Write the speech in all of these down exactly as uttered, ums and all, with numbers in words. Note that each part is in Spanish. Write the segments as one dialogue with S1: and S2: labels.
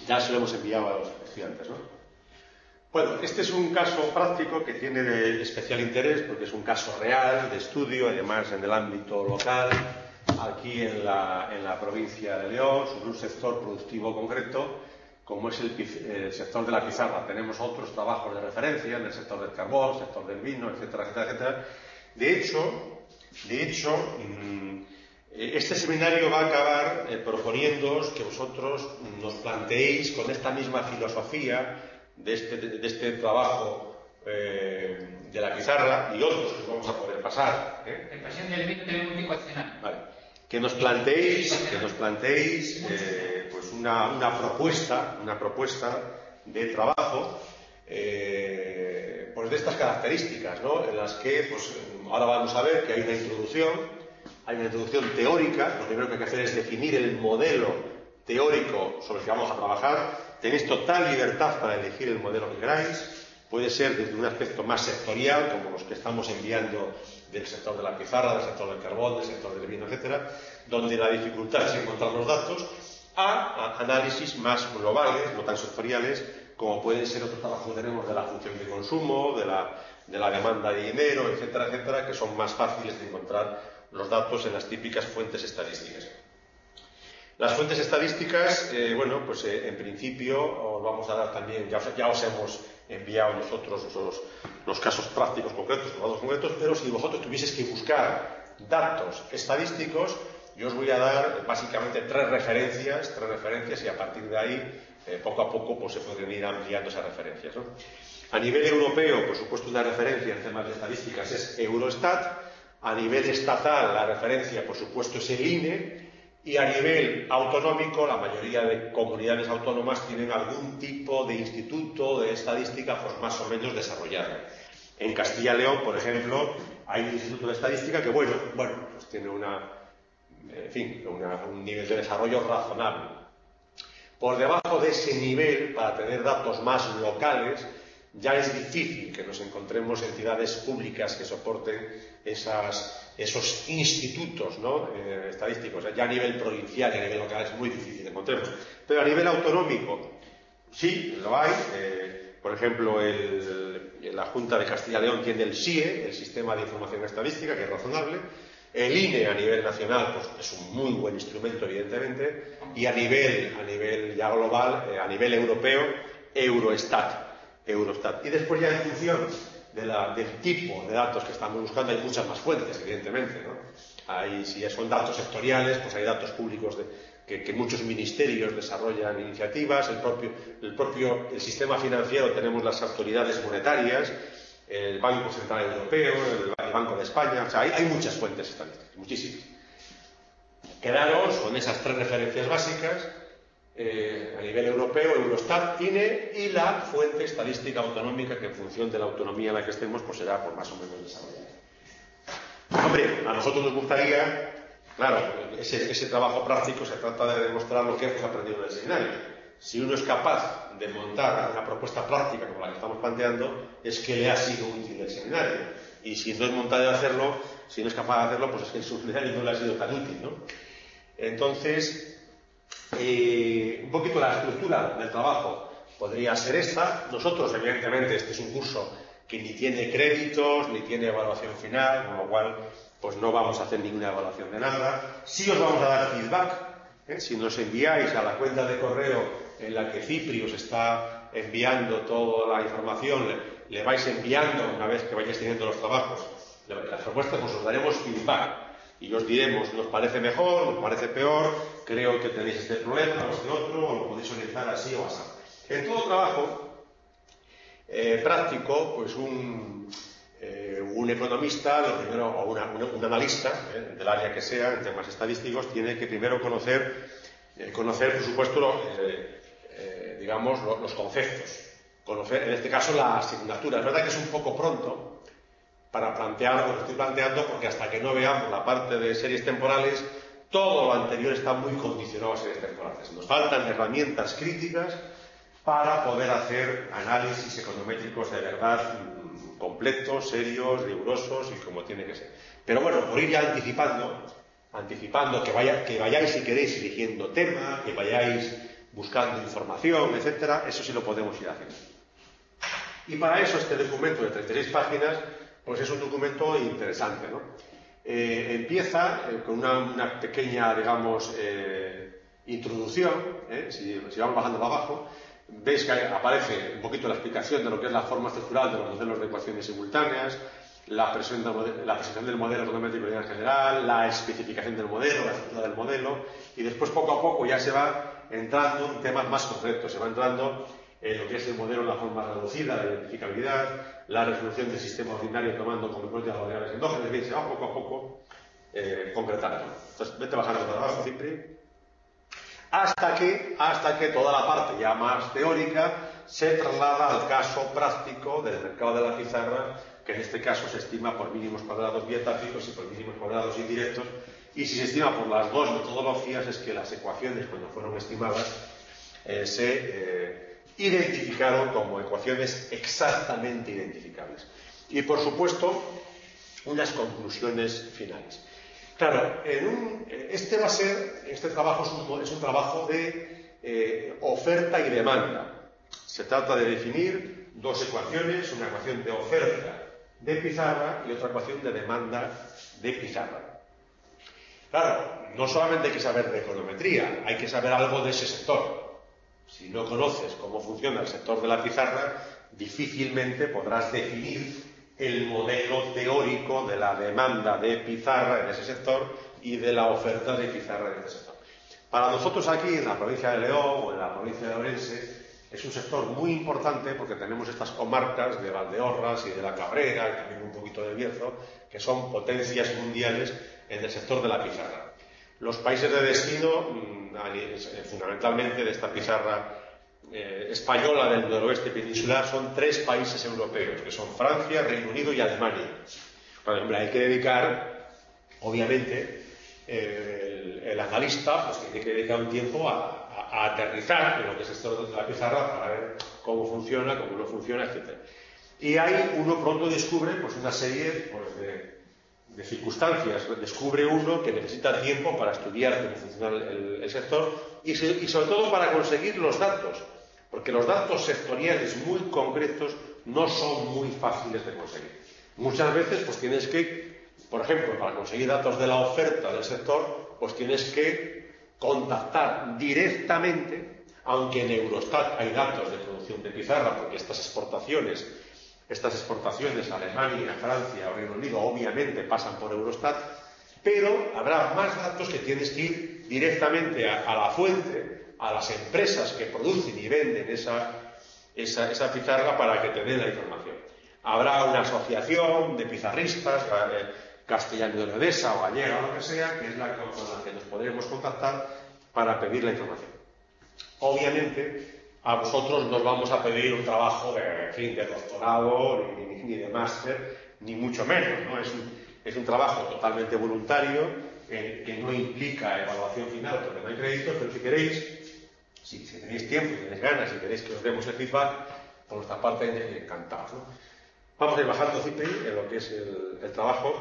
S1: ya se lo hemos enviado a los estudiantes, ¿no? Bueno, este es un caso práctico que tiene de especial interés porque es un caso real de estudio, además en el ámbito local, aquí en la, en la provincia de León, sobre un sector productivo concreto, como es el, el sector de la pizarra. Tenemos otros trabajos de referencia en el sector del carbón, sector del vino, etcétera, etcétera, etcétera. De hecho, de hecho, este seminario va a acabar eh, proponiéndoos que vosotros nos planteéis con esta misma filosofía de este, de este trabajo eh, de la pizarra y otros que vamos a poder pasar. ¿eh? Vale. Que nos planteéis, que nos planteéis eh, pues una, una propuesta, una propuesta de trabajo eh, pues de estas características, ¿no? En las que pues ahora vamos a ver que hay una introducción, hay una introducción teórica. Lo primero que hay que hacer es definir el modelo teórico sobre el que vamos a trabajar. Tenéis total libertad para elegir el modelo que queráis. Puede ser desde un aspecto más sectorial, como los que estamos enviando del sector de la pizarra, del sector del carbón, del sector del vino, etcétera, donde la dificultad es encontrar los datos, a, a análisis más globales, no tan sectoriales, como pueden ser otros trabajos que tenemos de la función de consumo, de la, de la demanda de dinero, etcétera, etcétera, que son más fáciles de encontrar los datos en las típicas fuentes estadísticas. Las fuentes estadísticas, eh, bueno, pues eh, en principio os vamos a dar también, ya os, ya os hemos enviado nosotros los, los casos prácticos concretos, los datos concretos, pero si vosotros tuvieseis que buscar datos estadísticos, yo os voy a dar básicamente tres referencias, tres referencias y a partir de ahí, eh, poco a poco, pues se pueden ir ampliando esas referencias, ¿no? A nivel europeo, por supuesto, una referencia en temas de estadísticas es Eurostat. A nivel estatal, la referencia, por supuesto, es el I N E. Y a nivel autonómico, la mayoría de comunidades autónomas tienen algún tipo de instituto de estadística pues más o menos desarrollado. En Castilla y León, por ejemplo, hay un instituto de estadística que, bueno, bueno pues tiene una, en fin, una, un nivel de desarrollo razonable. Por debajo de ese nivel, para tener datos más locales, ya es difícil que nos encontremos entidades públicas que soporten esas, esos institutos, ¿no? eh, estadísticos. Ya a nivel provincial y a nivel local es muy difícil que encontremos. Pero a nivel autonómico, sí, lo hay. Eh, por ejemplo, el, la Junta de Castilla y León tiene el S I E, el Sistema de Información Estadística, que es razonable. El I N E a nivel nacional pues, es un muy buen instrumento, evidentemente. Y a nivel, a nivel ya global, eh, a nivel europeo, Eurostat. Eurostat. Y después ya en función de la, del tipo de datos que estamos buscando hay muchas más fuentes, evidentemente, ¿no? Hay, si son datos sectoriales, pues hay datos públicos de, que, que muchos ministerios desarrollan iniciativas, el propio, el propio el sistema financiero, tenemos las autoridades monetarias, el Banco Central Europeo, el, el Banco de España, o sea, hay, hay muchas fuentes estadísticas, muchísimas. Quedaros con esas tres referencias básicas. Eh, a nivel europeo, Eurostat, I N E y la fuente estadística autonómica que en función de la autonomía en la que estemos pues será por más o menos desarrollada. Hombre, a nosotros nos gustaría, claro, ese, ese trabajo práctico se trata de demostrar lo que hemos aprendido en el seminario. Si uno es capaz de montar una propuesta práctica como la que estamos planteando, es que le ha sido útil el seminario. Y si no es montado de hacerlo, si no es capaz de hacerlo, pues es que el seminario no le ha sido tan útil, ¿no? Entonces, Eh, un poquito la estructura del trabajo podría ser esta. Nosotros, evidentemente, este es un curso que ni tiene créditos, ni tiene evaluación final, con lo cual, pues no vamos a hacer ninguna evaluación de nada. Sí os vamos a dar feedback, ¿eh? Si nos enviáis a la cuenta de correo en la que Cipri os está enviando toda la información, le, le vais enviando, una vez que vayáis teniendo los trabajos, las propuestas, pues os daremos feedback. Y os diremos, nos parece mejor, nos parece peor, creo que tenéis este problema o este otro, o lo podéis orientar así o así. En todo trabajo eh, práctico, pues un, eh, un economista, lo primero, o una, una, un analista, eh, del área que sea, en temas estadísticos, tiene que primero conocer, eh, conocer por supuesto, lo, eh, eh, digamos, lo, los conceptos. Conocer, en este caso, la asignatura. Es verdad que es un poco pronto para plantear lo que estoy planteando, porque hasta que no veamos la parte de series temporales, todo lo anterior está muy condicionado a series temporales. Nos faltan herramientas críticas para poder hacer análisis econométricos de verdad completos, serios, rigurosos y como tiene que ser. Pero bueno, por ir ya anticipando, anticipando que, vaya, que vayáis, si queréis, eligiendo tema, que vayáis buscando información, etcétera, eso sí lo podemos ir haciendo. Y para eso este documento de treinta y seis páginas, pues es un documento interesante, ¿no? Eh, empieza eh, con una, una pequeña, digamos, eh, introducción, ¿eh? si, si vamos bajando para abajo, veis que aparece un poquito la explicación de lo que es la forma estructural de los modelos de ecuaciones simultáneas, la presentación, de, la presentación del modelo econométrico en general, la especificación del modelo, la estructura del modelo, y después poco a poco ya se va entrando en temas más concretos, se va entrando en lo que es el modelo en la forma reducida, la identificabilidad, la resolución del sistema ordinario tomando como cuenta las variables endógenas, es decir, se va poco a poco eh, concretando. Entonces, vete bajando para abajo, Cipri. Hasta que, hasta que toda la parte ya más teórica se traslada al caso práctico del mercado de la pizarra, que en este caso se estima por mínimos cuadrados bietárficos y por mínimos cuadrados indirectos, y si se estima por las dos metodologías es que las ecuaciones, cuando fueron estimadas, eh, se eh, identificaron como ecuaciones exactamente identificables. Y, por supuesto, unas conclusiones finales. Claro, en un, este va a ser, este trabajo es un, es un trabajo de eh, oferta y demanda. Se trata de definir dos ecuaciones, una ecuación de oferta de pizarra y otra ecuación de demanda de pizarra. Claro, no solamente hay que saber de econometría, hay que saber algo de ese sector. Si no conoces cómo funciona el sector de la pizarra, difícilmente podrás definir el modelo teórico de la demanda de pizarra en ese sector y de la oferta de pizarra en ese sector. Para nosotros aquí, en la provincia de León o en la provincia de Orense, es un sector muy importante porque tenemos estas comarcas de Valdeorras y de la Cabrera, y también un poquito de Bierzo, que son potencias mundiales en el sector de la pizarra. Los países de destino, fundamentalmente de esta pizarra eh, española del noroeste peninsular, son tres países europeos, que son Francia, Reino Unido y Alemania. Por ejemplo, hay que dedicar, obviamente, eh, el, el analista pues, tiene que dedicar un tiempo a, a, a aterrizar en lo que es el sector de la pizarra para ver cómo funciona, cómo no funciona, etcétera. Y ahí uno pronto descubre pues, una serie pues, de de circunstancias, descubre uno que necesita tiempo para estudiar cómo funciona el, el sector y, se, y sobre todo para conseguir los datos, porque los datos sectoriales muy concretos no son muy fáciles de conseguir. Muchas veces pues tienes que, por ejemplo, para conseguir datos de la oferta del sector, pues tienes que contactar directamente, aunque en Eurostat hay datos de producción de pizarra, porque estas exportaciones Estas exportaciones a Alemania, Francia o Reino Unido obviamente pasan por Eurostat, pero habrá más datos que tienes que ir directamente a, a la fuente, a las empresas que producen y venden esa, esa, esa pizarra para que te den la información. Habrá una asociación de pizarristas, eh, castellano-leonesa o gallega o lo que sea, que es la con la que nos podremos contactar para pedir la información. Obviamente, a vosotros no os vamos a pedir un trabajo de, en fin, de doctorado ni, ni, ni de máster, ni mucho menos, ¿no? Es un, es un trabajo totalmente voluntario eh, que no implica evaluación final porque no hay créditos, pero si queréis, si, si tenéis tiempo y tenéis ganas y queréis que os demos el feedback, por nuestra parte encantados, ¿no? Vamos a ir bajando, Cipri, en lo que es el, el trabajo.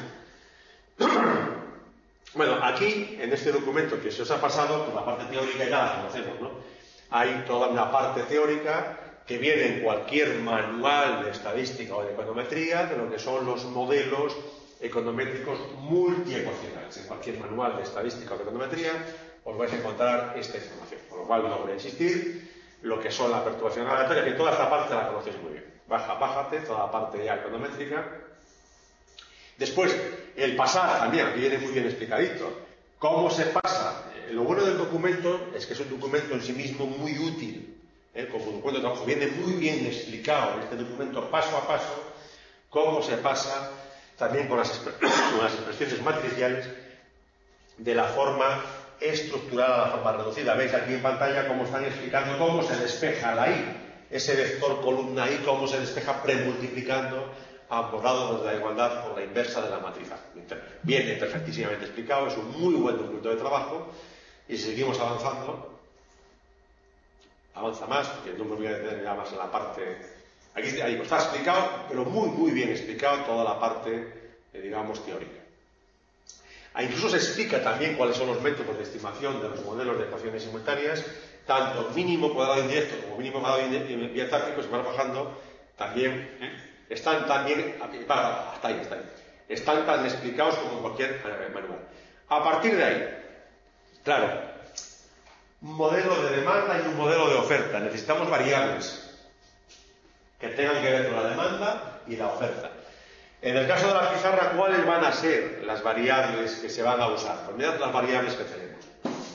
S1: Bueno, aquí, en este documento que se os ha pasado, pues la parte teórica ya la conocemos, ¿no? Hay toda una parte teórica que viene en cualquier manual de estadística o de econometría de lo que son los modelos econométricos multiecuacionales. En cualquier manual de estadística o de econometría os vais a encontrar esta información, por lo cual no voy a insistir. Lo que son la perturbación aleatoria, que toda esta parte la conocéis muy bien. Baja, bájate, toda la parte ya econométrica. Después, el pasar también, aquí viene muy bien explicadito. ¿Cómo se pasa? Lo bueno del documento es que es un documento en sí mismo muy útil, ¿eh? Como documento de trabajo viene muy bien explicado en este documento paso a paso cómo se pasa también con las, con las expresiones matriciales de la forma estructurada a la forma reducida. Veis aquí en pantalla cómo están explicando cómo se despeja la I, ese vector columna I, cómo se despeja premultiplicando a ambos lados de la igualdad por la inversa de la matriz A. Viene perfectísimamente explicado, es un muy buen documento de trabajo. Y si seguimos avanzando, avanza más, porque no me voy a detener ya más en la parte. Aquí, ahí está explicado, pero muy, muy bien explicado toda la parte, eh, digamos, teórica. Ahí incluso se explica también cuáles son los métodos de estimación de los modelos de ecuaciones simultáneas tanto mínimo cuadrado indirecto como mínimo cuadrado diatárquico, si vas bajando, también ¿eh? están también, hasta ahí, hasta ahí, están tan explicados como cualquier manual. A partir de ahí, claro, un modelo de demanda y un modelo de oferta. Necesitamos variables que tengan que ver con la demanda y la oferta. En el caso de la pizarra, ¿cuáles van a ser las variables que se van a usar? Pues mirad las variables que tenemos.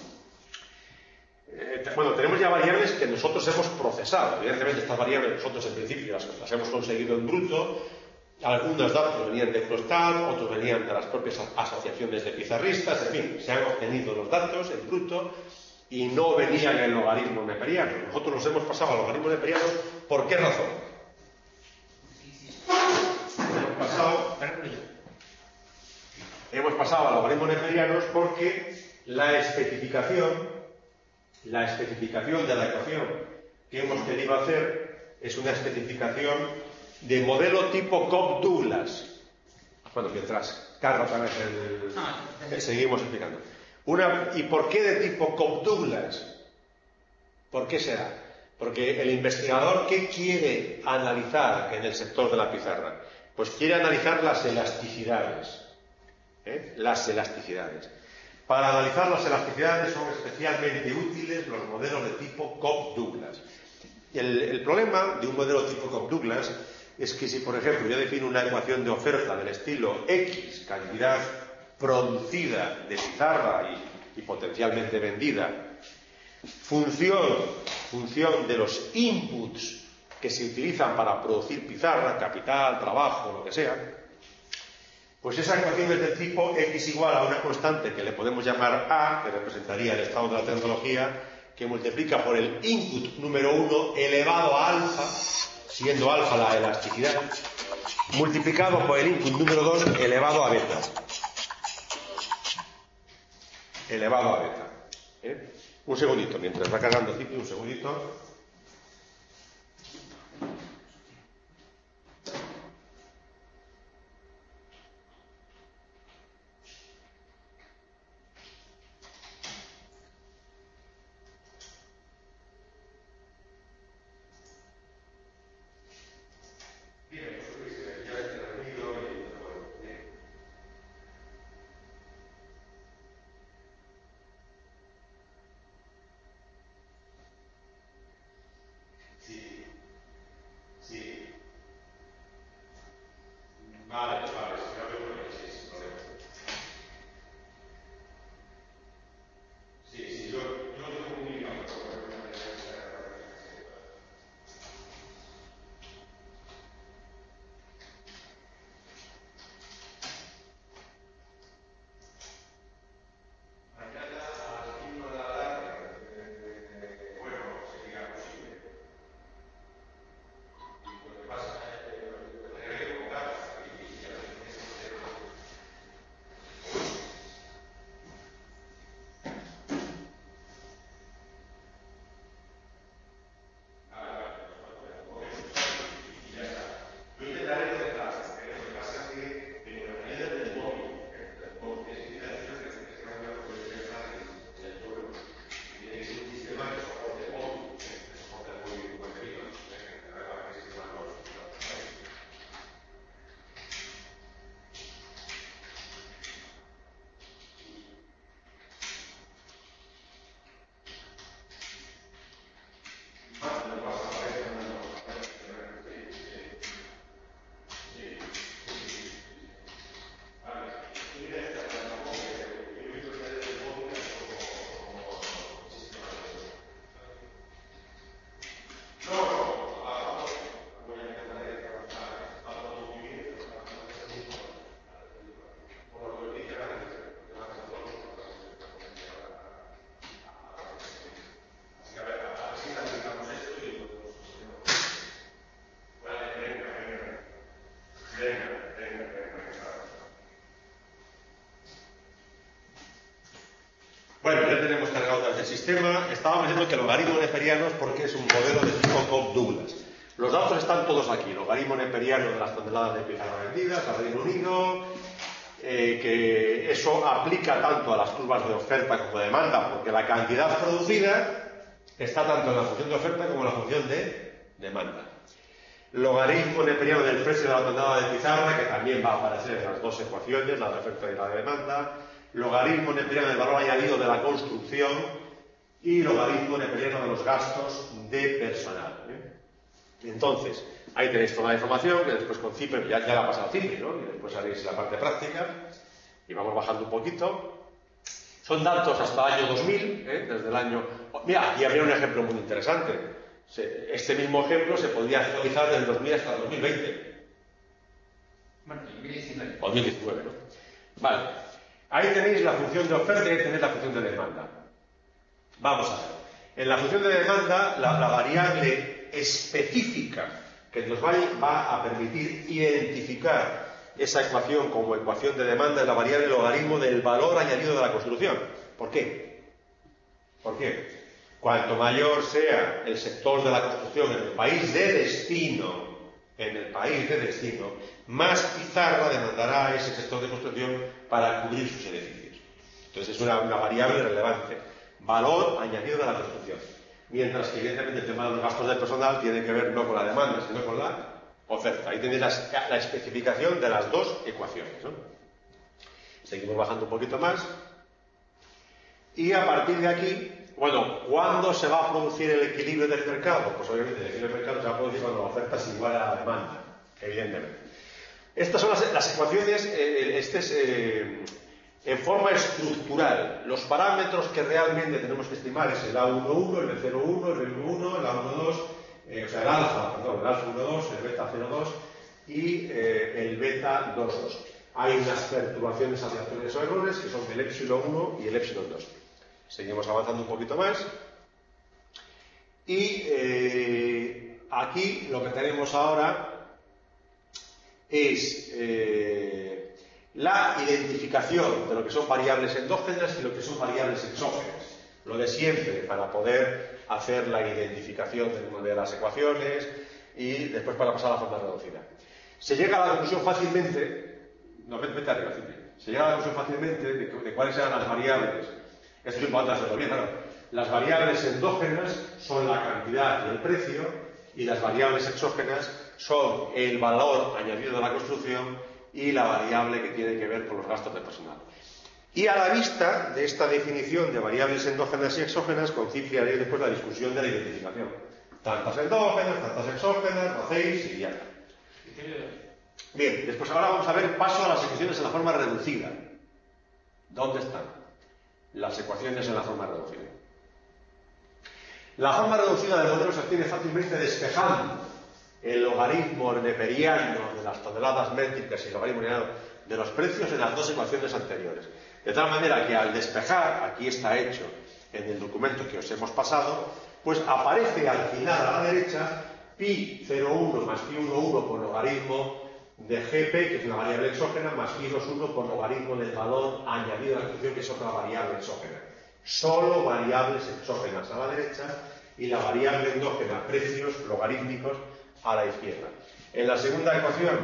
S1: Eh, bueno, tenemos ya variables que nosotros hemos procesado. Evidentemente, estas variables nosotros en principio las, las hemos conseguido en bruto. Algunos datos venían de Eurostat, otros venían de las propias asociaciones de pizarristas. En fin, se han obtenido los datos en bruto y no venían en logaritmos neperianos. Nosotros los hemos pasado a logaritmos neperianos. ¿Por qué razón? Hemos pasado, hemos pasado a logaritmos neperianos porque la especificación, la especificación de la ecuación que hemos querido hacer es una especificación de modelo tipo Cobb-Douglas. Bueno, mientras carga otra vez el... el seguimos explicando. Una, ¿y por qué de tipo Cobb-Douglas? ¿Por qué será? Porque el investigador, ¿qué quiere analizar en el sector de la pizarra? Pues quiere analizar las elasticidades. ¿eh? Las elasticidades. Para analizar las elasticidades son especialmente útiles los modelos de tipo Cobb-Douglas. El, el problema de un modelo tipo Cobb-Douglas es que si, por ejemplo, yo defino una ecuación de oferta del estilo X, cantidad producida de pizarra y, y potencialmente vendida, función, función de los inputs que se utilizan para producir pizarra, capital, trabajo, lo que sea, pues esa ecuación es del tipo X igual a una constante que le podemos llamar A, que representaría el estado de la tecnología, que multiplica por el input número uno elevado a alfa, siendo alfa la elasticidad, multiplicado por el input número dos elevado a beta. Elevado a beta. ¿Eh? Un segundito, mientras va cargando Cipi, un segundito. Bueno, ya tenemos cargado el sistema. Estábamos diciendo que logaritmos neperianos porque es un modelo de tipo Cobb-Douglas. Los datos están todos aquí. Logaritmo neperiano de las toneladas de pizarra vendidas al Reino Unido, eh, que eso aplica tanto a las curvas de oferta como de demanda, porque la cantidad producida está tanto en la función de oferta como en la función de demanda. Logaritmo neperiano del precio de la tonelada de pizarra, que también va a aparecer en las dos ecuaciones, la de oferta y la de demanda. Logaritmo neperiano del valor añadido de la construcción y logaritmo neperiano de los gastos de personal. ¿eh? Entonces, ahí tenéis toda la información, que después con Cipri, ya, ya la ha pasado Cipri, ¿no? Y después haréis la parte práctica, y vamos bajando un poquito. Son datos hasta el año dos mil, ¿eh? Desde el año... Mira, aquí habría un ejemplo muy interesante. Este mismo ejemplo se podría actualizar desde el dos mil hasta el dos mil veinte.
S2: Bueno, dos mil diecinueve.
S1: dos mil diecinueve, ¿no? Vale. Ahí tenéis la función de oferta y ahí tenéis la función de demanda. Vamos a ver. En la función de demanda, la, la variable específica que nos va, va a permitir identificar esa ecuación como ecuación de demanda es la variable logaritmo del valor añadido de la construcción. ¿Por qué? ¿Por qué? Cuanto mayor sea el sector de la construcción en el país de destino, en el país de destino, más pizarra demandará ese sector de construcción para cubrir sus edificios. Entonces es una, una variable relevante. Valor añadido de la construcción. Mientras que evidentemente el tema de los gastos del personal tiene que ver no con la demanda, sino con la oferta. Ahí tenéis la, la especificación de las dos ecuaciones, ¿no? Seguimos bajando un poquito más. Y a partir de aquí, bueno, ¿cuándo se va a producir el equilibrio del mercado? Pues obviamente el equilibrio del mercado se va a producir cuando la oferta es igual a la demanda, evidentemente. Estas son las, las ecuaciones, eh, este es, eh, en forma estructural. Los parámetros que realmente tenemos que estimar es el A uno uno, el B cero uno, el B uno uno, el A uno dos, eh, o sea, el alfa, perdón, el alfa uno dos, el beta cero dos y eh, el beta dos dos. Hay unas perturbaciones aleatorias o errores que son el epsilon uno y el epsilon dos. Seguimos avanzando un poquito más. Y eh, aquí lo que tenemos ahora es eh, la identificación de lo que son variables endógenas y lo que son variables exógenas. Lo de siempre para poder hacer la identificación de las ecuaciones y después para pasar a la forma reducida. Se llega a la conclusión fácilmente, no, vete arriba, se llega a la conclusión fácilmente de, de cuáles eran las variables. Esto es importante hacerlo bien, claro. Las variables endógenas son la cantidad y el precio, y las variables exógenas son el valor añadido de la construcción y la variable que tiene que ver con los gastos de personal. Y a la vista de esta definición de variables endógenas y exógenas, con Cipri haré después la discusión de la identificación. Tantas endógenas, tantas exógenas, lo hacéis y ya. Bien, después ahora vamos a ver paso a las ecuaciones en la forma reducida. ¿Dónde están las ecuaciones en la forma reducida? La forma reducida del modelo se obtiene fácilmente despejando el logaritmo neperiano de las toneladas métricas y el logaritmo neperiano de los precios en las dos ecuaciones anteriores. De tal manera que al despejar, aquí está hecho en el documento que os hemos pasado, pues aparece al final a la derecha pi cero uno más pi uno uno por logaritmo de G P, que es una variable exógena, más pi dos uno por logaritmo del valor añadido a la construcción, que es otra variable exógena. Solo variables exógenas a la derecha y la variable endógena, precios logarítmicos, a la izquierda. En la segunda ecuación,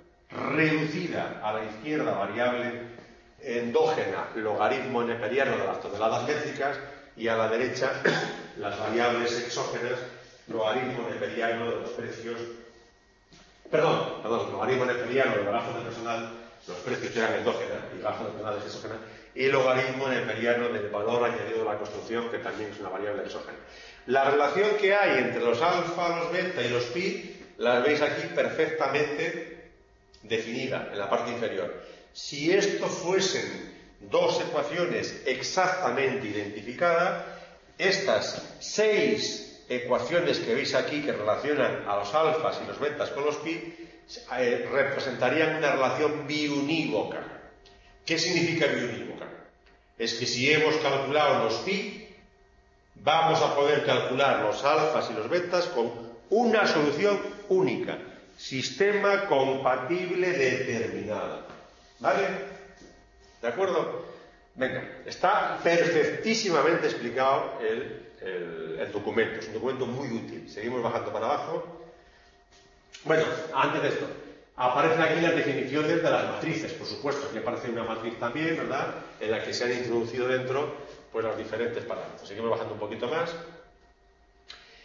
S1: reducida a la izquierda, variable endógena, logaritmo neperiano de las toneladas métricas, y a la derecha, las variables exógenas, logaritmo neperiano de los precios. Perdón, perdón, logaritmo neperiano de los gastos de personal, los precios eran endógenas y gastos de personal es exógena, y logaritmo neperiano del valor añadido de la construcción, que también es una variable exógena. La relación que hay entre los alfa, los beta y los pi, la veis aquí perfectamente definida en la parte inferior. Si esto fuesen dos ecuaciones exactamente identificadas, estas seis ecuaciones que veis aquí que relacionan a los alfas y los betas con los pi eh, representarían una relación biunívoca. ¿Qué significa biunívoca? Es que si hemos calculado los pi, vamos a poder calcular los alfas y los betas con una solución única. Sistema compatible determinado. ¿Vale? ¿De acuerdo? Venga, está perfectísimamente explicado el, el, el documento. Es un documento muy útil. Seguimos bajando para abajo. Bueno, antes de esto, aparecen aquí las definiciones de las matrices, por supuesto. Aquí aparece una matriz también, ¿verdad?, en la que se han introducido dentro pues los diferentes parámetros. Seguimos bajando un poquito más.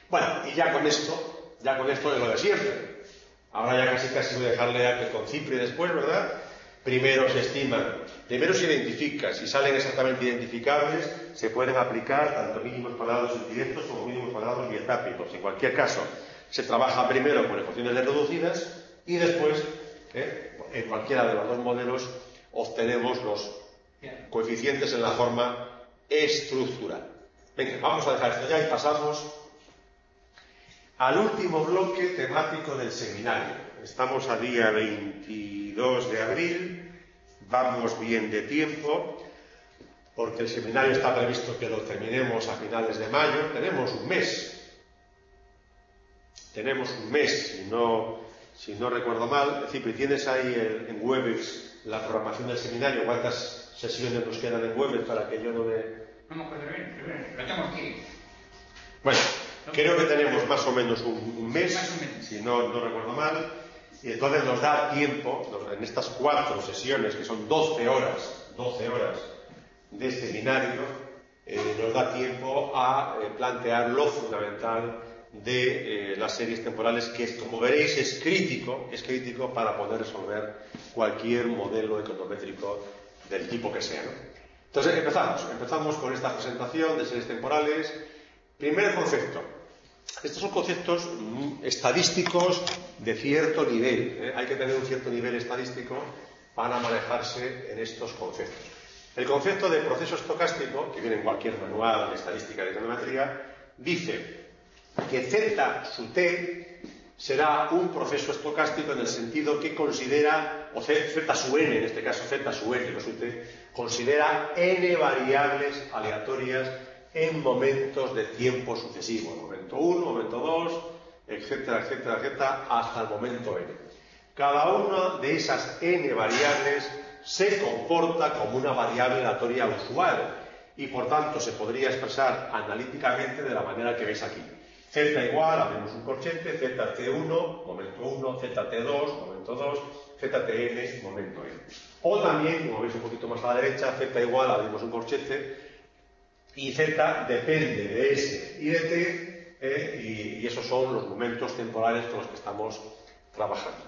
S1: Bueno, y ya con esto, ya con esto es lo de siempre. Ahora ya casi casi voy a dejarle a que con cifre después, ¿verdad? Primero se estima, primero se identifica, si salen exactamente identificables, se pueden aplicar tanto mínimos cuadrados indirectos como mínimos cuadrados dietápicos. En cualquier caso, se trabaja primero con ecuaciones de reducidas y después, ¿eh? en cualquiera de los dos modelos, obtenemos los coeficientes en la forma estructural. Venga, vamos a dejar esto ya y pasamos al último bloque temático del seminario. Estamos a día veintidós de abril, vamos bien de tiempo, porque el seminario está previsto que lo terminemos a finales de mayo. Tenemos un mes, tenemos un mes, si no, si no recuerdo mal. Cipri, ¿tienes ahí el, en Webex la programación del seminario? ¿Cuántas sesiones nos quedan en Webex para que yo no me...
S2: No me acuerdo bien, pero bueno, lo tengo aquí.
S1: Bueno, creo que tenemos más o menos un, un mes,
S2: Más o menos.
S1: si no, no recuerdo mal, y entonces nos da tiempo, en estas cuatro sesiones, que son doce horas, doce horas de seminario, eh, nos da tiempo a eh, plantear lo fundamental de eh, las series temporales, que, como veréis, es crítico, es crítico para poder resolver cualquier modelo econométrico del tipo que sea, ¿no? Entonces empezamos, empezamos con esta presentación de series temporales. Primer concepto. Estos son conceptos mm, estadísticos de cierto nivel, ¿eh? Hay que tener un cierto nivel estadístico para manejarse en estos conceptos. El concepto de proceso estocástico, que viene en cualquier manual de estadística de econometría, dice que Z sub T será un proceso estocástico en el sentido que considera, o Z sub N, en este caso Z sub N, no sub T, considera N variables aleatorias en momentos de tiempo sucesivos, momento uno, momento dos, etcétera, etcétera, etcétera, hasta el momento N. Cada una de esas N variables se comporta como una variable aleatoria usual y por tanto se podría expresar analíticamente de la manera que veis aquí. Z igual, abrimos un corchete, Z T uno, momento uno, Z T dos, momento dos, Z T N, momento N. O también, como veis un poquito más a la derecha, Z igual, abrimos un corchete, y Z depende de S y de T, eh, y, y esos son los momentos temporales con los que estamos trabajando.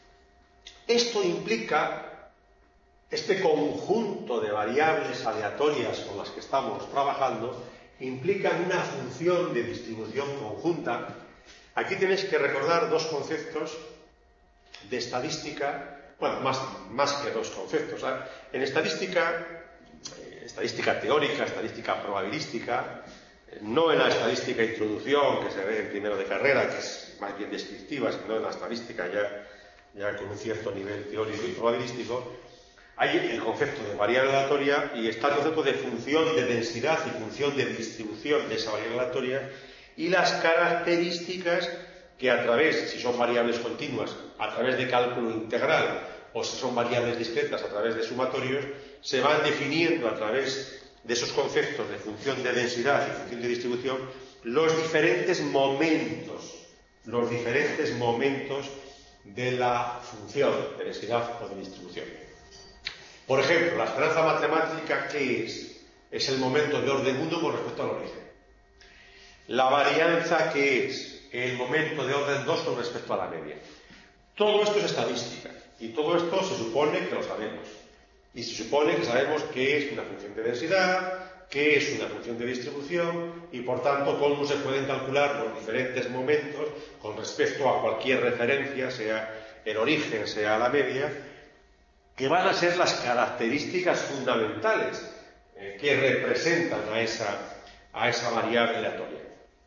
S1: Esto implica, este conjunto de variables aleatorias con las que estamos trabajando, implica una función de distribución conjunta. Aquí tenéis que recordar dos conceptos de estadística, bueno, más, más que dos conceptos, ¿eh? En estadística, estadística teórica, estadística probabilística, no en la estadística introducción que se ve en primero de carrera, que es más bien descriptiva, sino en la estadística ya, ya con un cierto nivel teórico y probabilístico, hay el concepto de variable aleatoria y está el concepto de función de densidad y función de distribución de esa variable aleatoria y las características que a través, si son variables continuas, a través de cálculo integral o si son variables discretas a través de sumatorios, se van definiendo a través de esos conceptos de función de densidad y función de distribución los diferentes momentos, los diferentes momentos de la función de densidad o de distribución. Por ejemplo, la esperanza matemática, ¿qué es? Es el momento de orden uno con respecto al origen. La varianza, ¿qué es? El momento de orden dos con respecto a la media. Todo esto es estadística y todo esto se supone que lo sabemos. Y se supone que sabemos qué es una función de densidad, qué es una función de distribución y, por tanto, cómo se pueden calcular los diferentes momentos con respecto a cualquier referencia, sea el origen, sea la media, que van a ser las características fundamentales eh, que representan a esa, a esa variable aleatoria.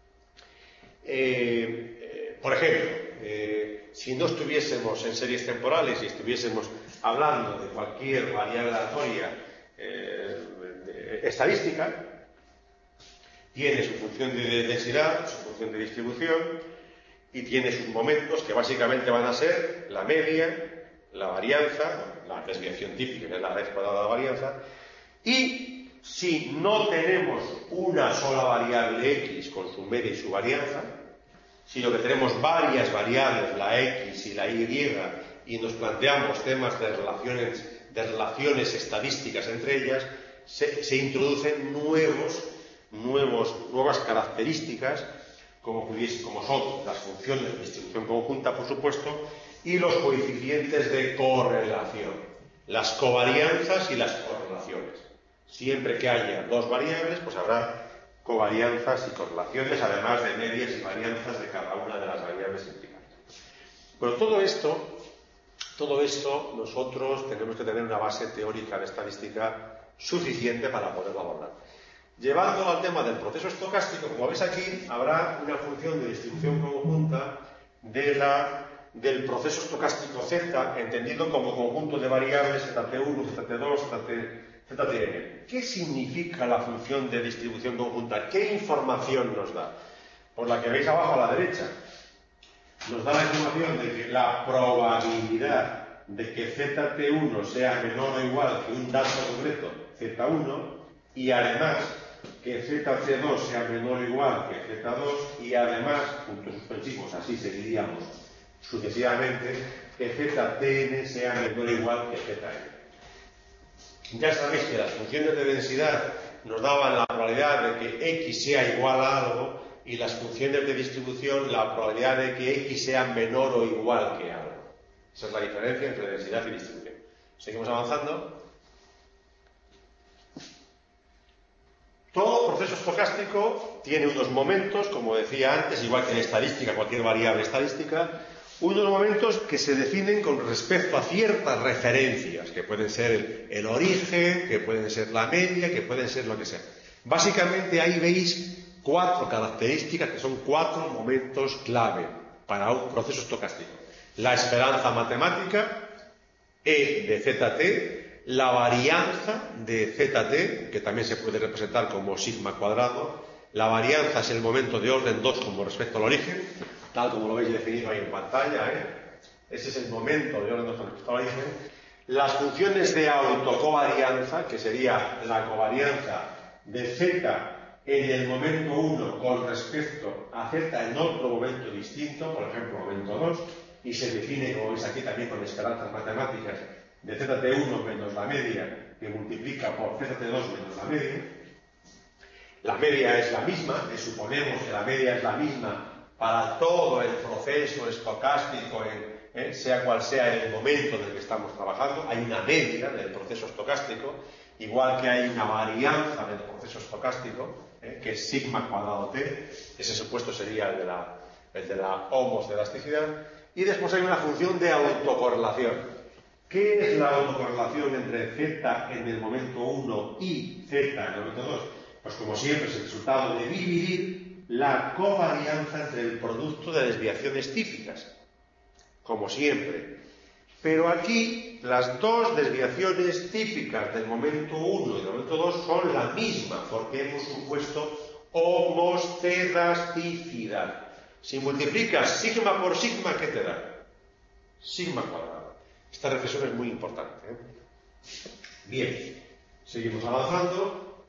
S1: Eh, eh, por ejemplo, eh, si no estuviésemos en series temporales y estuviésemos hablando de cualquier variable aleatoria eh, de, estadística, tiene su función de densidad, su función de distribución y tiene sus momentos que básicamente van a ser la media, la varianza, la desviación típica, que es la raíz cuadrada de la varianza, y si no tenemos una sola variable X con su media y su varianza, sino que tenemos varias variables, la X y la Y, y nos planteamos temas de relaciones, de relaciones estadísticas entre ellas, se, se introducen nuevos, nuevos, nuevas características como, pudiese, como son las funciones de distribución conjunta, por supuesto, y los coeficientes de correlación, las covarianzas y las correlaciones. Siempre que haya dos variables, pues habrá covarianzas y correlaciones, además de medias y varianzas de cada una de las variables implicadas. Pero todo esto, todo esto nosotros tenemos que tener una base teórica de estadística suficiente para poderlo abordar. Llevándolo al tema del proceso estocástico, como veis aquí, habrá una función de distribución conjunta de la, del proceso estocástico Z, entendido como conjunto de variables Z T uno, Z T dos, Z T N. ¿Qué significa la función de distribución conjunta? ¿Qué información nos da? Por la que veis abajo a la derecha, nos da la información de que la probabilidad de que Z T uno sea menor o igual que un dato concreto Z uno, y además que Z T dos sea menor o igual que Z dos, y además, puntos suspensivos, así seguiríamos sucesivamente, que Z T N sea menor o igual que Z N. Ya sabéis que las funciones de densidad nos daban la probabilidad de que X sea igual a algo, y las funciones de distribución la probabilidad de que X sea menor o igual que algo. Esa es la diferencia entre densidad y distribución. Seguimos avanzando. Todo proceso estocástico tiene unos momentos, como decía antes, igual que en estadística, cualquier variable estadística, unos momentos que se definen con respecto a ciertas referencias, que pueden ser el, el origen, que pueden ser la media, que pueden ser lo que sea. Básicamente ahí veis cuatro características que son cuatro momentos clave para un proceso estocástico. La esperanza matemática, E de Z T, la varianza de Z T, que también se puede representar como sigma cuadrado. La varianza es el momento de orden dos como respecto al origen, tal como lo veis definido ahí en pantalla, ¿eh? Ese es el momento de orden dos con respecto al origen. Las funciones de autocovarianza, que sería la covarianza de Z en el momento uno con respecto a Z en otro momento distinto, por ejemplo, momento dos, y se define, como veis aquí también con esperanzas matemáticas, de Z T uno menos la media, que multiplica por Z T dos menos la media. La media es la misma, que suponemos que la media es la misma para todo el proceso estocástico, en, eh, sea cual sea el momento en el que estamos trabajando. Hay una media del proceso estocástico, igual que hay una varianza del proceso estocástico, eh, que es sigma cuadrado T. Ese supuesto sería el de la, el de la homoscelasticidad. Y después hay una función de autocorrelación. ¿Qué es la autocorrelación entre Z en el momento uno y Z en el momento dos? Pues como siempre es el resultado de dividir la covarianza entre el producto de desviaciones típicas. Como siempre. Pero aquí las dos desviaciones típicas del momento uno y del momento dos son la misma, porque hemos supuesto homoscelasticidad. Si multiplicas sigma por sigma, ¿qué te da? Sigma cuadrado. Esta reflexión es muy importante, ¿eh? Bien, seguimos avanzando.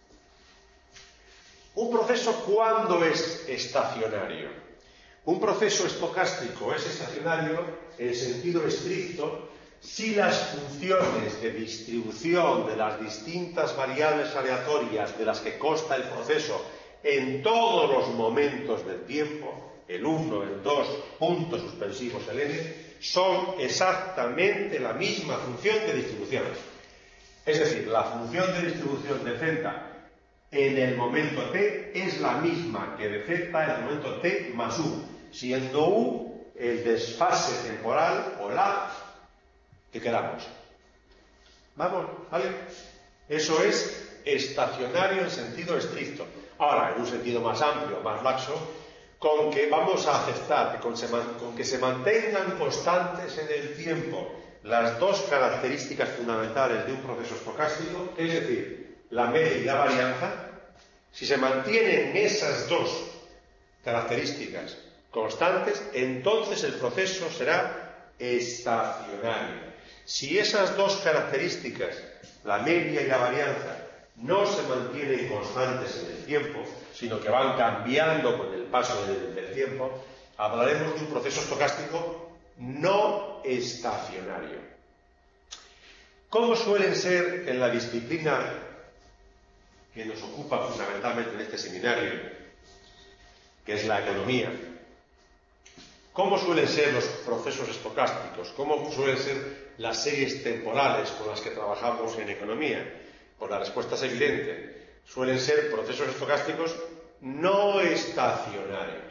S1: Un proceso, ¿cuándo es estacionario? Un proceso estocástico es estacionario en sentido estricto si las funciones de distribución de las distintas variables aleatorias de las que consta el proceso en todos los momentos del tiempo, el uno, el dos, puntos suspensivos, el n, son exactamente la misma función de distribución. Es decir, la función de distribución de Z en el momento t es la misma que de Z en el momento t más u, siendo u el desfase temporal o la que queramos. ¿Vamos? ¿Vale? Eso es estacionario en sentido estricto. Ahora, en un sentido más amplio, más laxo, con que vamos a aceptar que con, se man, con que se mantengan constantes en el tiempo las dos características fundamentales de un proceso estocástico, es decir, la media y la varianza. Si se mantienen esas dos características constantes, entonces el proceso será estacionario. Si esas dos características, la media y la varianza, no se mantienen constantes en el tiempo, sino que van cambiando con el paso del, del tiempo, hablaremos de un proceso estocástico no estacionario. ¿Cómo suelen ser en la disciplina que nos ocupa fundamentalmente en este seminario que es la economía. ¿Cómo suelen ser los procesos estocásticos? ¿Cómo suelen ser las series temporales con las que trabajamos en economía? Pues la respuesta es evidente. Suelen ser procesos estocásticos no estacionarios.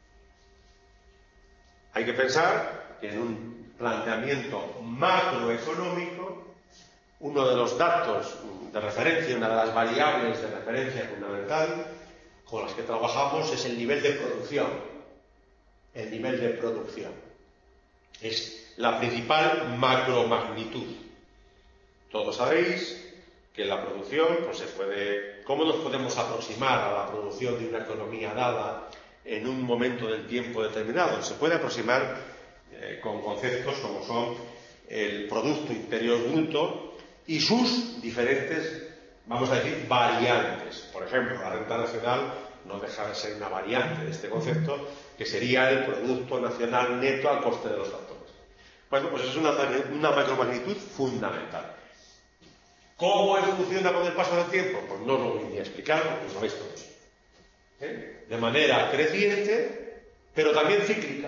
S1: Hay que pensar que en un planteamiento macroeconómico, uno de los datos de referencia, una de las variables de referencia fundamental con las que trabajamos es el nivel de producción. El nivel de producción es la principal macromagnitud. Todos sabéis que la producción, pues se puede. ¿Cómo nos podemos aproximar a la producción de una economía dada en un momento del tiempo determinado? Se puede aproximar eh, con conceptos como son el Producto Interior Bruto y sus diferentes, vamos a decir, variantes. Por ejemplo, la renta nacional no deja de ser una variante de este concepto, que sería el Producto Nacional Neto al coste de los factores. Bueno, pues es una, una macromagnitud fundamental. ¿Cómo evoluciona con el paso del tiempo? Pues no lo voy a explicar, porque lo sabéis todos. ¿Eh? De manera creciente, pero también cíclica.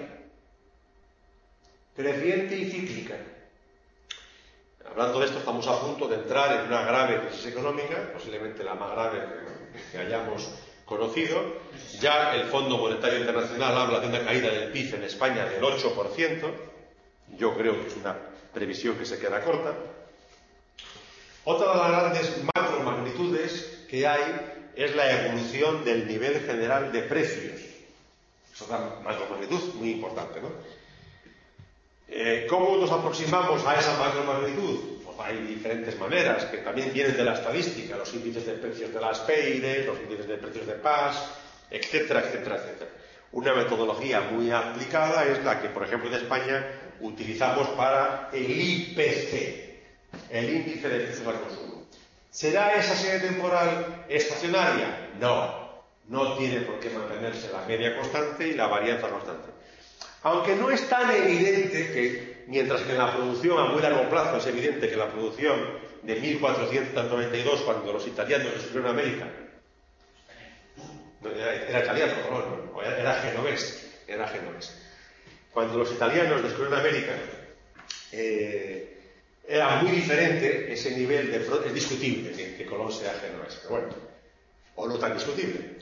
S1: Creciente y cíclica. Hablando de esto, estamos a punto de entrar en una grave crisis económica, posiblemente la más grave que hayamos conocido. Ya el Fondo Monetario Internacional habla de una caída del P I B en España del ocho por ciento. Yo creo que es una previsión que se queda corta. Otra de las grandes macromagnitudes que hay es la evolución del nivel general de precios. Es otra macromagnitud muy importante, ¿no? Eh, ¿Cómo nos aproximamos a esa macromagnitud? Pues hay diferentes maneras que también vienen de la estadística, los índices de precios de las PEIRE, los índices de precios de P A S, etcétera, etcétera, etcétera. Una metodología muy aplicada es la que, por ejemplo, en España utilizamos para el I P C, el índice de precios al consumo. ¿Será esa serie temporal estacionaria? No, no tiene por qué mantenerse la media constante y la varianza constante. Aunque no es tan evidente que, mientras que en la producción a muy largo plazo es evidente que la producción de mil cuatrocientos noventa y dos, cuando los italianos descubrieron América, era, era italiano, no, no, era genovés, era genovés. Cuando los italianos descubrieron América, eh, era muy diferente ese nivel de... Es discutible que, que Colón sea genovés, pero bueno, o no tan discutible.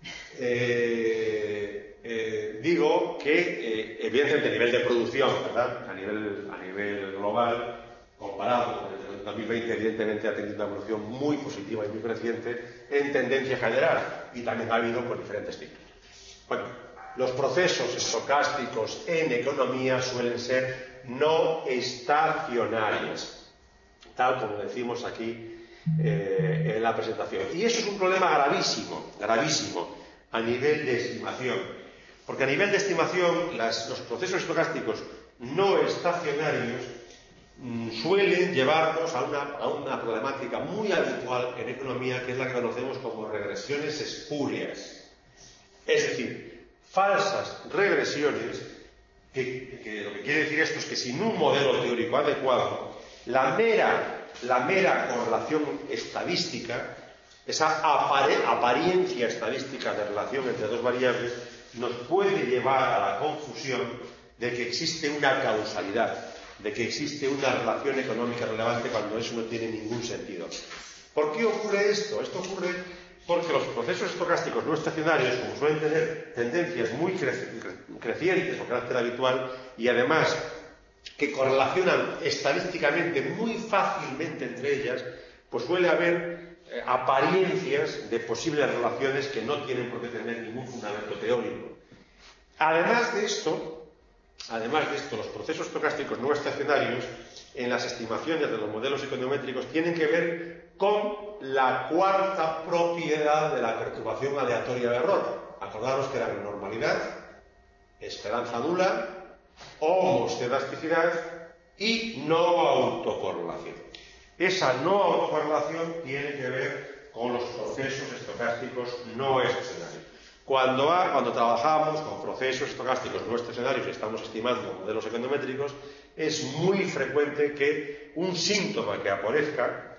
S1: Eh, eh, digo que, eh, evidentemente, el nivel de producción, ¿verdad?, a nivel, a nivel global, comparado con el de dos mil veinte, evidentemente ha tenido una evolución muy positiva y muy creciente en tendencia general, y también ha habido por diferentes tipos. Bueno, los procesos estocásticos en economía suelen ser no estacionarios, tal como decimos aquí eh, en la presentación. Y eso es un problema gravísimo, gravísimo, a nivel de estimación. Porque a nivel de estimación, las, los procesos estocásticos no estacionarios mmm, suelen llevarnos a una, a una problemática muy habitual en economía, que es la que conocemos como regresiones espurias. Es decir, falsas regresiones, que, que lo que quiere decir esto es que sin un modelo teórico adecuado, la mera, la mera correlación estadística, esa apare, apariencia estadística de relación entre dos variables, nos puede llevar a la confusión de que existe una causalidad, de que existe una relación económica relevante cuando eso no tiene ningún sentido. ¿Por qué ocurre esto? Esto ocurre porque los procesos estocásticos no estacionarios, como suelen tener tendencias muy creci crecientes o carácter habitual, y además que correlacionan estadísticamente muy fácilmente entre ellas, pues suele haber eh, apariencias de posibles relaciones que no tienen por qué tener ningún fundamento teórico. Además de esto, además de esto, los procesos estocásticos no estacionarios en las estimaciones de los modelos econométricos tienen que ver con la cuarta propiedad de la perturbación aleatoria de error. Acordaros que era normalidad, esperanza nula, homoscedasticidad y no autocorrelación. Esa no autocorrelación tiene que ver con los procesos estocásticos no estacionarios. Cuando, ha, cuando trabajamos con procesos estocásticos no estacionarios y estamos estimando modelos econométricos, es muy frecuente que un síntoma que aparezca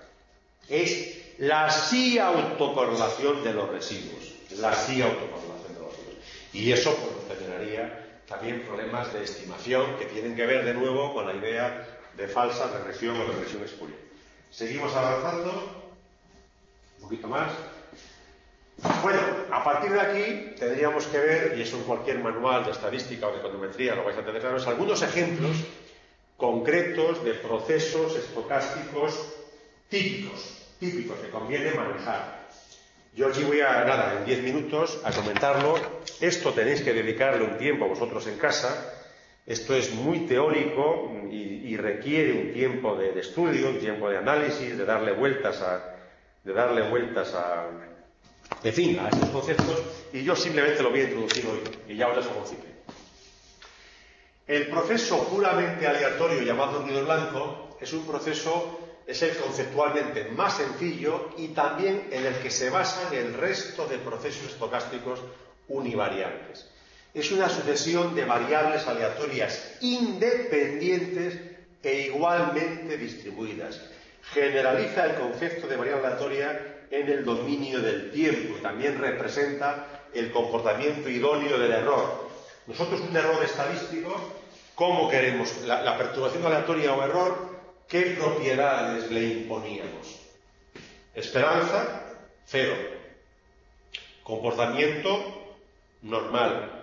S1: es la sí autocorrelación de los residuos. La sí autocorrelación de los residuos. Y eso pues, generaría también problemas de estimación que tienen que ver de nuevo con la idea de falsa regresión o regresión espuria. Seguimos avanzando, un poquito más. Bueno, a partir de aquí tendríamos que ver, y eso en cualquier manual de estadística o de econometría lo vais a tener claros, algunos ejemplos concretos de procesos estocásticos típicos, típicos que conviene manejar. Yo aquí voy a, nada, en diez minutos a comentarlo. Esto tenéis que dedicarle un tiempo vosotros en casa. Esto es muy teórico y, y requiere un tiempo de, de estudio, un tiempo de análisis, de darle vueltas a, de darle vueltas a, en fin, a estos conceptos. Y yo simplemente lo voy a introducir hoy y ya os dejo principio. El proceso puramente aleatorio llamado ruido blanco es un proceso es el conceptualmente más sencillo y también en el que se basan el resto de procesos estocásticos univariantes. Es una sucesión de variables aleatorias independientes e igualmente distribuidas. Generaliza el concepto de variable aleatoria en el dominio del tiempo y también representa el comportamiento idóneo del error. Nosotros un error estadístico, ¿cómo queremos? La, la perturbación aleatoria o error, ¿qué propiedades le imponíamos? Esperanza, cero. Comportamiento, normal.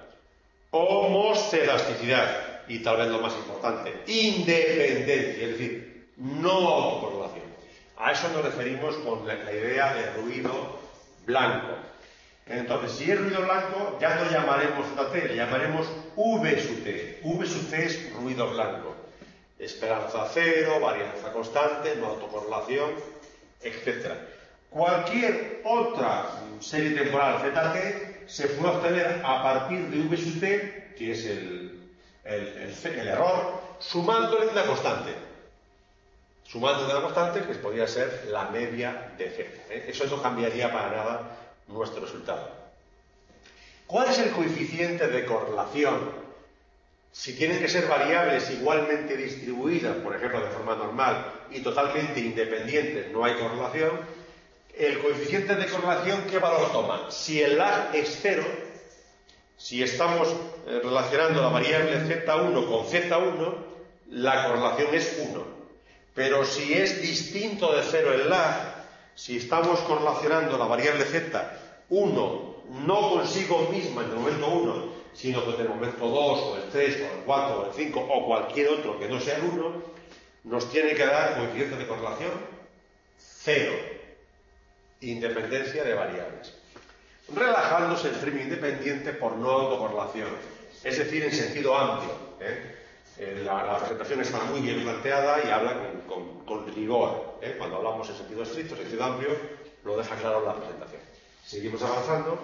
S1: Homoscedasticidad, y tal vez lo más importante, independencia, es decir, no autocorrelación. A eso nos referimos con la, la idea de ruido blanco. Entonces, si es ruido blanco, ya no llamaremos una T, le llamaremos V sub T. V sub T es ruido blanco. Esperanza cero, varianza constante, no autocorrelación, etcétera. Cualquier otra serie temporal Z T se puede obtener a partir de V sub T, que es el, el, el, el error, sumándole una constante. Sumándole una constante que podría ser la media de Z. ¿eh? Eso no cambiaría para nada nuestro resultado. ¿Cuál es el coeficiente de correlación? Si tienen que ser variables igualmente distribuidas, por ejemplo, de forma normal y totalmente independientes, no hay correlación, el coeficiente de correlación, ¿qué valor toma? Si el lag es cero, si estamos relacionando la variable Z uno con Z uno, la correlación es uno. Pero si es distinto de cero el lag, si estamos correlacionando la variable Z uno no consigo misma en el momento uno, sino que en el momento dos, o el tres, o el cuatro, o el cinco, o cualquier otro que no sea el uno, nos tiene que dar coeficiente de correlación cero. Independencia de variables. Relajándose el término independiente por no autocorrelación, es decir, en sentido amplio. ¿eh? Eh, la, la presentación está muy bien planteada y habla con, con, con rigor. ¿eh? Cuando hablamos en sentido estricto, en sentido amplio, lo deja claro la presentación. Seguimos avanzando.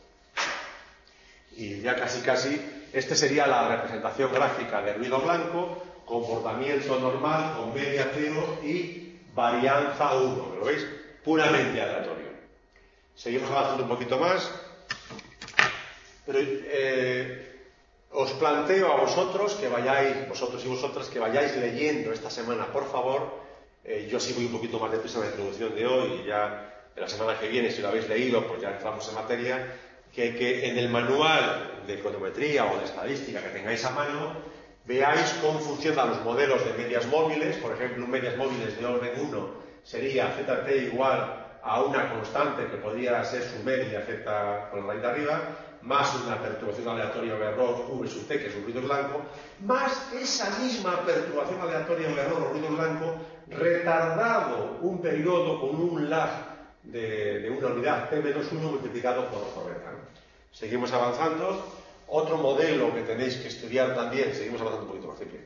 S1: Y ya casi casi, esta sería la representación gráfica de ruido blanco, comportamiento normal con media cero y varianza uno. ¿Lo veis? Puramente aleatorio. Seguimos avanzando un poquito más. Pero eh, os planteo a vosotros que vayáis, vosotros y vosotras, que vayáis leyendo esta semana, por favor. Eh, yo sí voy un poquito más deprisa en la introducción de hoy y ya de la semana que viene, si lo habéis leído, pues ya entramos en materia. Que, que en el manual de econometría o de estadística que tengáis a mano veáis cómo funcionan los modelos de medias móviles. Por ejemplo, un medias móviles de orden uno sería Z T igual a una constante que podría ser su media Z con la raíz de arriba, más una perturbación aleatoria o error V sub T, que es un ruido blanco, más esa misma perturbación aleatoria o error o ruido blanco retardado un periodo con un lag De, de una unidad P menos uno multiplicado por correcta. ¿no? Seguimos avanzando. Otro modelo que tenéis que estudiar también, seguimos avanzando un poquito más simple.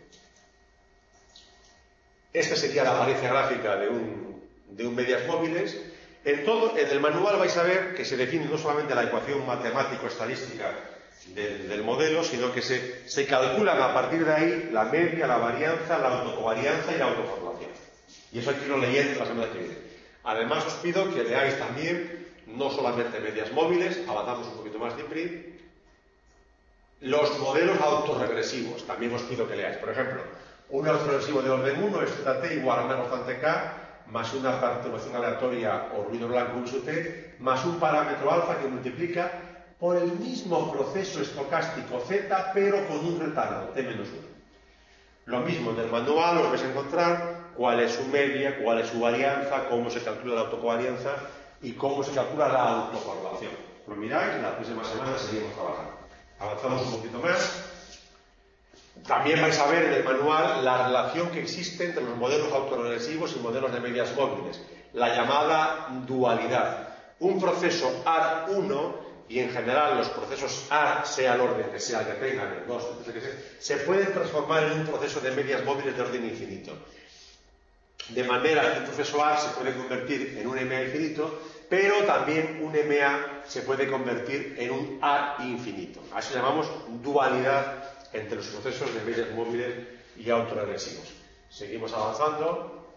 S1: Esta sería la apariencia gráfica de un, de un medias móviles. En todo, en el manual vais a ver que se define no solamente la ecuación matemático-estadística del, del modelo, sino que se, se calculan a partir de ahí la media, la varianza, la autocovarianza y la autocorrelación. Y eso hay que irlo leyendo la semana que viene. Además os pido que leáis también, no solamente medias móviles, avanzamos un poquito más siempre, los modelos autorregresivos, también os pido que leáis. Por ejemplo, un autorregresivo de orden uno es Z T igual a una constante K, más una perturbación aleatoria o ruido blanco V sub T, más un parámetro alfa que multiplica por el mismo proceso estocástico Z, pero con un retardo T menos uno. Lo mismo en el manual, os vais a encontrar cuál es su media, cuál es su varianza, cómo se calcula la autocovarianza y cómo se calcula la autocorrelación. Lo miráis, la próxima semana seguimos trabajando. Avanzamos un poquito más. También vais a ver en el manual la relación que existe entre los modelos autorregresivos y modelos de medias móviles, la llamada dualidad. Un proceso A R uno, y en general los procesos A R, sea el orden que sea, el que tengan, el dos, el que sea, se pueden transformar en un proceso de medias móviles de orden infinito. De manera que un proceso A R se puede convertir en un M A infinito, pero también un M A se puede convertir en un A R infinito. A eso llamamos dualidad entre los procesos de medias móviles y autorregresivos. Seguimos avanzando.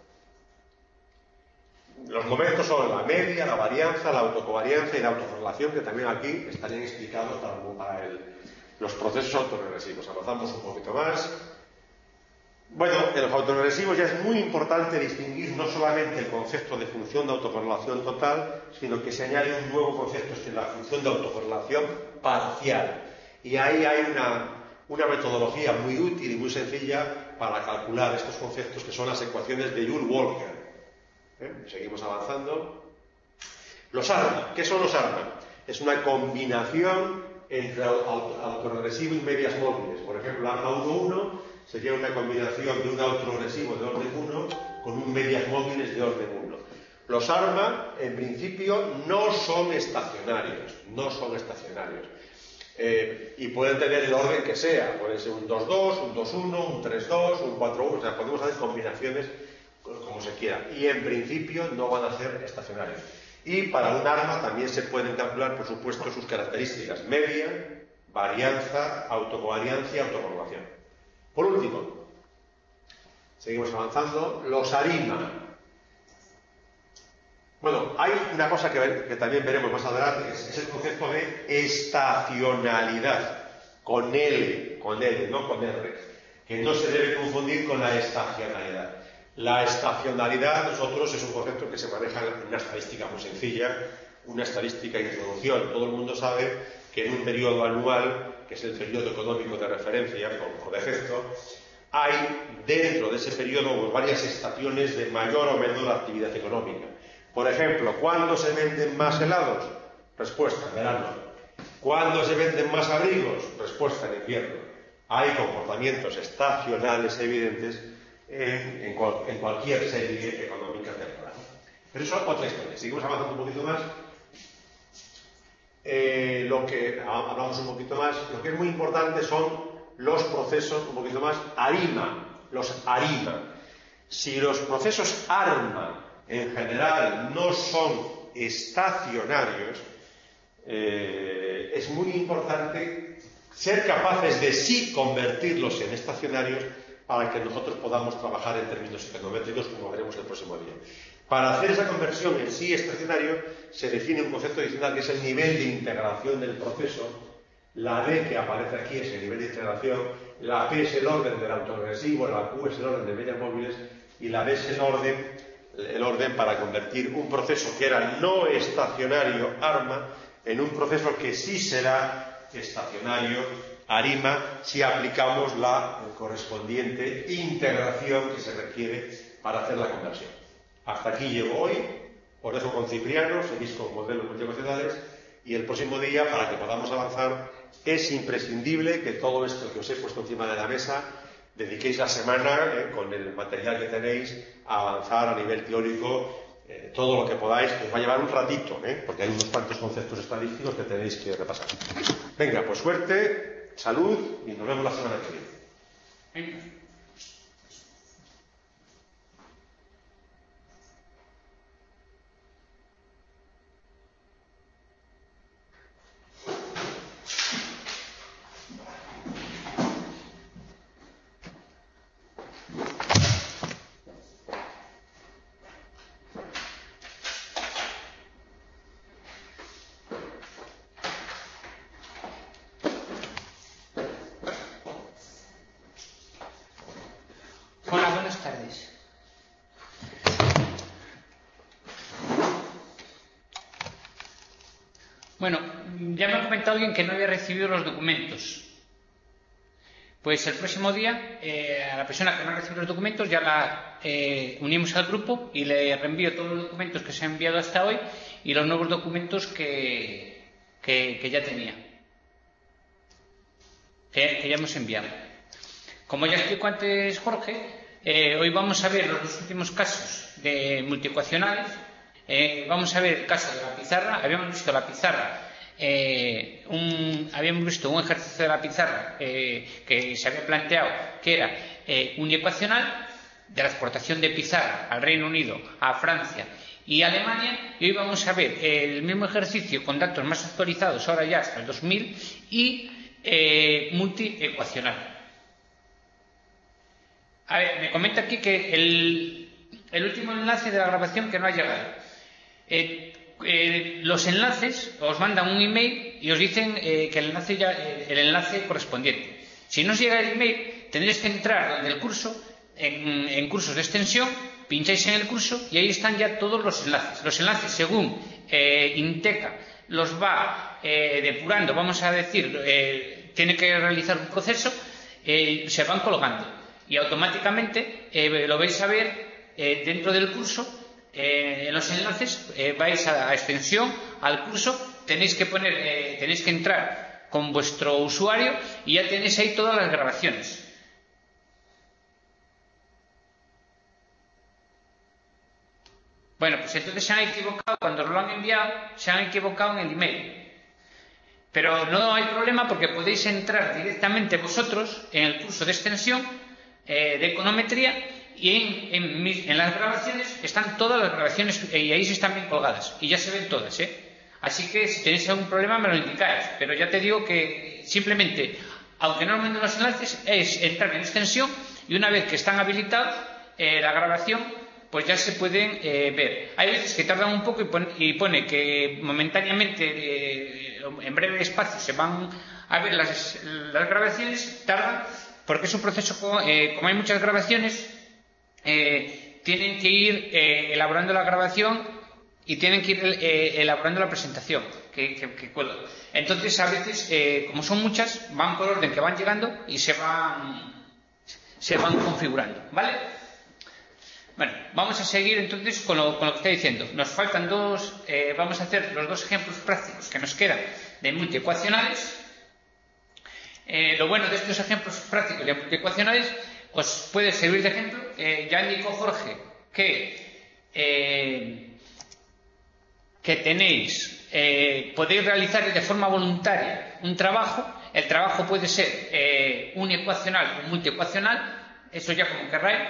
S1: Los momentos son la media, la varianza, la autocovarianza y la autorrelación, que también aquí estarían explicados para el, los procesos autorregresivos. Avanzamos un poquito más. Bueno, en los autorregresivos ya es muy importante distinguir no solamente el concepto de función de autocorrelación total, sino que se añade un nuevo concepto, que es la función de autocorrelación parcial. Y ahí hay una, una metodología muy útil y muy sencilla para calcular estos conceptos, que son las ecuaciones de Joule-Walker. ¿Eh? Seguimos avanzando. Los ARMA. ¿Qué son los ARMA? Es una combinación entre autorregresivo y medias móviles. Por ejemplo, ARMA uno uno sería una combinación de un autorregresivo de orden uno con un medias móviles de orden uno. Los ARMA, en principio, no son estacionarios. No son estacionarios. Eh, y pueden tener el orden que sea. Pueden ser un dos dos, un dos uno, un tres dos, un cuatro uno. O sea, podemos hacer combinaciones como se quiera. Y en principio no van a ser estacionarios. Y para un ARMA también se pueden calcular, por supuesto, sus características: media, varianza, autocovarianza y autocorrelación. Por último, seguimos avanzando, los ARIMA. Bueno, hay una cosa que, que también veremos más adelante, que es, es el concepto de estacionalidad, con L, con L, no con R, que no se debe confundir con la estacionalidad. La estacionalidad, nosotros, es un concepto que se maneja en una estadística muy sencilla, una estadística de introducción. Todo el mundo sabe que en un periodo anual, que es el periodo económico de referencia, por, por defecto, hay dentro de ese periodo pues, varias estaciones de mayor o menor actividad económica. Por ejemplo, ¿cuándo se venden más helados? Respuesta, en verano. ¿Cuándo se venden más abrigos? Respuesta, en invierno. Hay comportamientos estacionales evidentes en, en, cual, en cualquier serie económica temporal. Pero eso es otra historia. Seguimos avanzando un poquito más. Eh, lo que hablamos un poquito más, lo que es muy importante son los procesos, un poquito más, ARIMA, los ARIMA. Si los procesos ARMA en general no son estacionarios, eh, es muy importante ser capaces de sí convertirlos en estacionarios para que nosotros podamos trabajar en términos econométricos, como veremos el próximo día. Para hacer esa conversión en sí estacionario se define un concepto adicional que es el nivel de integración del proceso. La D que aparece aquí es el nivel de integración, la P es el orden del autorregresivo, la Q es el orden de medias móviles y la D es el orden, el orden para convertir un proceso que era no estacionario, ARMA, en un proceso que sí será estacionario, ARIMA, si aplicamos la correspondiente integración que se requiere para hacer la conversión. Hasta aquí llego hoy, os dejo con Cipriano, seguís con modelos multiecuacionales, y el próximo día, para que podamos avanzar, es imprescindible que todo esto que os he puesto encima de la mesa dediquéis la semana, eh, con el material que tenéis, a avanzar a nivel teórico, eh, todo lo que podáis, que os va a llevar un ratito, eh, porque hay unos cuantos conceptos estadísticos que tenéis que repasar. Venga, pues suerte, salud, y nos vemos la semana que viene.
S2: Venga. Bueno, ya me ha comentado alguien que no había recibido los documentos. Pues el próximo día, eh, a la persona que no ha recibido los documentos, ya la eh, unimos al grupo y le reenvío todos los documentos que se han enviado hasta hoy y los nuevos documentos que, que, que ya tenía, que, que ya hemos enviado. Como ya explicó antes Jorge, eh, hoy vamos a ver los dos últimos casos de multiecuacionales. Eh, vamos a ver el caso de la pizarra. Habíamos visto la pizarra. Eh, un, habíamos visto un ejercicio de la pizarra eh, que se había planteado que era eh, uniecuacional, de la exportación de pizarra al Reino Unido, a Francia y a Alemania, y hoy vamos a ver el mismo ejercicio con datos más actualizados, ahora ya hasta el dos mil, y eh, multiecuacional. A ver, me comenta aquí que el, el último enlace de la grabación que no ha llegado. Eh, Eh, los enlaces os mandan un email y os dicen eh, que el enlace, ya, eh, el enlace correspondiente. Si no os llega el email, tendréis que entrar donde el curso, en, en cursos de extensión, pincháis en el curso y ahí están ya todos los enlaces. Los enlaces, según eh, Inteca los va eh, depurando, vamos a decir, eh, tiene que realizar un proceso, eh, se van colgando y automáticamente eh, lo vais a ver eh, dentro del curso. Eh, en los enlaces eh, vais a, a extensión, al curso, tenéis que poner, eh, tenéis que entrar con vuestro usuario y ya tenéis ahí todas las grabaciones. Bueno, pues entonces se han equivocado, cuando os lo han enviado, se han equivocado en el email. Pero no hay problema porque podéis entrar directamente vosotros en el curso de extensión eh, de econometría. Y en, en, mis, en las grabaciones están todas las grabaciones y ahí sí están bien colgadas y ya se ven todas, ¿eh? Así que si tenéis algún problema me lo indicáis, pero ya te digo que simplemente, aunque no os manden los enlaces, es entrar en extensión y una vez que están habilitados eh, la grabación, pues ya se pueden eh, ver. Hay veces que tardan un poco y pone, y pone que momentáneamente eh, en breve espacio se van a ver las, las grabaciones, tardan porque es un proceso, eh, como hay muchas grabaciones, Eh, tienen que ir eh, elaborando la grabación y tienen que ir eh, elaborando la presentación que, que, que cuelga. Entonces a veces eh, como son muchas van por orden que van llegando y se van se van configurando, ¿vale? Bueno, vamos a seguir entonces con lo, con lo que está diciendo. Nos faltan dos, eh, vamos a hacer los dos ejemplos prácticos que nos quedan de multiecuacionales. Eh, lo bueno de estos ejemplos prácticos de multiecuacionales os puede servir de ejemplo. Eh, ya indicó Jorge que, eh, que tenéis, eh, podéis realizar de forma voluntaria un trabajo. El trabajo puede ser eh, uniecuacional o multiecuacional, eso ya como querráis.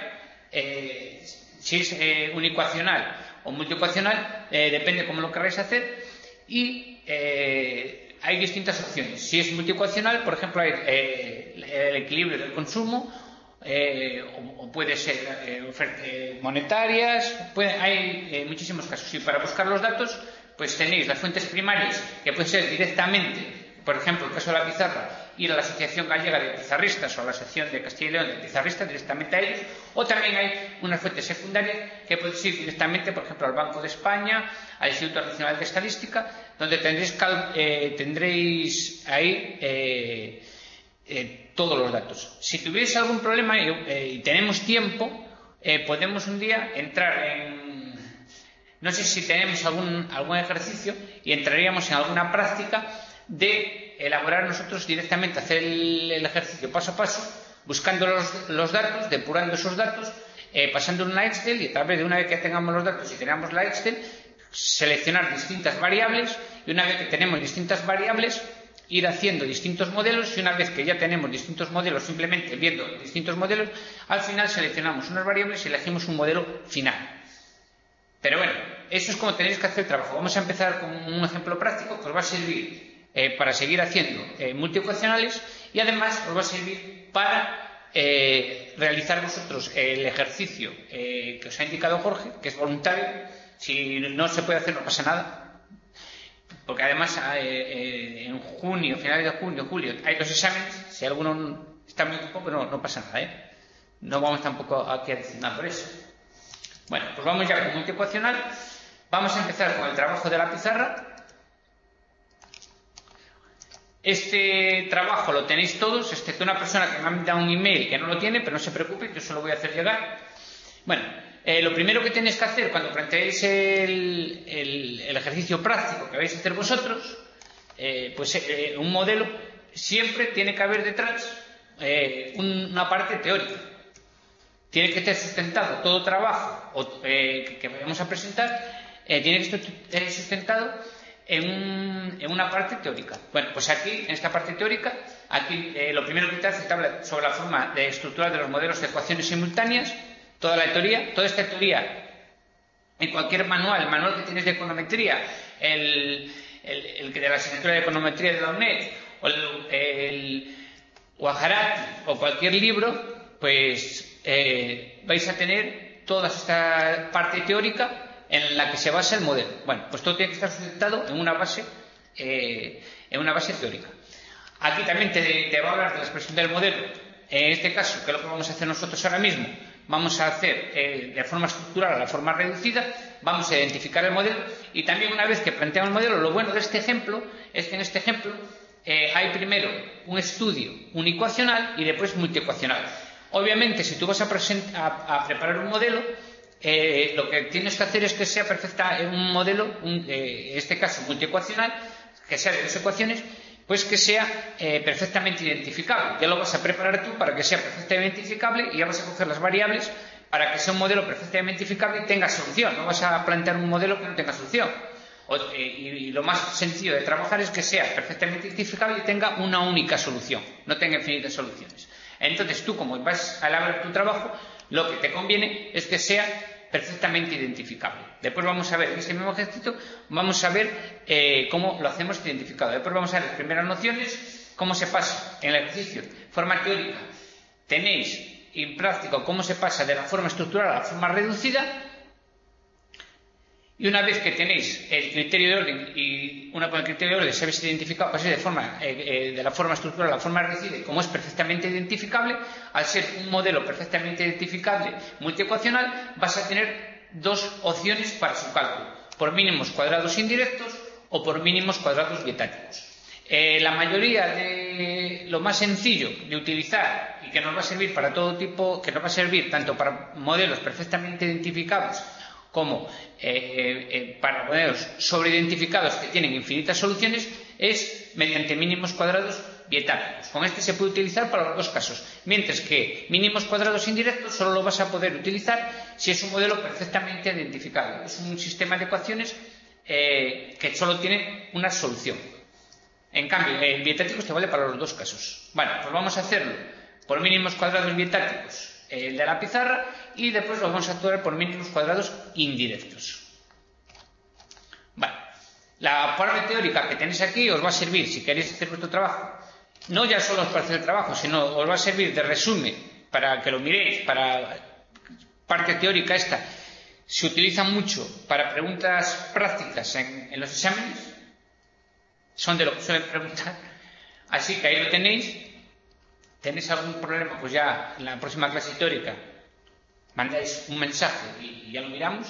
S2: Eh, si es eh, uniecuacional o multiecuacional, eh, depende cómo lo querráis hacer. Y eh, hay distintas opciones. Si es multiecuacional, por ejemplo, hay eh, el equilibrio del consumo. Eh, o, o puede ser eh, ofertas eh, monetarias, puede, hay eh, muchísimos casos. Y para buscar los datos, pues tenéis las fuentes primarias que pueden ser directamente, por ejemplo, el caso de la pizarra, ir a la Asociación Gallega de Pizarristas o a la Asociación de Castilla y León de Pizarristas, directamente a ellos, o también hay unas fuentes secundarias que pueden ir directamente, por ejemplo, al Banco de España, al Instituto Nacional de Estadística, donde tendréis, eh, tendréis ahí eh, Eh, todos los datos. Si tuvierais algún problema y, eh, y tenemos tiempo, eh, podemos un día entrar en, no sé si tenemos algún, algún ejercicio y entraríamos en alguna práctica de elaborar nosotros directamente, hacer el, el ejercicio paso a paso, buscando los, los datos, depurando esos datos, eh, pasando en una Excel y a través de una vez que tengamos los datos y tenemos la Excel, seleccionar distintas variables y una vez que tenemos distintas variables, ir haciendo distintos modelos y una vez que ya tenemos distintos modelos, simplemente viendo distintos modelos, al final seleccionamos unas variables y elegimos un modelo final. Pero bueno, eso es como tenéis que hacer el trabajo. Vamos a empezar con un ejemplo práctico que os va a servir eh, para seguir haciendo eh, multiecuacionales y además os va a servir para eh, realizar vosotros el ejercicio eh, que os ha indicado Jorge, que es voluntario. Si no se puede hacer no pasa nada. Porque además eh, eh, en junio, finales de junio, julio, hay dos exámenes. Si alguno está muy poco, pero no, no pasa nada, ¿eh? No vamos tampoco aquí a decir nada por eso. Bueno, pues vamos ya con multiecuacional. Vamos a empezar con el trabajo de la pizarra. Este trabajo lo tenéis todos, excepto una persona que me ha mandado un email que no lo tiene, pero no se preocupe, yo se lo voy a hacer llegar. Bueno, eh, lo primero que tenéis que hacer cuando planteéis el, el, el ejercicio práctico que vais a hacer vosotros, eh, pues eh, un modelo siempre tiene que haber detrás eh, una parte teórica. Tiene que estar sustentado todo trabajo o, eh, que vayamos a presentar, eh, tiene que estar sustentado en, un, en una parte teórica. Bueno, pues aquí, en esta parte teórica, aquí eh, lo primero que te hace te habla sobre la forma de estructural de los modelos de ecuaciones simultáneas, toda la teoría, toda esta teoría, en cualquier manual, el manual que tienes de econometría, el, el, el de la asignatura de econometría de la UNED, o el, el Guajarati, o cualquier libro, pues eh, vais a tener toda esta parte teórica en la que se basa el modelo. Bueno, pues todo tiene que estar sustentado en una base, eh, en una base teórica. Aquí también te, te va a hablar de la expresión del modelo. En este caso, que es lo que vamos a hacer nosotros ahora mismo, vamos a hacer eh, de forma estructural a la forma reducida, vamos a identificar el modelo y también una vez que planteamos el modelo, lo bueno de este ejemplo es que en este ejemplo eh, hay primero un estudio unicuacional y después multiecuacional. Obviamente, si tú vas a, a, a preparar un modelo, eh, lo que tienes que hacer es que sea perfecta un modelo, un, eh, en este caso multiecuacional, que sea de dos ecuaciones, pues que sea eh, perfectamente identificable. Ya lo vas a preparar tú para que sea perfectamente identificable y ya vas a coger las variables para que sea un modelo perfectamente identificable y tenga solución. No vas a plantear un modelo que no tenga solución. O, eh, y, y lo más sencillo de trabajar es que sea perfectamente identificable y tenga una única solución, no tenga infinitas soluciones. Entonces tú, como vas a elaborar tu trabajo, lo que te conviene es que sea perfectamente identificable. Después vamos a ver en este mismo ejercicio, vamos a ver eh, cómo lo hacemos identificado. Después vamos a ver las primeras nociones, cómo se pasa en el ejercicio, forma teórica. Tenéis en práctico cómo se pasa de la forma estructural a la forma reducida. Y una vez que tenéis el criterio de orden y una con el criterio de orden se habéis identificado, pasé de, forma, eh, eh, de la forma estructural a la forma reducida, y como es perfectamente identificable, al ser un modelo perfectamente identificable multiecuacional, vas a tener dos opciones para su cálculo, por mínimos cuadrados indirectos o por mínimos cuadrados dietáticos. Eh, la mayoría de lo más sencillo de utilizar y que nos va a servir para todo tipo, que nos va a servir tanto para modelos perfectamente identificables como eh, eh, para modelos sobreidentificados que tienen infinitas soluciones, es mediante mínimos cuadrados dietáticos. Con este se puede utilizar para los dos casos, mientras que mínimos cuadrados indirectos solo lo vas a poder utilizar si es un modelo perfectamente identificable. Es un sistema de ecuaciones eh, que solo tiene una solución. En cambio, el dietático te vale para los dos casos. Bueno, pues vamos a hacerlo por mínimos cuadrados dietáticos, el de la pizarra, y después lo vamos a actuar por mínimos cuadrados indirectos. Vale. La parte teórica que tenéis aquí os va a servir si queréis hacer vuestro trabajo. No ya solo para hacer el trabajo, sino os va a servir de resumen para que lo miréis, para parte teórica esta. Se utiliza mucho para preguntas prácticas en, en los exámenes. Son de lo que suelen preguntar. Así que ahí lo tenéis. ¿Tenéis algún problema? Pues ya en la próxima clase teórica mandáis un mensaje y ya lo miramos.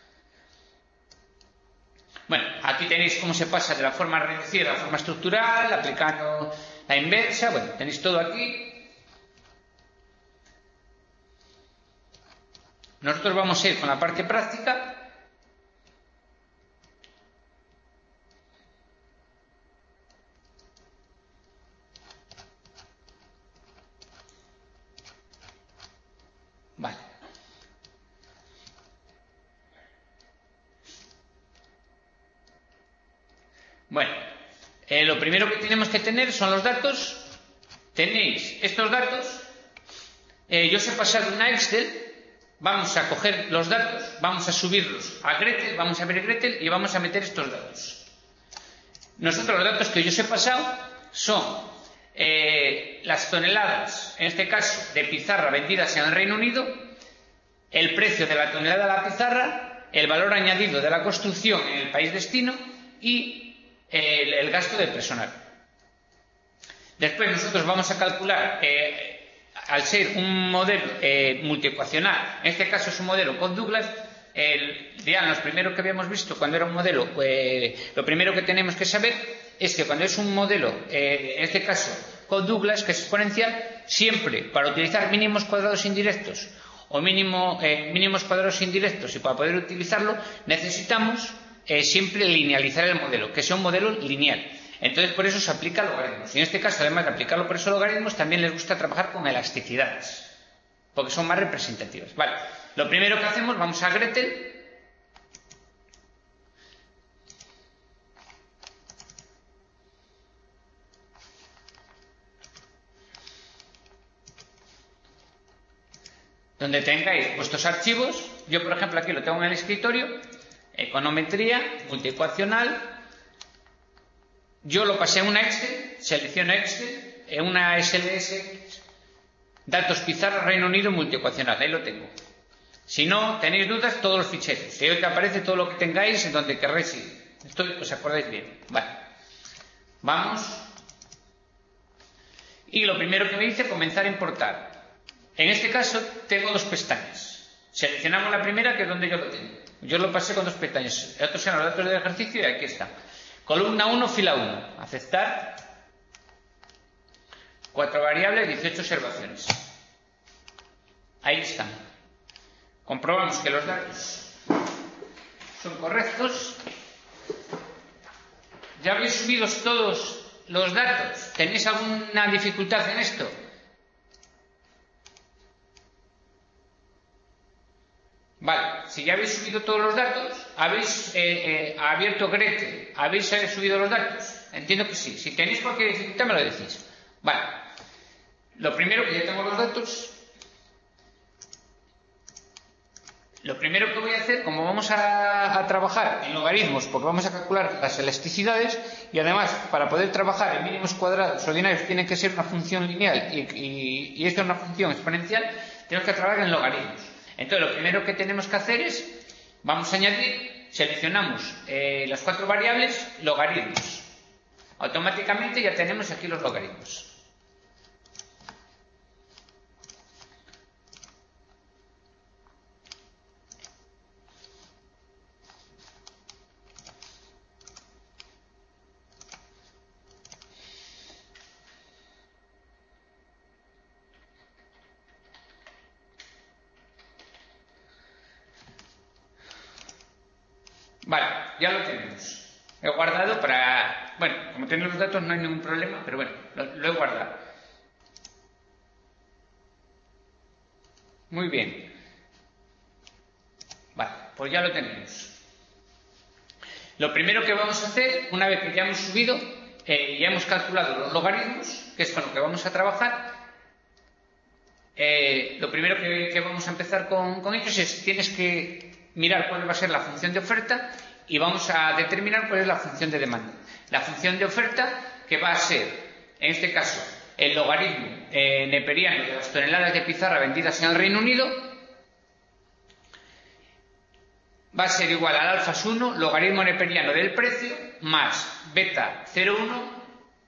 S2: Bueno, aquí tenéis cómo se pasa de la forma reducida a la forma estructural, aplicando la inversa. Bueno, tenéis todo aquí. Nosotros vamos a ir con la parte práctica. Vale. Bueno, eh, lo primero que tenemos que tener son los datos. Tenéis estos datos. Eh, yo os he pasado una Excel. Vamos a coger los datos, vamos a subirlos a Gretel, vamos a ver Gretel y vamos a meter estos datos. Nosotros los datos que yo os he pasado son eh, las toneladas, en este caso, de pizarra vendidas en el Reino Unido, el precio de la tonelada de la pizarra, el valor añadido de la construcción en el país destino y el, el gasto del personal. Después nosotros vamos a calcular, eh, al ser un modelo eh, multiecuacional, en este caso es un modelo con Douglas, el, ya los primeros que habíamos visto cuando era un modelo, eh, lo primero que tenemos que saber es que cuando es un modelo, eh, en este caso con Douglas, que es exponencial, siempre para utilizar mínimos cuadrados indirectos o mínimo, eh, mínimos cuadrados indirectos, y para poder utilizarlo necesitamos eh, siempre linealizar el modelo, que sea un modelo lineal. Entonces por eso se aplica logaritmos. Y en este caso, además de aplicarlo por esos logaritmos, también les gusta trabajar con elasticidades, porque son más representativas. Vale, lo primero que hacemos, vamos a Gretel. Donde tengáis vuestros archivos. Yo, por ejemplo, aquí lo tengo en el escritorio. Econometría, multiecuacional. Yo lo pasé en una Excel, selecciono Excel, en una S L S, datos pizarra, Reino Unido, multiecuacional. Ahí lo tengo. Si no tenéis dudas, todos los ficheros. Si hoy que aparece todo lo que tengáis en donde querréis ir. Esto os acordáis bien. Vale. Vamos. Y lo primero que me dice, comenzar a importar. En este caso tengo dos pestañas. Seleccionamos la primera, que es donde yo lo tengo. Yo lo pasé con dos pestañas. Estos son los datos del ejercicio y aquí está. Columna uno, fila uno. Aceptar. Cuatro variables, dieciocho observaciones. Ahí están. Comprobamos que los datos son correctos. ¿Ya habéis subido todos los datos? ¿Tenéis alguna dificultad en esto? Vale, si ya habéis subido todos los datos, habéis eh, eh, abierto Gretel, habéis eh, subido los datos. Entiendo que sí. Si tenéis cualquier dificultad, me lo decís. Vale. Lo primero, que ya tengo los datos. Lo primero que voy a hacer, como vamos a, a trabajar en logaritmos, porque vamos a calcular las elasticidades, y además, para poder trabajar en mínimos cuadrados ordinarios, tiene que ser una función lineal, y, y, y esto es una función exponencial, tenemos que trabajar en logaritmos. Entonces, lo primero que tenemos que hacer es, vamos a añadir, seleccionamos eh, las cuatro variables, logaritmos. Automáticamente ya tenemos aquí los logaritmos. Vale, ya lo tenemos. He guardado para... Bueno, como tengo los datos no hay ningún problema, pero bueno, lo, lo he guardado. Muy bien. Vale, pues ya lo tenemos. Lo primero que vamos a hacer, una vez que ya hemos subido, eh, ya hemos calculado los logaritmos, que es con lo que vamos a trabajar, eh, lo primero que, que vamos a empezar con, con ellos es, tienes que mirar cuál va a ser la función de oferta y vamos a determinar cuál es la función de demanda. La función de oferta, que va a ser, en este caso, el logaritmo eh, neperiano de las toneladas de pizarra vendidas en el Reino Unido, va a ser igual al alfa uno, logaritmo neperiano del precio, más beta cero coma uno,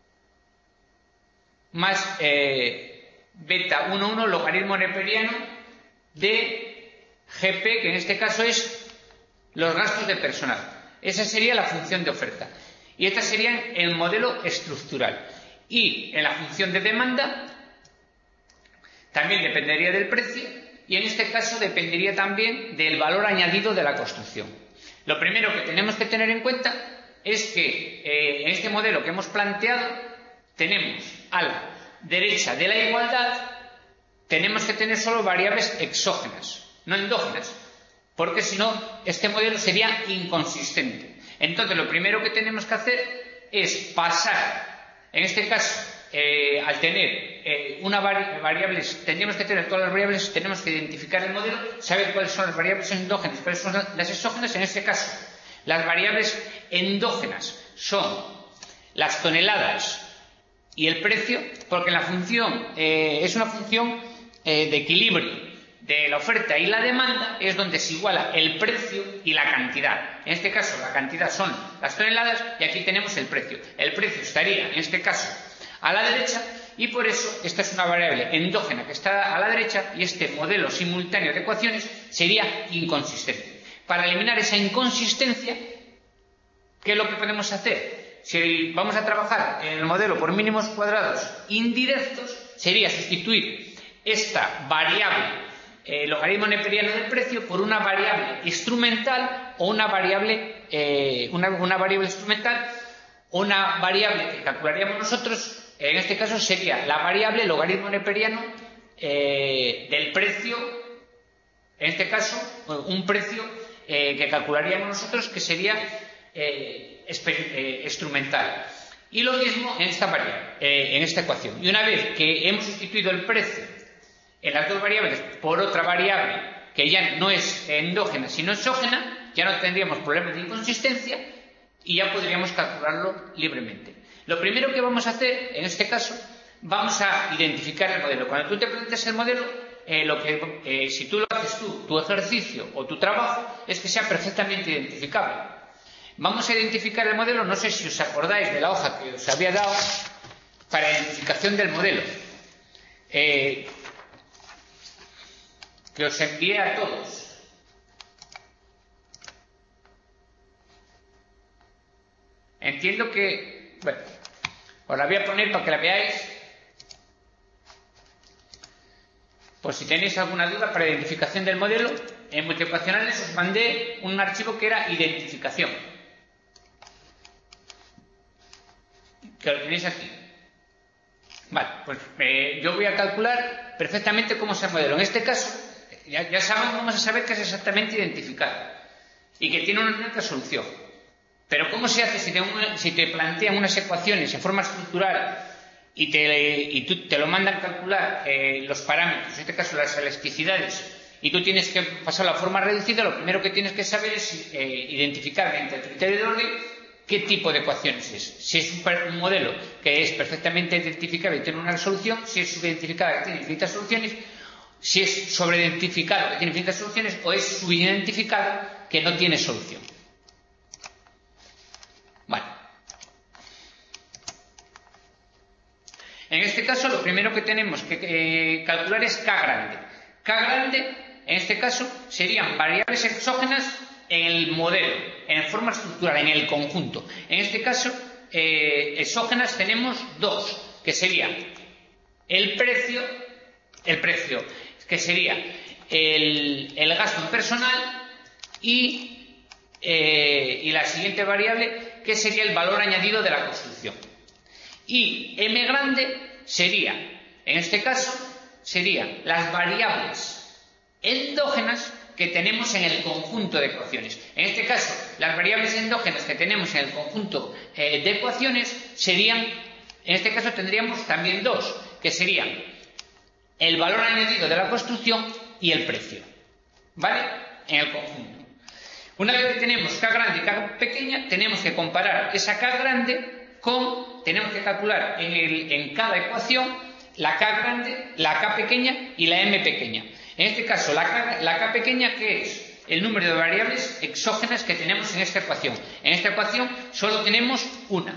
S2: más eh, beta uno coma uno, logaritmo neperiano de G P, que en este caso es los gastos de personal. Esa sería la función de oferta. Y esta sería el modelo estructural. Y en la función de demanda también dependería del precio y en este caso dependería también del valor añadido de la construcción. Lo primero que tenemos que tener en cuenta es que eh, en este modelo que hemos planteado tenemos a la derecha de la igualdad, tenemos que tener solo variables exógenas, no endógenas, porque si no este modelo sería inconsistente. Entonces lo primero que tenemos que hacer es pasar, en este caso eh, al tener eh, una vari variables, tendríamos que tener todas las variables, tenemos que identificar el modelo, saber cuáles son las variables endógenas, cuáles son las exógenas. En este caso las variables endógenas son las toneladas y el precio, porque la función eh, es una función eh, de equilibrio de la oferta y la demanda, es donde se iguala el precio y la cantidad. En este caso la cantidad son las toneladas y aquí tenemos el precio. El precio estaría en este caso a la derecha y por eso esta es una variable endógena que está a la derecha y este modelo simultáneo de ecuaciones sería inconsistente. Para eliminar esa inconsistencia, ¿qué es lo que podemos hacer? si vamos a trabajar en el modelo por mínimos cuadrados indirectos, sería sustituir esta variable, el logaritmo neperiano del precio, por una variable instrumental o una variable, eh, una, una variable instrumental o una variable que calcularíamos nosotros. En este caso sería la variable logaritmo neperiano eh, del precio, en este caso un precio eh, que calcularíamos nosotros, que sería eh, eh, instrumental. Y lo mismo en esta variable, eh, en esta ecuación. Y una vez que hemos sustituido el precio en las dos variables por otra variable que ya no es endógena sino exógena, ya no tendríamos problemas de inconsistencia y ya podríamos calcularlo libremente. Lo primero que vamos a hacer, en este caso, vamos a identificar el modelo. Cuando tú te planteas el modelo, eh, lo que, eh, si tú lo haces tú, tu ejercicio o tu trabajo, es que sea perfectamente identificable. Vamos a identificar el modelo, no sé si os acordáis de la hoja que os había dado para identificación del modelo, eh, que os envié a todos. Entiendo que, bueno, os la voy a poner para que la veáis, por si tenéis alguna duda para identificación del modelo. En multiecuacionales os mandé un archivo que era identificación, que lo tenéis aquí. Vale, pues eh, yo voy a calcular perfectamente cómo es el modelo. En este caso, ya, ya sabemos, vamos a saber que es exactamente identificado y que tiene una única solución. Pero ¿cómo se hace si te, si te plantean unas ecuaciones en forma estructural y te, y tú, te lo mandan calcular eh, los parámetros, en este caso las elasticidades, y tú tienes que pasar a la forma reducida? Lo primero que tienes que saber es eh, identificar mediante el criterio de orden qué tipo de ecuaciones es. Si es un, un modelo que es perfectamente identificable y tiene una solución, si es subidentificado que tiene infinitas soluciones, si es sobreidentificado que tiene infinitas soluciones, o es subidentificado que no tiene solución. Vale. En este caso, lo primero que tenemos que eh, calcular es K grande. K grande, en este caso, serían variables exógenas en el modelo, en forma estructural, en el conjunto. En este caso, eh, exógenas tenemos dos, que serían el precio, el precio, que sería el, el gasto en personal y, eh, y la siguiente variable, que sería el valor añadido de la construcción. Y M grande sería, en este caso, serían las variables endógenas que tenemos en el conjunto de ecuaciones. En este caso, las variables endógenas que tenemos en el conjunto eh, de ecuaciones serían, en este caso tendríamos también dos, que serían el valor añadido de la construcción y el precio, ¿vale? En el conjunto. Una vez que tenemos K grande y K pequeña, tenemos que comparar esa K grande con, tenemos que calcular en, el, en cada ecuación la K grande, la K pequeña y la M pequeña. En este caso, la K, la K pequeña, que es el número de variables exógenas que tenemos en esta ecuación. En esta ecuación solo tenemos una.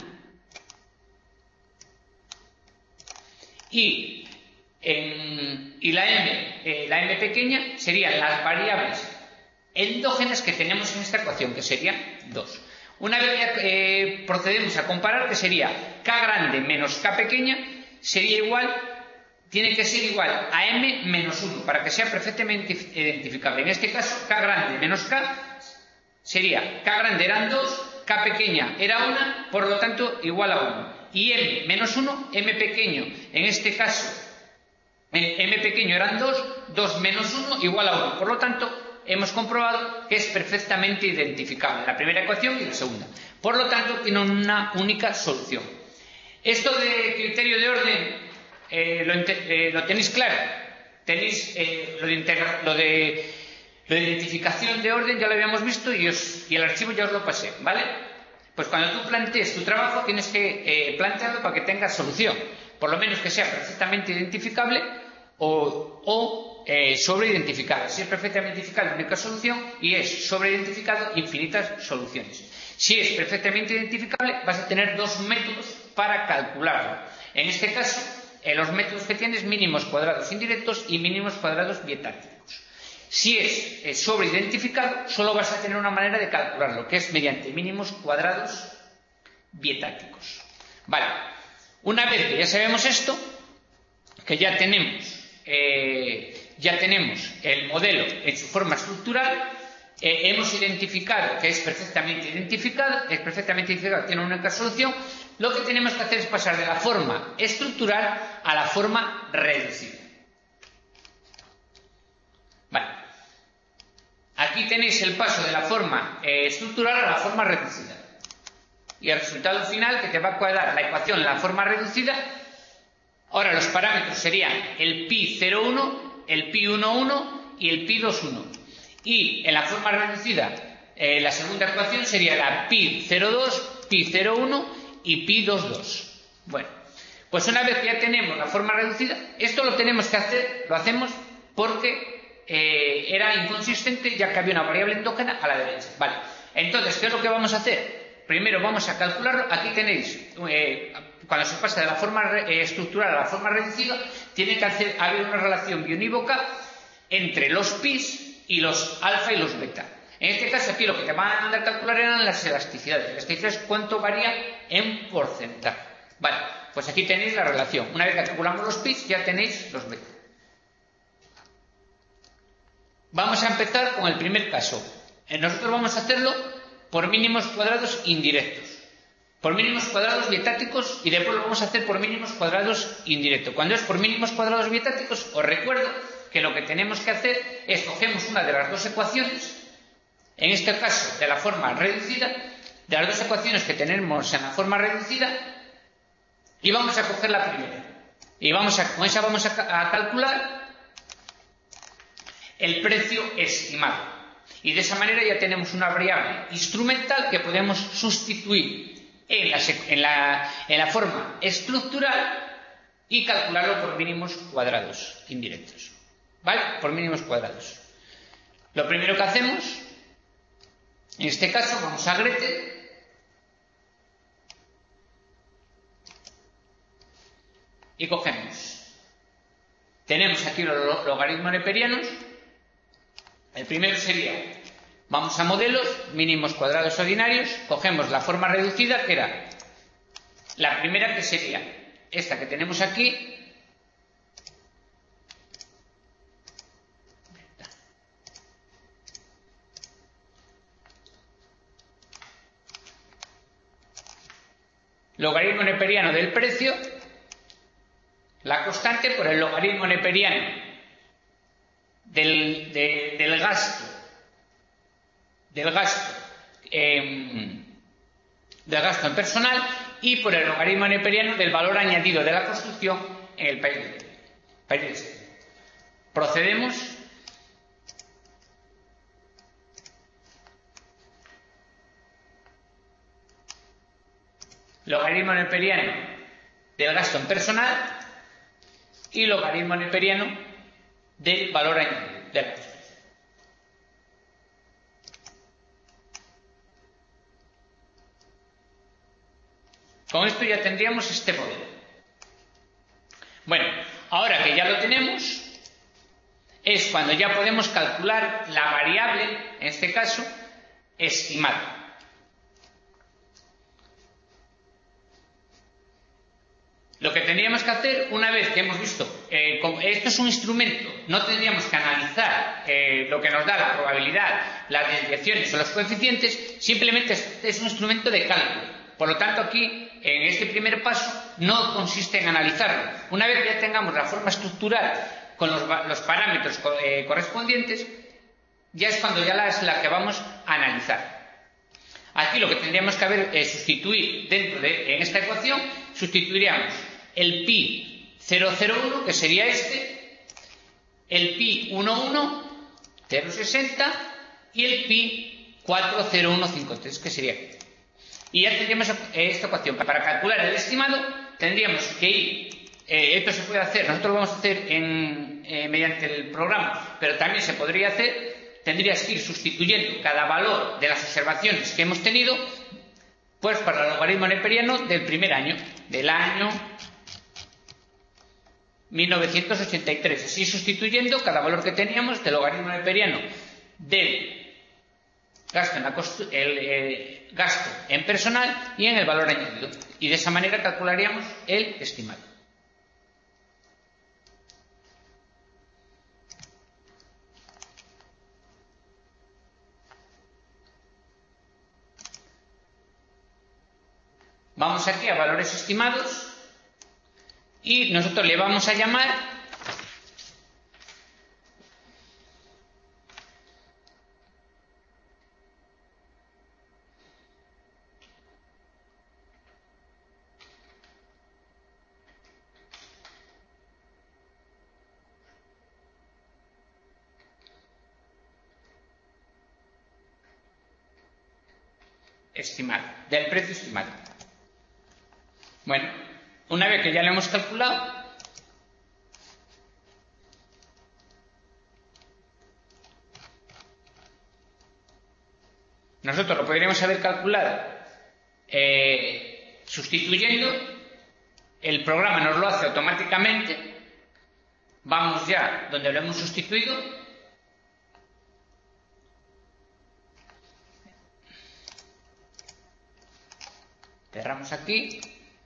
S2: Y, en, y la, M, eh, la M pequeña serían las variables endógenas que tenemos en esta ecuación, que serían dos. Una vez que eh, procedemos a comparar, que sería K grande menos K pequeña, sería igual, tiene que ser igual a M menos uno, para que sea perfectamente identificable. En este caso, K grande menos K sería, K grande eran dos, K pequeña era una, por lo tanto, igual a uno. Y M menos uno, M pequeño, en este caso, M pequeño eran dos, dos menos uno igual a uno. Por lo tanto, hemos comprobado que es perfectamente identificable la primera ecuación y la segunda. Por lo tanto, tiene una única solución. Esto de criterio de orden, eh, lo, eh, ¿lo tenéis claro? Tenéis eh, lo, de integra lo, de, lo de identificación de orden, ya lo habíamos visto y, os, y el archivo ya os lo pasé, ¿vale? Pues cuando tú plantees tu trabajo tienes que eh, plantearlo para que tenga solución. Por lo menos que sea perfectamente identificable o... o Eh, sobreidentificada. Si es perfectamente identificada, la única solución, y es sobreidentificado, infinitas soluciones. Si es perfectamente identificable, vas a tener dos métodos para calcularlo. En este caso, eh, los métodos que tienes, mínimos cuadrados indirectos y mínimos cuadrados bietácticos. Si es eh, sobreidentificado, solo vas a tener una manera de calcularlo, que es mediante mínimos cuadrados bietáticos. Vale, una vez que ya sabemos esto, que ya tenemos, eh, ya tenemos el modelo en su forma estructural, eh, hemos identificado que es perfectamente identificado, es perfectamente identificado, tiene una única solución, lo que tenemos que hacer es pasar de la forma estructural a la forma reducida. Vale. Aquí tenéis el paso de la forma eh, estructural a la forma reducida. Y el resultado final que te va a dar la ecuación en la forma reducida. Ahora los parámetros serían el pi cero uno, el pi uno uno y el pi dos uno. Y en la forma reducida, eh, la segunda ecuación sería la pi cero dos, pi cero uno y pi dos dos. Bueno, pues una vez que ya tenemos la forma reducida, esto lo tenemos que hacer, lo hacemos porque eh, era inconsistente ya que había una variable endógena a la derecha. Vale, entonces, ¿qué es lo que vamos a hacer? Primero vamos a calcularlo. Aquí tenéis, eh, cuando se pasa de la forma eh, estructural a la forma reducida, tiene que hacer, haber una relación biunívoca entre los pis y los alfa y los beta. En este caso aquí lo que te van a mandar a calcular eran las elasticidades. La elasticidad es cuánto varía en porcentaje. Vale, pues aquí tenéis la relación. Una vez que calculamos los pis, ya tenéis los beta. Vamos a empezar con el primer caso. Nosotros vamos a hacerlo por mínimos cuadrados indirectos, por mínimos cuadrados bietáticos, y después lo vamos a hacer por mínimos cuadrados indirectos. Cuando es por mínimos cuadrados bietáticos, os recuerdo que lo que tenemos que hacer es cogemos una de las dos ecuaciones, en este caso de la forma reducida, de las dos ecuaciones que tenemos en la forma reducida, y vamos a coger la primera. Y vamos a, con esa vamos a, a calcular el precio estimado. Y de esa manera ya tenemos una variable instrumental que podemos sustituir en la, en la, en la forma estructural y calcularlo por mínimos cuadrados indirectos. ¿Vale? Por mínimos cuadrados. Lo primero que hacemos, en este caso, vamos a Gretel. Y cogemos. Tenemos aquí los logaritmos neperianos. El primero sería, vamos a modelos, mínimos cuadrados ordinarios, cogemos la forma reducida, que era la primera, que sería esta que tenemos aquí, logaritmo neperiano del precio, la constante por el logaritmo neperiano Del, de, del gasto del gasto eh, del gasto en personal, y por el logaritmo neperiano del valor añadido de la construcción en el país de, país de este. Procedemos logaritmo neperiano del gasto en personal y logaritmo neperiano del valor añadido de la construcción. Con esto ya tendríamos este modelo. Bueno, ahora que ya lo tenemos, es cuando ya podemos calcular la variable, en este caso, estimada. Lo que tendríamos que hacer, una vez que hemos visto, eh, esto es un instrumento, no tendríamos que analizar eh, lo que nos da la probabilidad, las desviaciones o los coeficientes, simplemente es, es un instrumento de cálculo. Por lo tanto, aquí, en este primer paso, no consiste en analizarlo. Una vez que ya tengamos la forma estructural con los, los parámetros eh, correspondientes, ya es cuando ya la es la que vamos a analizar. Aquí lo que tendríamos que haber es sustituir dentro de en esta ecuación, sustituiríamos el pi cero cero uno, que sería este, el pi uno uno, cero sesenta, y el pi cuatro cero uno cinco tres, que sería este. Y ya tendríamos esta ecuación. Para calcular el estimado tendríamos que ir, eh, esto se puede hacer, nosotros lo vamos a hacer en, eh, mediante el programa, pero también se podría hacer, tendrías que ir sustituyendo cada valor de las observaciones que hemos tenido, pues para el logaritmo neperiano del primer año, del año mil novecientos ochenta y tres, así sustituyendo cada valor que teníamos del logaritmo neperiano del gasto en, la costu el, eh, gasto en personal y en el valor añadido. Y de esa manera calcularíamos el estimado. Vamos aquí a valores estimados y nosotros le vamos a llamar estimado, del precio estimado. Bueno, una vez que ya lo hemos calculado, nosotros lo podríamos haber calculado eh, sustituyendo. El programa nos lo hace automáticamente. Vamos ya donde lo hemos sustituido. Cerramos aquí.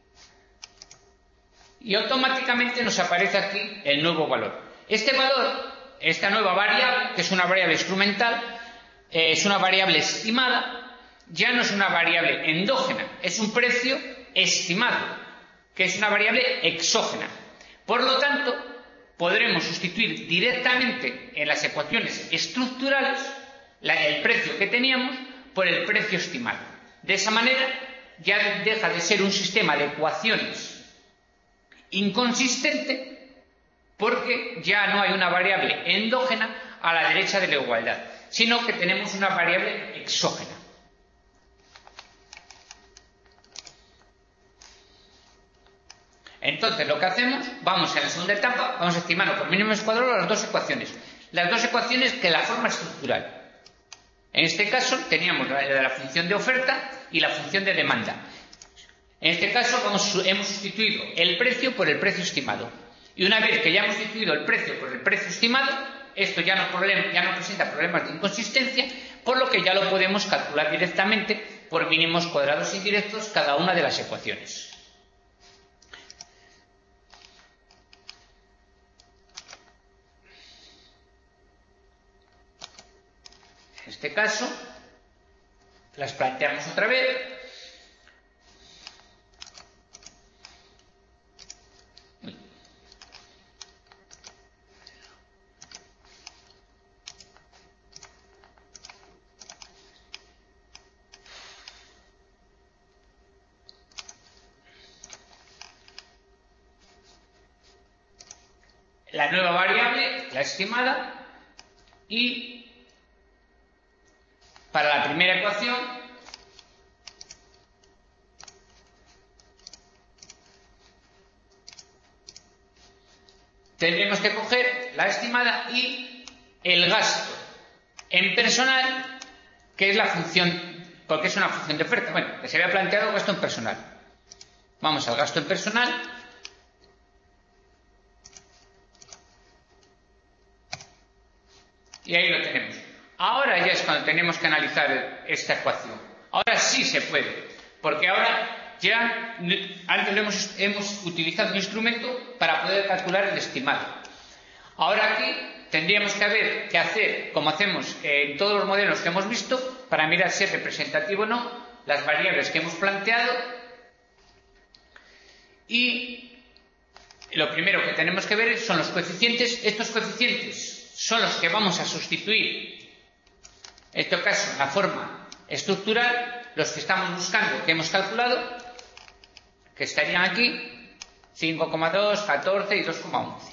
S2: Y automáticamente nos aparece aquí el nuevo valor. Este valor, esta nueva variable, que es una variable instrumental, eh, es una variable estimada, ya no es una variable endógena, es un precio estimado, que es una variable exógena. Por lo tanto, podremos sustituir directamente en las ecuaciones estructurales la, el precio que teníamos por el precio estimado. De esa manera, ya deja de ser un sistema de ecuaciones inconsistente, porque ya no hay una variable endógena a la derecha de la igualdad, sino que tenemos una variable exógena. Entonces lo que hacemos, vamos en la segunda etapa, vamos estimando por mínimos cuadrados las dos ecuaciones. Las dos ecuaciones que la forma estructural. En este caso teníamos la de la función de oferta y la función de demanda. En este caso vamos, hemos sustituido el precio por el precio estimado. Y una vez que ya hemos sustituido el precio por el precio estimado, esto ya no, problem, ya no presenta problemas de inconsistencia, por lo que ya lo podemos calcular directamente por mínimos cuadrados indirectos cada una de las ecuaciones. En este caso, las planteamos otra vez. La nueva variable, la estimada, y para la primera ecuación tendremos que coger la estimada y el gasto en personal, que es la función, porque es una función de oferta. Bueno, que se había planteado gasto en personal. Vamos al gasto en personal. Y ahí lo tenemos. Ahora ya es cuando tenemos que analizar esta ecuación. Ahora sí se puede. Porque ahora ya, antes lo hemos, hemos utilizado un instrumento para poder calcular el estimado. Ahora aquí tendríamos que, haber, que hacer, como hacemos en todos los modelos que hemos visto, para mirar si es representativo o no, las variables que hemos planteado. Y lo primero que tenemos que ver son los coeficientes. Estos coeficientes son los que vamos a sustituir, en este caso en la forma estructural, los que estamos buscando, que hemos calculado, que estarían aquí, cinco coma dos, catorce y dos coma once.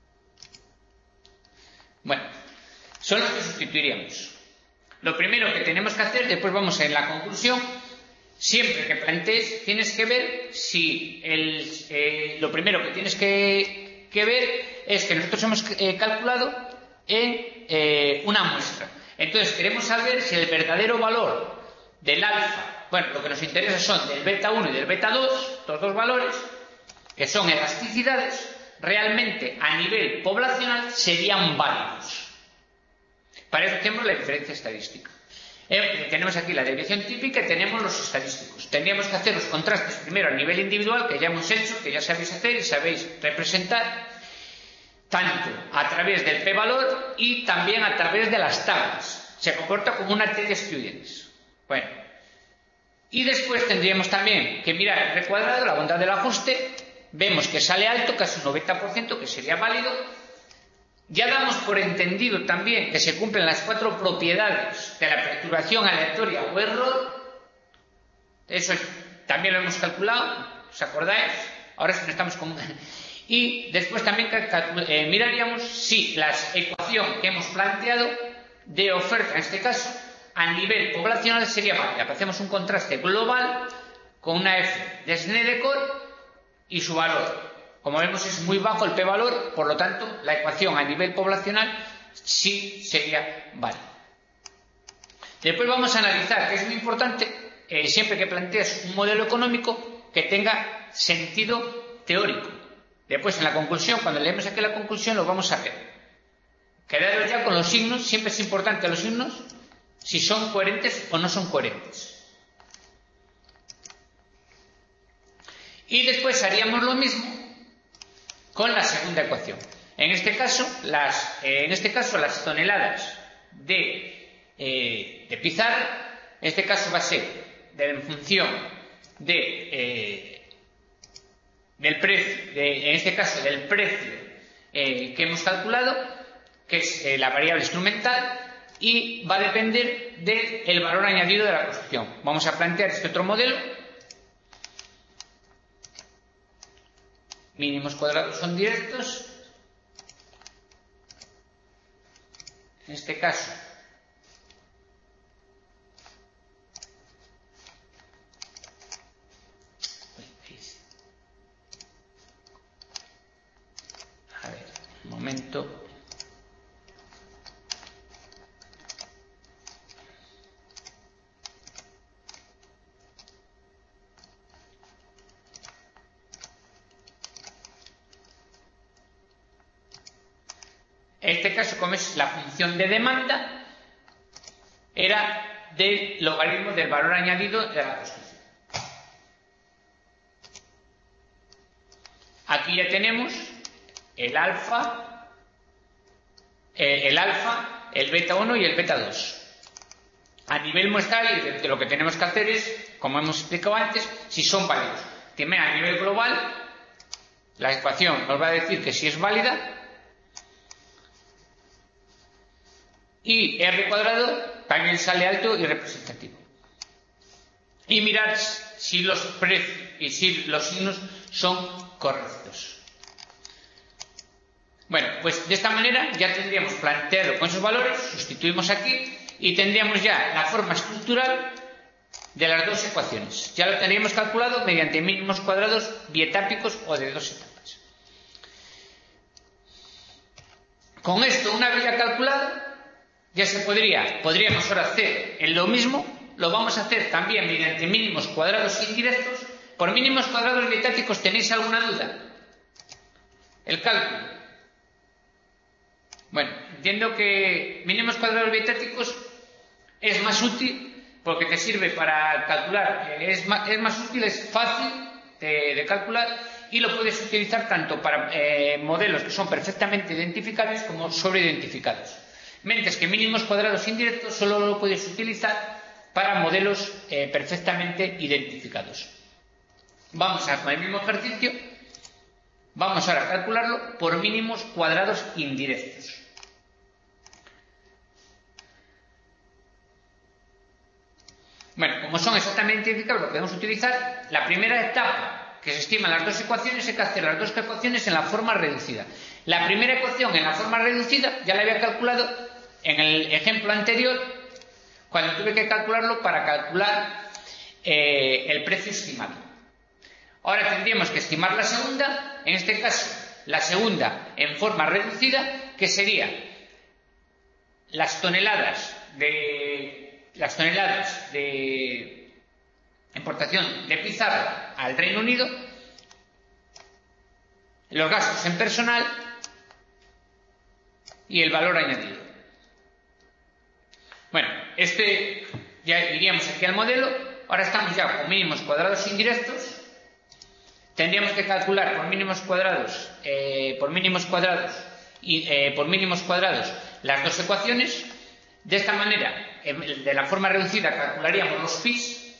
S2: Bueno, son los que sustituiríamos. Lo primero que tenemos que hacer, después vamos en la conclusión, siempre que plantees, tienes que ver si el, eh, lo primero que tienes que, que ver es que nosotros hemos eh, calculado en eh, una muestra. Entonces queremos saber si el verdadero valor del alfa, bueno, lo que nos interesa son del beta uno y del beta dos, estos dos valores, que son elasticidades, realmente a nivel poblacional serían válidos. Para eso tenemos la diferencia estadística. Eh, tenemos aquí la desviación típica y tenemos los estadísticos. Tendríamos que hacer los contrastes primero a nivel individual, que ya hemos hecho, que ya sabéis hacer y sabéis representar, tanto a través del p-valor y también a través de las tablas. Se comporta como una T de students. Bueno, y después tendríamos también que mirar el recuadrado, la bondad del ajuste. Vemos que sale alto, casi un noventa por ciento, que sería válido. Ya damos por entendido también que se cumplen las cuatro propiedades de la perturbación aleatoria o error. Eso también lo hemos calculado, ¿os acordáis? Ahora sí no estamos con... Y después también eh, miraríamos si la ecuación que hemos planteado de oferta, en este caso, a nivel poblacional sería válida. Hacemos un contraste global con una F de Snedeker y su valor. Como vemos es muy bajo el p-valor, por lo tanto la ecuación a nivel poblacional sí sería válida. Después vamos a analizar, que es muy importante, eh, siempre que plantees un modelo económico, que tenga sentido teórico. Después en la conclusión, cuando leemos aquí la conclusión, lo vamos a ver. Quedaros ya con los signos, siempre es importante los signos, si son coherentes o no son coherentes. Y después haríamos lo mismo con la segunda ecuación. En este caso, las, eh, en este caso, las toneladas de, eh, de pizarra, en este caso va a ser de, en función de, eh, del precio, de, en este caso del precio eh, que hemos calculado, que es eh, la variable instrumental, y va a depender del valor añadido de la construcción. Vamos a plantear este otro modelo. Mínimos cuadrados son directos. En este caso, a ver, un momento. En este caso, como es la función de demanda, era del logaritmo del valor añadido de la construcción. Aquí ya tenemos el alfa, eh, el alfa, el beta uno y el beta dos. A nivel muestral, y de lo que tenemos que hacer es, como hemos explicado antes, si son válidos. También a nivel global, la ecuación nos va a decir que si es válida. Y R cuadrado también sale alto y representativo. Y mirad si los precios y si los signos son correctos. Bueno, pues de esta manera ya tendríamos planteado con esos valores, sustituimos aquí y tendríamos ya la forma estructural de las dos ecuaciones. Ya lo tendríamos calculado mediante mínimos cuadrados bietápicos o de dos etapas. Con esto, una vez ya calculado, ya se podría, podríamos ahora hacer en lo mismo, lo vamos a hacer también mediante mínimos cuadrados indirectos. Por mínimos cuadrados bietáticos, ¿tenéis alguna duda? El cálculo. Bueno, entiendo que mínimos cuadrados bietáticos es más útil porque te sirve para calcular, es más, es más útil, es fácil de, de calcular y lo puedes utilizar tanto para eh, modelos que son perfectamente identificables como sobreidentificados. Mientras que mínimos cuadrados indirectos solo lo puedes utilizar para modelos eh, perfectamente identificados. Vamos a con el mismo ejercicio, vamos ahora a calcularlo por mínimos cuadrados indirectos. Bueno, como son exactamente identificables, lo podemos utilizar. La primera etapa, que se estiman las dos ecuaciones, hay que hacer las dos ecuaciones en la forma reducida. La primera ecuación en la forma reducida ya la había calculado en el ejemplo anterior, cuando tuve que calcularlo para calcular eh, el precio estimado. Ahora tendríamos que estimar la segunda, en este caso la segunda en forma reducida, que sería las toneladas de las toneladas de importación de pizarra al Reino Unido, los gastos en personal y el valor añadido. Bueno, este ya iríamos aquí al modelo. Ahora estamos ya con mínimos cuadrados indirectos. Tendríamos que calcular por mínimos cuadrados, eh, por mínimos cuadrados y eh, por mínimos cuadrados las dos ecuaciones. De esta manera, de la forma reducida, calcularíamos los pis.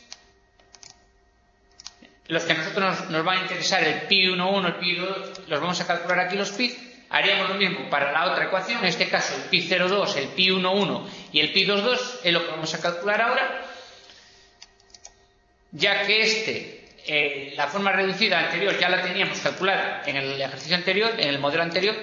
S2: Los que a nosotros nos, nos van a interesar, el pi uno uno, el pi dos, los vamos a calcular aquí los pi. Haríamos lo mismo para la otra ecuación, en este caso el pi cero dos, el pi uno uno y el pi dos dos es lo que vamos a calcular ahora, ya que este, eh, la forma reducida anterior ya la teníamos calculada en el ejercicio anterior, en el modelo anterior.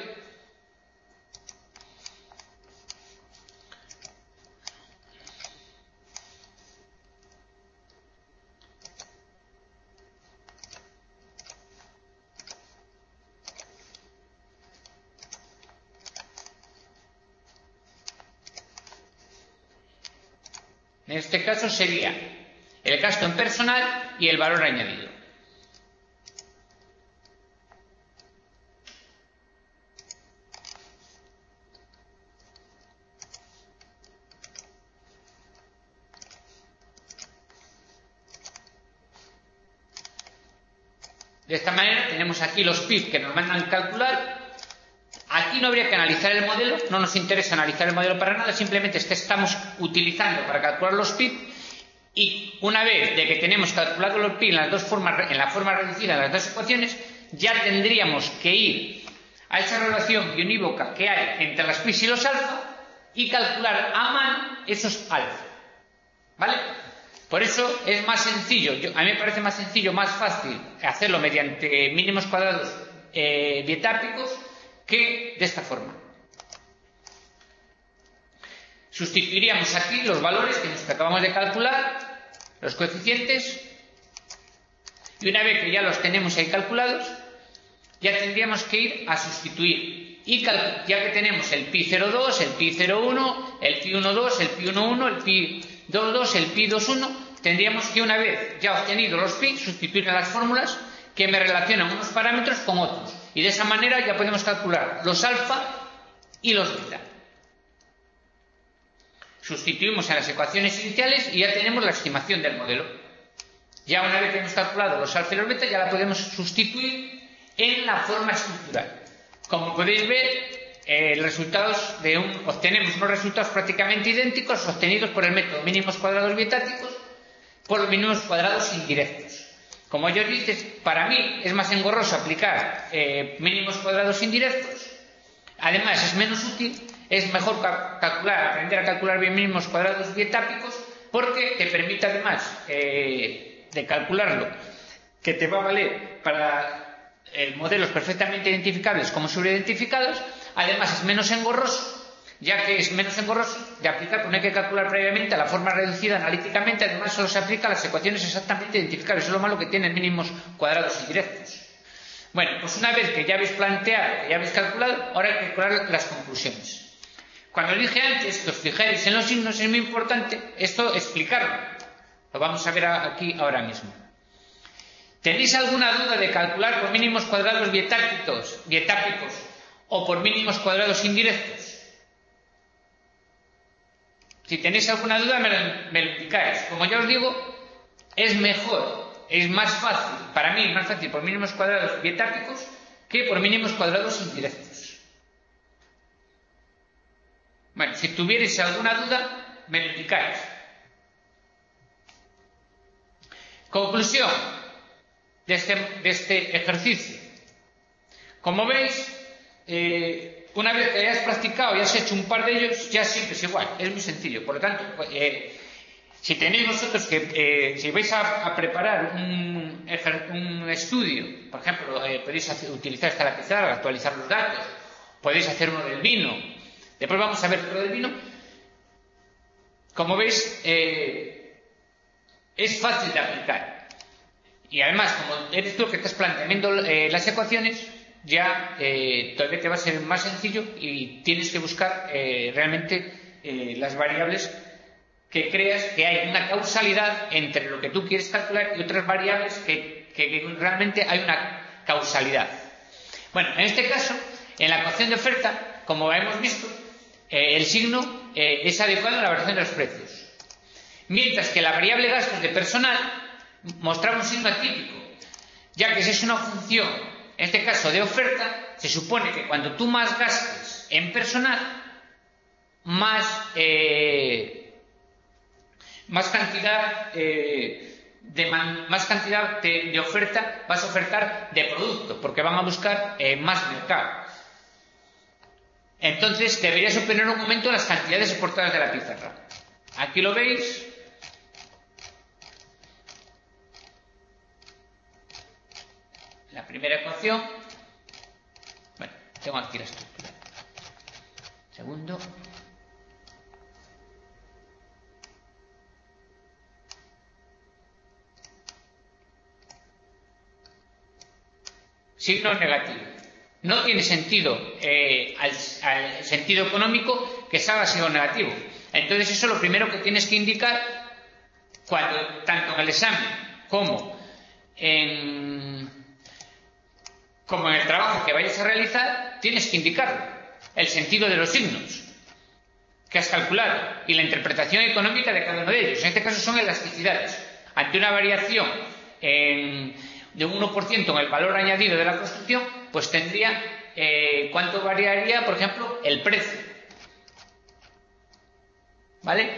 S2: En este caso sería el gasto en personal y el valor añadido. De esta manera tenemos aquí los P I B que nos mandan a calcular. Aquí no habría que analizar el modelo, no nos interesa analizar el modelo para nada, simplemente es que estamos utilizando para calcular los P I B, y una vez de que tenemos calculado los P I B en las dos formas, en la forma reducida en las dos ecuaciones, ya tendríamos que ir a esa relación unívoca que hay entre las P I y los alfa y calcular a mano esos alfa. ¿Vale? Por eso es más sencillo, yo, a mí me parece más sencillo, más fácil hacerlo mediante mínimos cuadrados eh, bietápicos que de esta forma. Sustituiríamos aquí los valores que nos acabamos de calcular, los coeficientes, y una vez que ya los tenemos ahí calculados, ya tendríamos que ir a sustituir. Y ya que tenemos el pi cero dos, el pi cero uno, el pi uno dos, el pi uno uno, el pi dos dos, el pi dos uno, tendríamos que, una vez ya obtenido los pi, sustituir en las fórmulas que me relacionan unos parámetros con otros. Y de esa manera ya podemos calcular los alfa y los beta. Sustituimos en las ecuaciones iniciales y ya tenemos la estimación del modelo. Ya una vez que hemos calculado los alfa y los beta, ya la podemos sustituir en la forma estructural. Como podéis ver, eh, los resultados de un, obtenemos unos resultados prácticamente idénticos obtenidos por el método mínimos cuadrados bietáticos por los mínimos cuadrados indirectos. Como yo os dije, para mí es más engorroso aplicar eh, mínimos cuadrados indirectos. Además, es menos útil, es mejor ca calcular, aprender a calcular bien mínimos cuadrados bietápicos, porque te permite además eh, de calcularlo, que te va a valer para eh, modelos perfectamente identificables como sobreidentificados. Además, es menos engorroso, ya que es menos engorroso de aplicar, pues no hay que calcular previamente a la forma reducida analíticamente. Además, solo se aplica a las ecuaciones exactamente identificables. Eso es lo malo que tienen mínimos cuadrados indirectos. Bueno, pues una vez que ya habéis planteado, que ya habéis calculado, ahora hay que calcular las conclusiones. Cuando os dije antes que os fijáis en los signos, es muy importante esto explicarlo. Lo vamos a ver aquí ahora mismo. ¿Tenéis alguna duda de calcular por mínimos cuadrados bietápicos, bietápicos o por mínimos cuadrados indirectos? Si tenéis alguna duda, me lo, me lo indicáis. Como ya os digo, es mejor, es más fácil, para mí es más fácil por mínimos cuadrados bietápicos que por mínimos cuadrados indirectos. Bueno, si tuvierais alguna duda, me lo indicáis. Conclusión de este, de este ejercicio. Como veis, eh, una vez que hayas practicado y has hecho un par de ellos, ya siempre es igual, es muy sencillo. Por lo tanto, eh, si tenéis vosotros que, eh, si vais a, a preparar un, un estudio, por ejemplo, eh, podéis hacer, utilizar esta lapizarra, actualizar los datos, podéis hacer uno del vino, después vamos a ver otro del vino. Como veis, eh, es fácil de aplicar. Y además, como eres tú que estás planteando eh, las ecuaciones, ya eh, todavía te va a ser más sencillo y tienes que buscar eh, realmente eh, las variables que creas que hay una causalidad entre lo que tú quieres calcular y otras variables que, que, que realmente hay una causalidad. Bueno, en este caso, en la ecuación de oferta, como hemos visto, eh, el signo eh, es adecuado a la variación de los precios. Mientras que la variable gastos de personal mostraba un signo atípico, ya que si es una función, en este caso de oferta, se supone que cuando tú más gastes en personal, más, eh, más cantidad, eh, de, man, más cantidad de, de oferta vas a ofertar de producto, porque van a buscar eh, más mercado. Entonces debería suponer un aumento en las cantidades exportadas de la pizarra. Aquí lo veis. La primera ecuación. Bueno, tengo aquí la estructura. Segundo. Signo negativo. No tiene sentido eh, al, al sentido económico que salga signo negativo. Entonces eso es lo primero que tienes que indicar cuando, tanto en el examen como en, como en el trabajo que vayas a realizar, tienes que indicarlo, el sentido de los signos que has calculado y la interpretación económica de cada uno de ellos. En este caso son elasticidades. Ante una variación en, de un uno por ciento en el valor añadido de la construcción, pues tendría eh, cuánto variaría, por ejemplo, el precio. ¿Vale?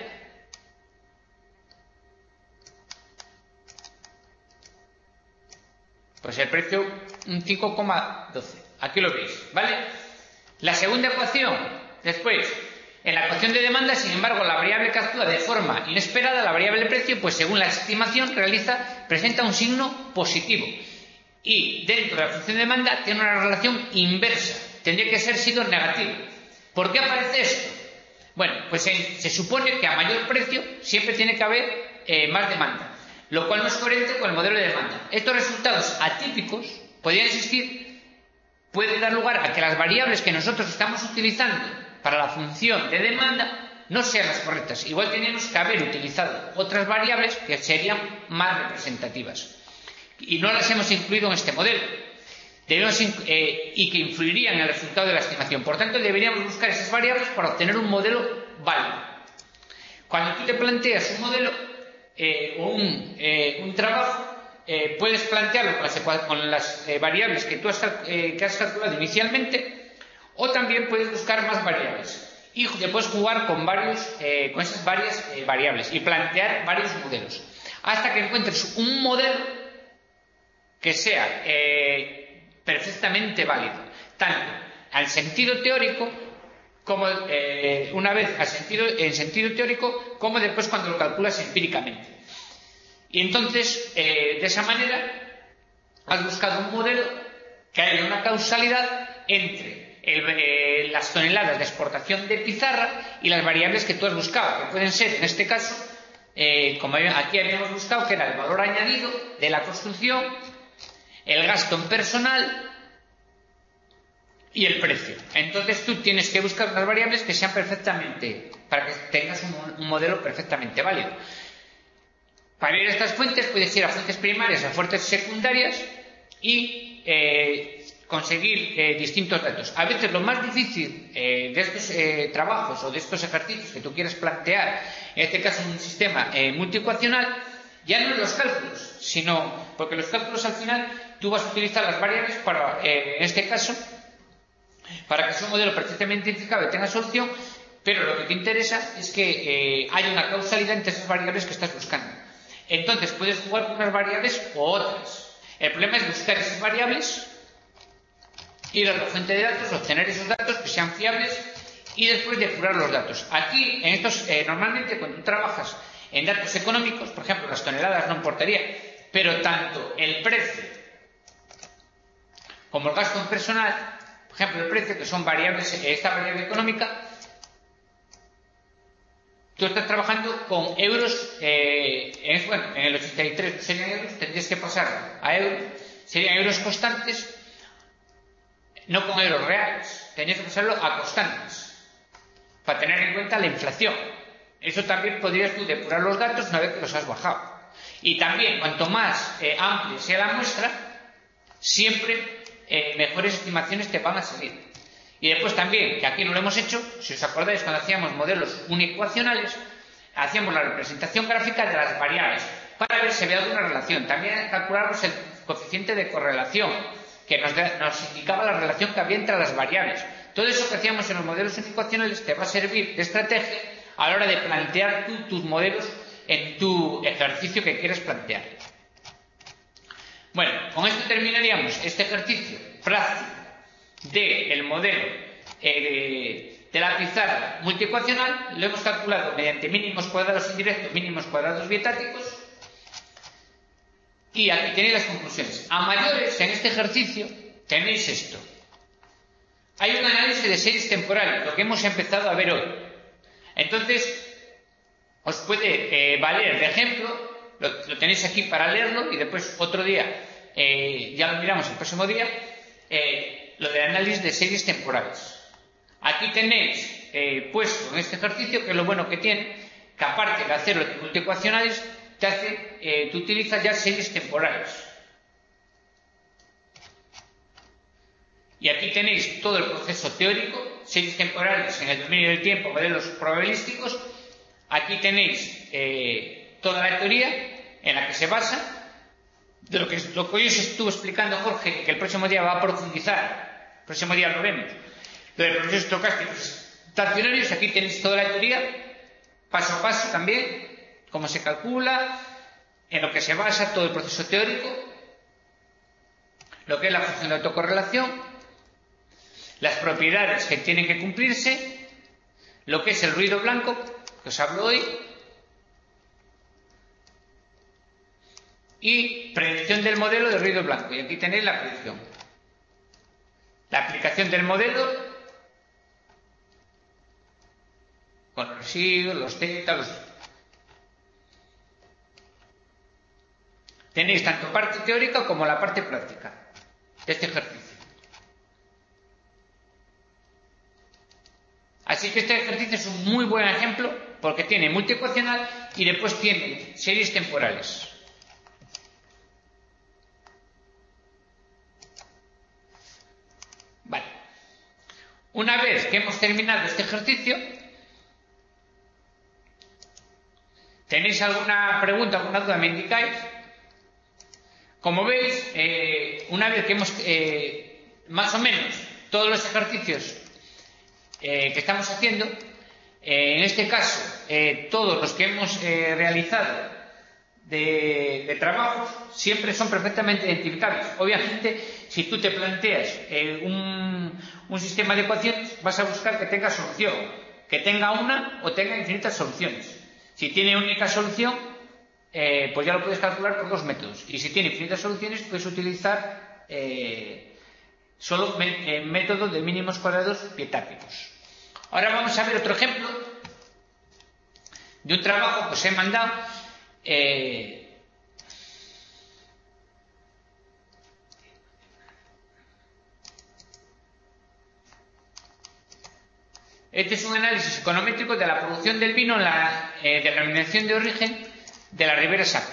S2: Pues el precio un cinco coma doce. Aquí lo veis, ¿vale? La segunda ecuación, después, en la ecuación de demanda, sin embargo, la variable que actúa de forma inesperada, la variable precio, pues según la estimación realiza, presenta un signo positivo. Y dentro de la función de demanda tiene una relación inversa. Tendría que ser signo negativo. ¿Por qué aparece esto? Bueno, pues en, se supone que a mayor precio siempre tiene que haber eh, más demanda, lo cual no es coherente con el modelo de demanda. Estos resultados atípicos podrían existir, puede dar lugar a que las variables que nosotros estamos utilizando para la función de demanda no sean las correctas. Igual tenemos que haber utilizado otras variables que serían más representativas y no las hemos incluido en este modelo. Debemos, eh, y que influirían en el resultado de la estimación. Por tanto, deberíamos buscar esas variables para obtener un modelo válido. Cuando tú te planteas un modelo eh, o un, eh, un trabajo, eh, puedes plantearlo con las, con las eh, variables que tú has, eh, que has calculado inicialmente, o también puedes buscar más variables y te puedes jugar con, varios, eh, con esas varias eh, variables y plantear varios modelos hasta que encuentres un modelo que sea eh, perfectamente válido, tanto al sentido teórico como eh, una vez al sentido, en sentido teórico como después cuando lo calculas empíricamente. Y entonces, eh, de esa manera, has buscado un modelo que haya una causalidad entre el, eh, las toneladas de exportación de pizarra y las variables que tú has buscado, que pueden ser, en este caso, eh, como aquí habíamos buscado, que era el valor añadido de la construcción, el gasto en personal y el precio. Entonces tú tienes que buscar unas variables que sean perfectamente, para que tengas un, un modelo perfectamente válido. Para ir a estas fuentes puedes ir a fuentes primarias, a fuentes secundarias y eh, conseguir eh, distintos datos. A veces lo más difícil eh, de estos eh, trabajos o de estos ejercicios que tú quieres plantear, en este caso en un sistema eh, multiecuacional, ya no en los cálculos, sino porque los cálculos al final tú vas a utilizar las variables para, eh, en este caso, para que sea un modelo perfectamente identificado y tenga solución, pero lo que te interesa es que eh, haya una causalidad entre esas variables que estás buscando. Entonces puedes jugar con unas variables o otras. El problema es buscar esas variables, ir a la fuente de datos, obtener esos datos que sean fiables y después depurar los datos. Aquí, en estos, eh, normalmente cuando tú trabajas en datos económicos, por ejemplo, las toneladas no importaría, pero tanto el precio como el gasto en personal, por ejemplo, el precio, que son variables, esta variable económica, tú estás trabajando con euros, eh, en, bueno, en el ochenta y tres serían euros, tendrías que pasar a euros, serían euros constantes, no con euros reales, tendrías que pasarlo a constantes, para tener en cuenta la inflación. Eso también podrías tú depurar los datos una vez que los has bajado. Y también, cuanto más eh, amplia sea la muestra, siempre eh, mejores estimaciones te van a salir. Y después también, que aquí no lo hemos hecho, si os acordáis cuando hacíamos modelos uniecuacionales, hacíamos la representación gráfica de las variables para ver si había alguna relación. También calculamos el coeficiente de correlación, que nos, de, nos indicaba la relación que había entre las variables. Todo eso que hacíamos en los modelos unificacionales te va a servir de estrategia a la hora de plantear tú tus modelos en tu ejercicio que quieres plantear. Bueno, con esto terminaríamos este ejercicio práctico del modelo eh, de, de la pizarra multiecuacional. Lo hemos calculado mediante mínimos cuadrados indirectos, mínimos cuadrados bietáticos. Y aquí tenéis las conclusiones. A mayores, en este ejercicio, tenéis esto. Hay un análisis de series temporales, lo que hemos empezado a ver hoy. Entonces, os puede eh, valer de ejemplo, lo, lo tenéis aquí para leerlo y después otro día, eh, ya lo miramos el próximo día, eh, lo del análisis de series temporales. Aquí tenéis eh, puesto en este ejercicio que lo bueno que tiene, que aparte de hacerlo de multiecuacionales, te hace, eh, tú utilizas ya series temporales. Y aquí tenéis todo el proceso teórico, series temporales en el dominio del tiempo, modelos probabilísticos. Aquí tenéis eh, toda la teoría en la que se basa, de lo que, lo que hoy os estuvo explicando Jorge, que el próximo día va a profundizar, el próximo día lo vemos, lo de procesos estocásticos estacionarios. Aquí tenéis toda la teoría, paso a paso también, cómo se calcula, en lo que se basa todo el proceso teórico, lo que es la función de autocorrelación, las propiedades que tienen que cumplirse, lo que es el ruido blanco, que os hablo hoy, y predicción del modelo de ruido blanco. Y aquí tenéis la predicción. La aplicación del modelo con los residuos, los teta, los... Tenéis tanto parte teórica como la parte práctica de este ejercicio. Así que este ejercicio es un muy buen ejemplo porque tiene multiecuacional y después tiene series temporales. Vale. Una vez que hemos terminado este ejercicio, ¿tenéis alguna pregunta, alguna duda? Me indicáis. Como veis, eh, una vez que hemos eh, más o menos todos los ejercicios eh, que estamos haciendo, eh, en este caso eh, todos los que hemos eh, realizado de, de trabajos siempre son perfectamente identificables. Obviamente, si tú te planteas eh, un, un sistema de ecuaciones, vas a buscar que tenga solución, que tenga una o tenga infinitas soluciones. Si tiene única solución, Eh, pues ya lo puedes calcular por dos métodos. Y si tiene infinitas soluciones, puedes utilizar eh, solo me, eh, método de mínimos cuadrados pietáticos. Ahora vamos a ver otro ejemplo de un trabajo que os he mandado. Eh, este es un análisis econométrico de la producción del vino en la eh, denominación de origen de la Ribera Sacra.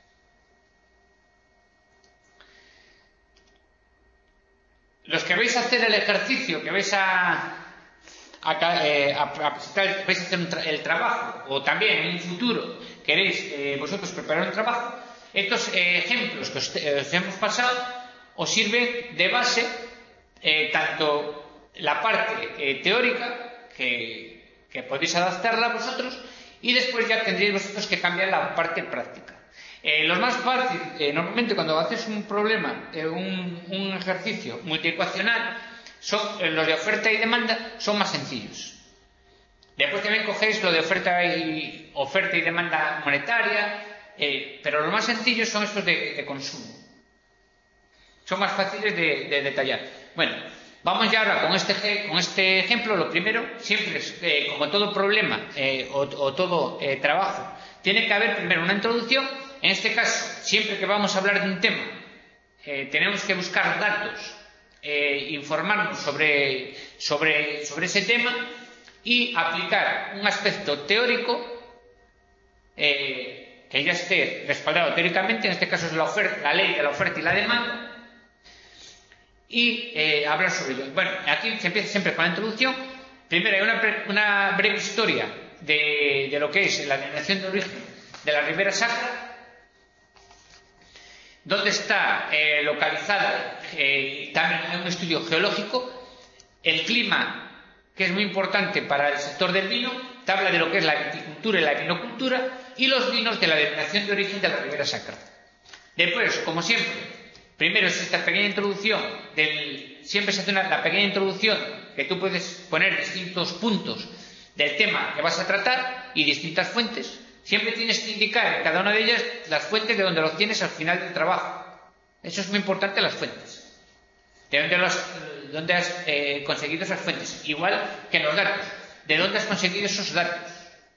S2: Los que vais a hacer el ejercicio, que vais a, a, eh, a, a presentar, vais a hacer un tra el trabajo, o también en un futuro queréis eh, vosotros preparar un trabajo, estos eh, ejemplos que os, eh, os hemos pasado os sirven de base eh, tanto la parte eh, teórica, que, que podéis adaptarla vosotros, y después ya tendréis vosotros que cambiar la parte práctica. Eh, lo más fácil, eh, normalmente cuando haces un problema, eh, un, un ejercicio multiecuacional, son, eh, los de oferta y demanda son más sencillos. Después también cogéis lo de oferta y, oferta y demanda monetaria, eh, pero los más sencillos son estos de, de consumo. Son más fáciles de, de detallar. Bueno, vamos ya ahora con este, con este ejemplo. Lo primero, siempre es, eh, como todo problema eh, o, o todo eh, trabajo, tiene que haber primero una introducción. En este caso, siempre que vamos a hablar de un tema, eh, tenemos que buscar datos, eh, informarnos sobre, sobre, sobre ese tema y aplicar un aspecto teórico eh, que ya esté respaldado teóricamente. En este caso es la, oferta, la ley de la oferta y la demanda. Y eh, hablar sobre ello. Bueno, aquí se empieza siempre con la introducción. Primero hay una, una breve historia de, de lo que es la denominación de origen de la Ribera Sacra, donde está eh, localizada, eh, también en un estudio geológico, el clima, que es muy importante para el sector del vino, te habla de lo que es la viticultura y la vinocultura, y los vinos de la denominación de origen de la Ribera Sacra. Después, como siempre, primero es esta pequeña introducción, del, siempre se hace una, la pequeña introducción, que tú puedes poner distintos puntos del tema que vas a tratar y distintas fuentes. Siempre tienes que indicar en cada una de ellas las fuentes de donde lo obtienes al final del trabajo. Eso es muy importante, las fuentes. De dónde, los, dónde has eh, conseguido esas fuentes. Igual que en los datos. De dónde has conseguido esos datos.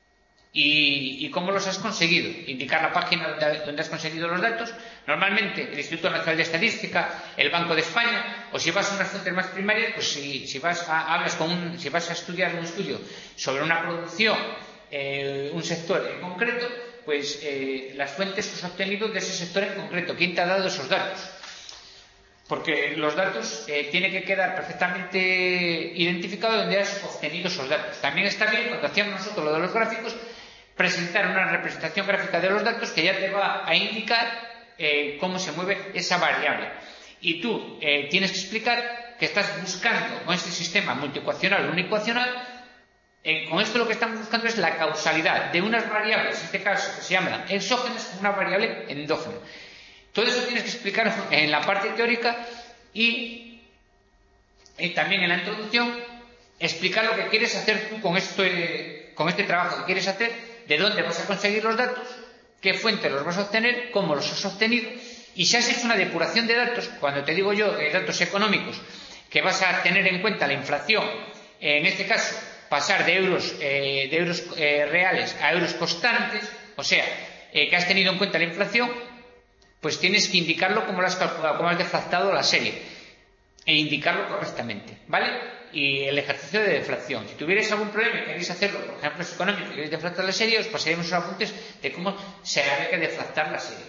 S2: Y, y cómo los has conseguido. Indicar la página donde, donde has conseguido los datos. Normalmente el Instituto Nacional de Estadística, el Banco de España, o si vas a unas fuentes más primarias, pues si, si, vas, a, hablas con un, si vas a estudiar un estudio sobre una producción, Eh, un sector en concreto, pues eh, las fuentes que has obtenido de ese sector en concreto, quién te ha dado esos datos, porque los datos eh, tienen que quedar perfectamente identificados donde has obtenido esos datos. También está bien, cuando hacíamos nosotros lo de los gráficos, presentar una representación gráfica de los datos que ya te va a indicar eh, cómo se mueve esa variable, y tú eh, tienes que explicar que estás buscando con este sistema multiecuacional o unicuacional. Eh, con esto lo que estamos buscando es la causalidad de unas variables, en este caso que se llaman exógenas, con una variable endógena. Todo eso tienes que explicar en la parte teórica y, y también en la introducción, explicar lo que quieres hacer tú con, esto, eh, con este trabajo que quieres hacer, de dónde vas a conseguir los datos, qué fuentes los vas a obtener, cómo los has obtenido, y si has hecho una depuración de datos, cuando te digo yo eh, datos económicos, que vas a tener en cuenta la inflación, eh, en este caso, pasar de euros, eh, de euros eh, reales a euros constantes, o sea, eh, que has tenido en cuenta la inflación, pues tienes que indicarlo como lo has calculado, como has deflactado la serie, e indicarlo correctamente, ¿vale? Y el ejercicio de deflación. Si tuvierais algún problema y queréis hacerlo, por ejemplo, es económico y queréis deflactar la serie, os pasaremos unos apuntes de cómo se habría que deflactar la serie.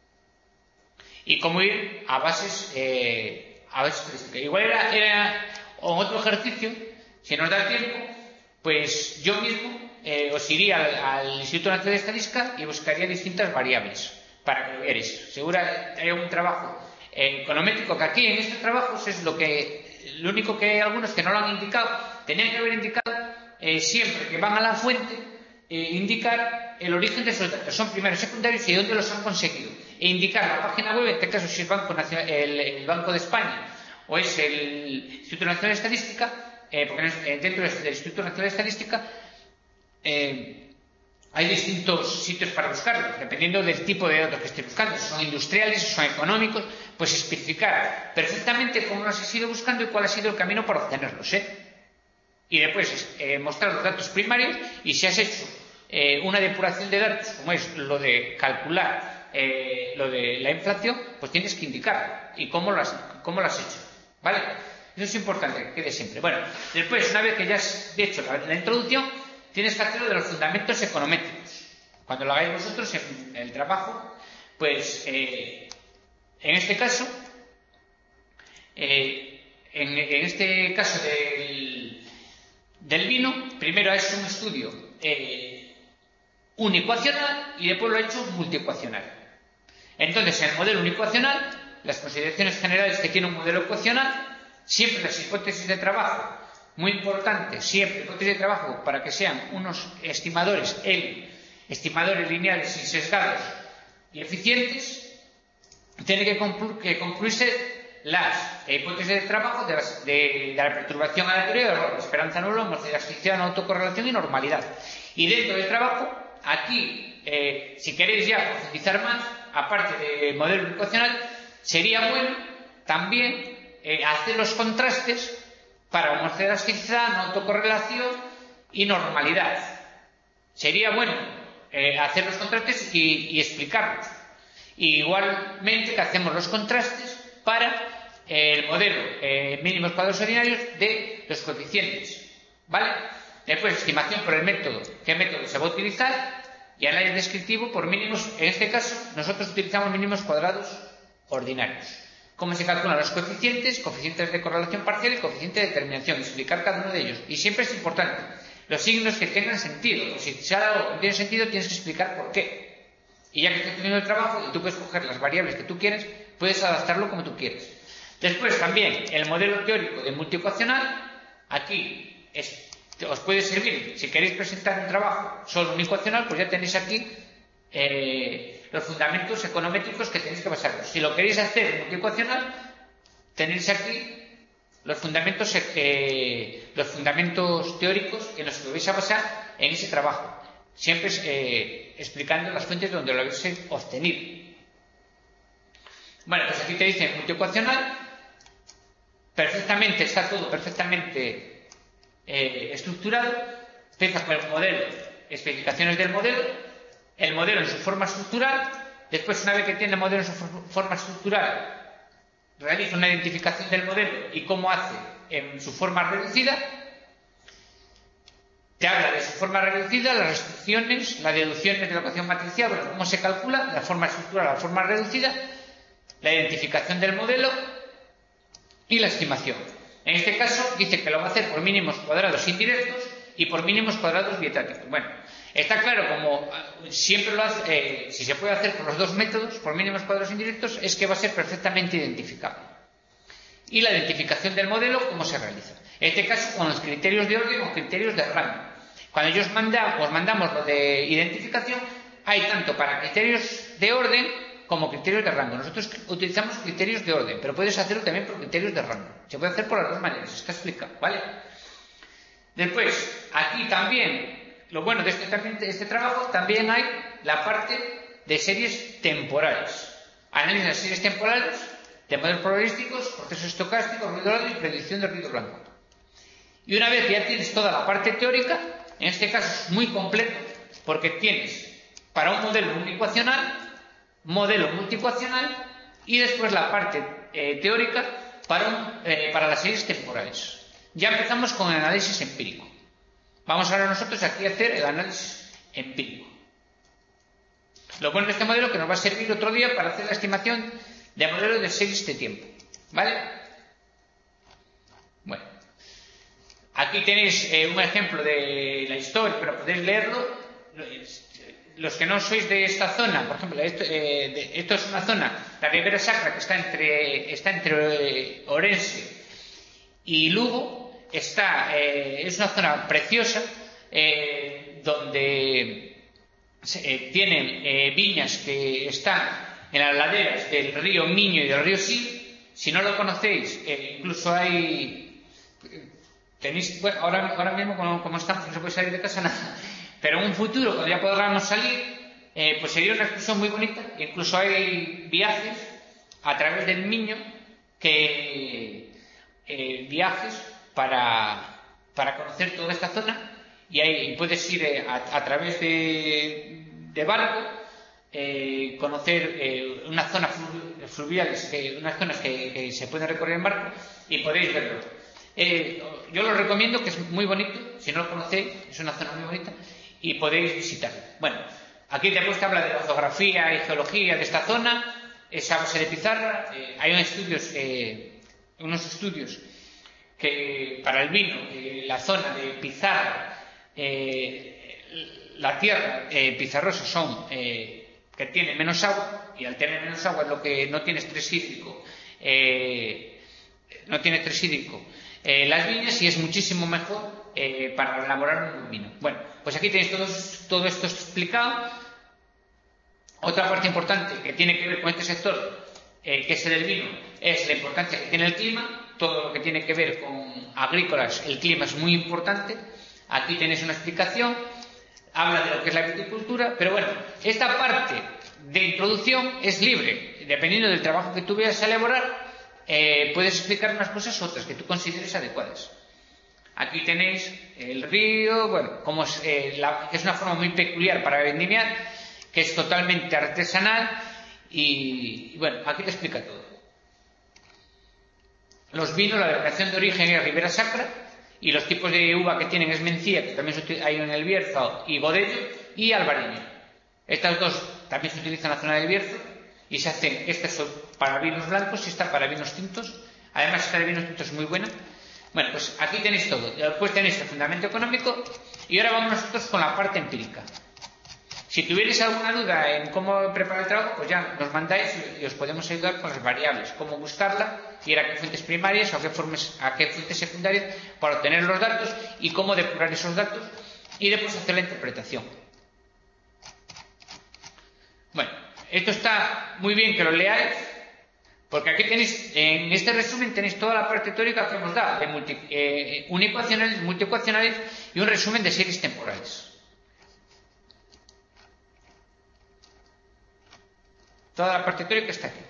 S2: Y cómo ir a bases, eh, a bases estadísticas. Igual era, era otro ejercicio, si nos da tiempo, pues yo mismo eh, os iría al, al Instituto Nacional de Estadística y buscaría distintas variables para que lo vierais. Seguro hay un trabajo eh, econométrico que aquí en estos trabajos es lo que lo único que hay algunos que no lo han indicado, tenían que haber indicado eh, siempre que van a la fuente, eh, indicar el origen de esos datos, son primarios, secundarios y dónde los han conseguido, e indicar la página web, en este caso si es Banco Nacional, el, el Banco de España o es el Instituto Nacional de Estadística. Eh, porque dentro del Instituto Nacional de Estadística eh, hay distintos sitios para buscarlos, dependiendo del tipo de datos que estés buscando. Si son industriales, si son económicos, pues especificar perfectamente cómo los has ido buscando y cuál ha sido el camino para obtenerlos, ¿eh? Y después eh, mostrar los datos primarios, y si has hecho eh, una depuración de datos, como es lo de calcular eh, lo de la inflación, pues tienes que indicarlo y cómo lo has, cómo lo has hecho, ¿vale? Eso es importante, que quede siempre. Bueno, después, una vez que ya has hecho la, la introducción, tienes que hacerlo de los fundamentos econométricos. Cuando lo hagáis vosotros en el trabajo, pues, eh, en este caso, eh, en, en este caso del, del vino, primero ha hecho un estudio eh, unicuacional y después lo ha hecho multiecuacional. Entonces, en el modelo unicuacional, las consideraciones generales que tiene un modelo ecuacional, siempre las hipótesis de trabajo, muy importante, siempre hipótesis de trabajo para que sean unos estimadores, el, estimadores lineales sin sesgados y eficientes, tiene que, conclu que concluirse las hipótesis de trabajo de, las, de, de la perturbación aleatoria, de esperanza nula, homoscedasticidad, autocorrelación y normalidad. Y dentro del trabajo, aquí, eh, si queréis ya profundizar más, aparte del modelo ecuacional, sería bueno también Eh, hacer los contrastes para homoscedasticidad, autocorrelación y normalidad. Sería bueno eh, hacer los contrastes y, y explicarlos. Y igualmente que hacemos los contrastes para eh, el modelo eh, mínimos cuadrados ordinarios de los coeficientes, ¿vale? Después, estimación por el método, qué método se va a utilizar, y análisis descriptivo por mínimos. En este caso, nosotros utilizamos mínimos cuadrados ordinarios. Cómo se calculan los coeficientes, coeficientes de correlación parcial y coeficiente de determinación, explicar cada uno de ellos. Y siempre es importante los signos que tengan sentido. Pues si sale algo que no tiene sentido, tienes que explicar por qué. Y ya que estás teniendo el trabajo, y tú puedes coger las variables que tú quieres, puedes adaptarlo como tú quieres. Después también, el modelo teórico de multiecuacional, aquí es, os puede servir, si queréis presentar un trabajo solo unicuacional, pues ya tenéis aquí eh, los fundamentos econométricos que tenéis que basaros. Si lo queréis hacer multiecuacional, tenéis aquí los fundamentos, eh, los fundamentos teóricos en los que vais a basar en ese trabajo, siempre eh, explicando las fuentes donde lo habéis obtenido. Bueno, pues aquí te dice multiecuacional, perfectamente, está todo perfectamente eh, estructurado. Empieza con el modelo, especificaciones del modelo, el modelo en su forma estructural. Después, una vez que tiene el modelo en su forma estructural, realiza una identificación del modelo y cómo hace en su forma reducida. Te habla de su forma reducida, las restricciones, las deducciones de la ecuación matricial, bueno, cómo se calcula, la forma estructural, la forma reducida, la identificación del modelo y la estimación. En este caso dice que lo va a hacer por mínimos cuadrados indirectos y por mínimos cuadrados dietáticos. Bueno, está claro, como siempre lo hace, eh, si se puede hacer por los dos métodos, por mínimos cuadrados indirectos, es que va a ser perfectamente identificable. Y la identificación del modelo, ¿cómo se realiza? En este caso, con los criterios de orden o criterios de rango. Cuando yo os, manda, os mandamos lo de identificación, hay tanto para criterios de orden como criterios de rango. Nosotros utilizamos criterios de orden, pero puedes hacerlo también por criterios de rango. Se puede hacer por las dos maneras, está explicado, ¿vale? Después, aquí también, lo bueno de este, también, de este trabajo, también hay la parte de series temporales. Análisis de series temporales, de modelos probabilísticos, procesos estocásticos, ruido blanco y predicción de ruido blanco. Y una vez que ya tienes toda la parte teórica, en este caso es muy completo, porque tienes para un modelo unicuacional, modelo multicuacional y después la parte eh, teórica para, un, eh, para las series temporales. Ya empezamos con el análisis empírico. Vamos ahora nosotros aquí a hacer el análisis empírico. Lo bueno de este modelo que nos va a servir otro día para hacer la estimación de modelos de series de tiempo. ¿Vale? Bueno. Aquí tenéis eh, un ejemplo de la historia, pero podéis leerlo. Los que no sois de esta zona, por ejemplo, esto, eh, de, esto es una zona, la Ribera Sacra, que está entre, está entre eh, Orense y Lugo, está, eh, es una zona preciosa, eh, donde se, eh, tienen eh, viñas que están en las laderas del río Miño y del río Sil. Si no lo conocéis, eh, incluso hay, tenéis, bueno, ahora, ahora mismo como, como estamos, no se puede salir de casa nada. Pero en un futuro, cuando ya podamos salir, eh, pues sería una excursión muy bonita. Incluso hay viajes a través del Miño, que eh, viajes para, para conocer toda esta zona. Y ahí puedes ir eh, a, a través de, de barco, eh, conocer eh, una zona fluviales, eh, unas zonas que, que se pueden recorrer en barco y podéis verlo. Eh, yo lo recomiendo, que es muy bonito. Si no lo conocéis, es una zona muy bonita y podéis visitarlo. Bueno, aquí después te habla de la geografía y geología de esta zona, esa base de pizarra. Eh, hay unos estudios, eh, unos estudios que para el vino, que la zona de pizarra, eh, la tierra eh, pizarrosa son eh, que tiene menos agua, y al tener menos agua es lo que no tiene estrés hídrico, eh, no tiene estrés hídrico eh, las viñas, y es muchísimo mejor Eh, para elaborar un vino. Bueno, pues aquí tenéis todo, todo esto explicado. Otra parte importante que tiene que ver con este sector, eh, que es el del vino, es la importancia que tiene el clima. Todo lo que tiene que ver con agrícolas, el clima es muy importante. Aquí tenéis una explicación, habla de lo que es la viticultura, pero bueno, esta parte de introducción es libre. Dependiendo del trabajo que tú vayas a elaborar, eh, puedes explicar unas cosas u otras que tú consideres adecuadas. Aquí tenéis el río, bueno, como es, eh, la, que es una forma muy peculiar para vendimiar, que es totalmente artesanal y, y bueno, aquí te explica todo. Los vinos, la denominación de origen es Ribera Sacra, y los tipos de uva que tienen es Mencía, que también hay en el Bierzo, y Godello, y Albariño. Estas dos también se utilizan en la zona del Bierzo, y se hacen, estas son para vinos blancos y esta para vinos tintos. Además, esta de vinos tintos es muy buena. Bueno, pues aquí tenéis todo. Después tenéis el fundamento económico Y ahora vamos nosotros con la parte empírica. Si tuvierais alguna duda en cómo preparar el trabajo, pues ya nos mandáis y os podemos ayudar con las variables, cómo buscarla, ir a qué fuentes primarias o a qué, formas, a qué fuentes secundarias para obtener los datos y cómo depurar esos datos y después hacer la interpretación. Bueno, esto está muy bien que lo leáis, porque aquí tenéis, en este resumen tenéis toda la parte teórica que hemos dado, de multi, eh, uniecuacionales, multiecuacionales y un resumen de series temporales. Toda la parte teórica está aquí.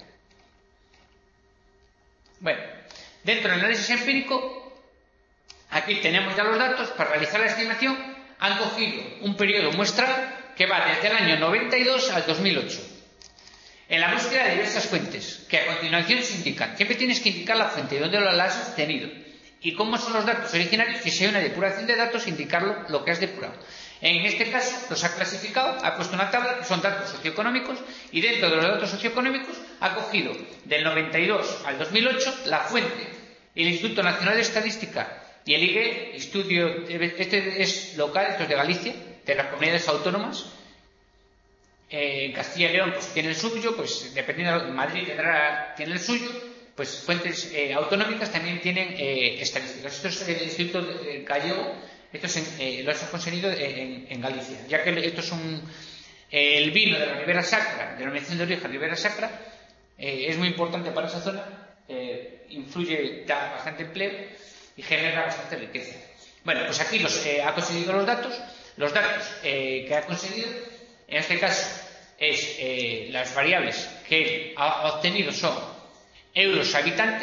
S2: Bueno, dentro del análisis empírico, aquí tenemos ya los datos. Para realizar la estimación han cogido un periodo muestral que va desde el año noventa y dos al dos mil ocho. En la búsqueda de diversas fuentes, que a continuación se indican. Siempre tienes que indicar la fuente y dónde lo has obtenido. Y cómo son los datos originarios, y si hay una depuración de datos, indicarlo lo que has depurado. En este caso los ha clasificado, ha puesto una tabla que son datos socioeconómicos y dentro de los datos socioeconómicos ha cogido del noventa y dos al dos mil ocho la fuente, el Instituto Nacional de Estadística y el I G E, estudio, este es local, esto es de Galicia, de las comunidades autónomas. En Castilla y León pues tiene el suyo, pues dependiendo de Madrid tendrá, tiene el suyo, pues fuentes eh, autonómicas también tienen eh, estadísticas. Esto es el Instituto de, eh, Gallego. Esto es en, eh, lo has conseguido en, en Galicia, ya que esto es un, eh, el vino de la Ribera Sacra, denominación de origen Ribera Sacra, eh, es muy importante para esa zona, eh, influye, da bastante empleo y genera bastante riqueza. Bueno, pues aquí los, eh, ha conseguido los datos, los datos eh, que ha conseguido, en este caso, es eh, las variables que ha obtenido son euros habitante,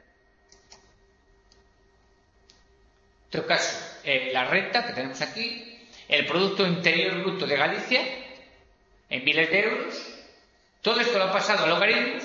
S2: en otro caso, Eh, la renta que tenemos aquí, el Producto Interior Bruto de Galicia en miles de euros. Todo esto lo ha pasado a logaritmos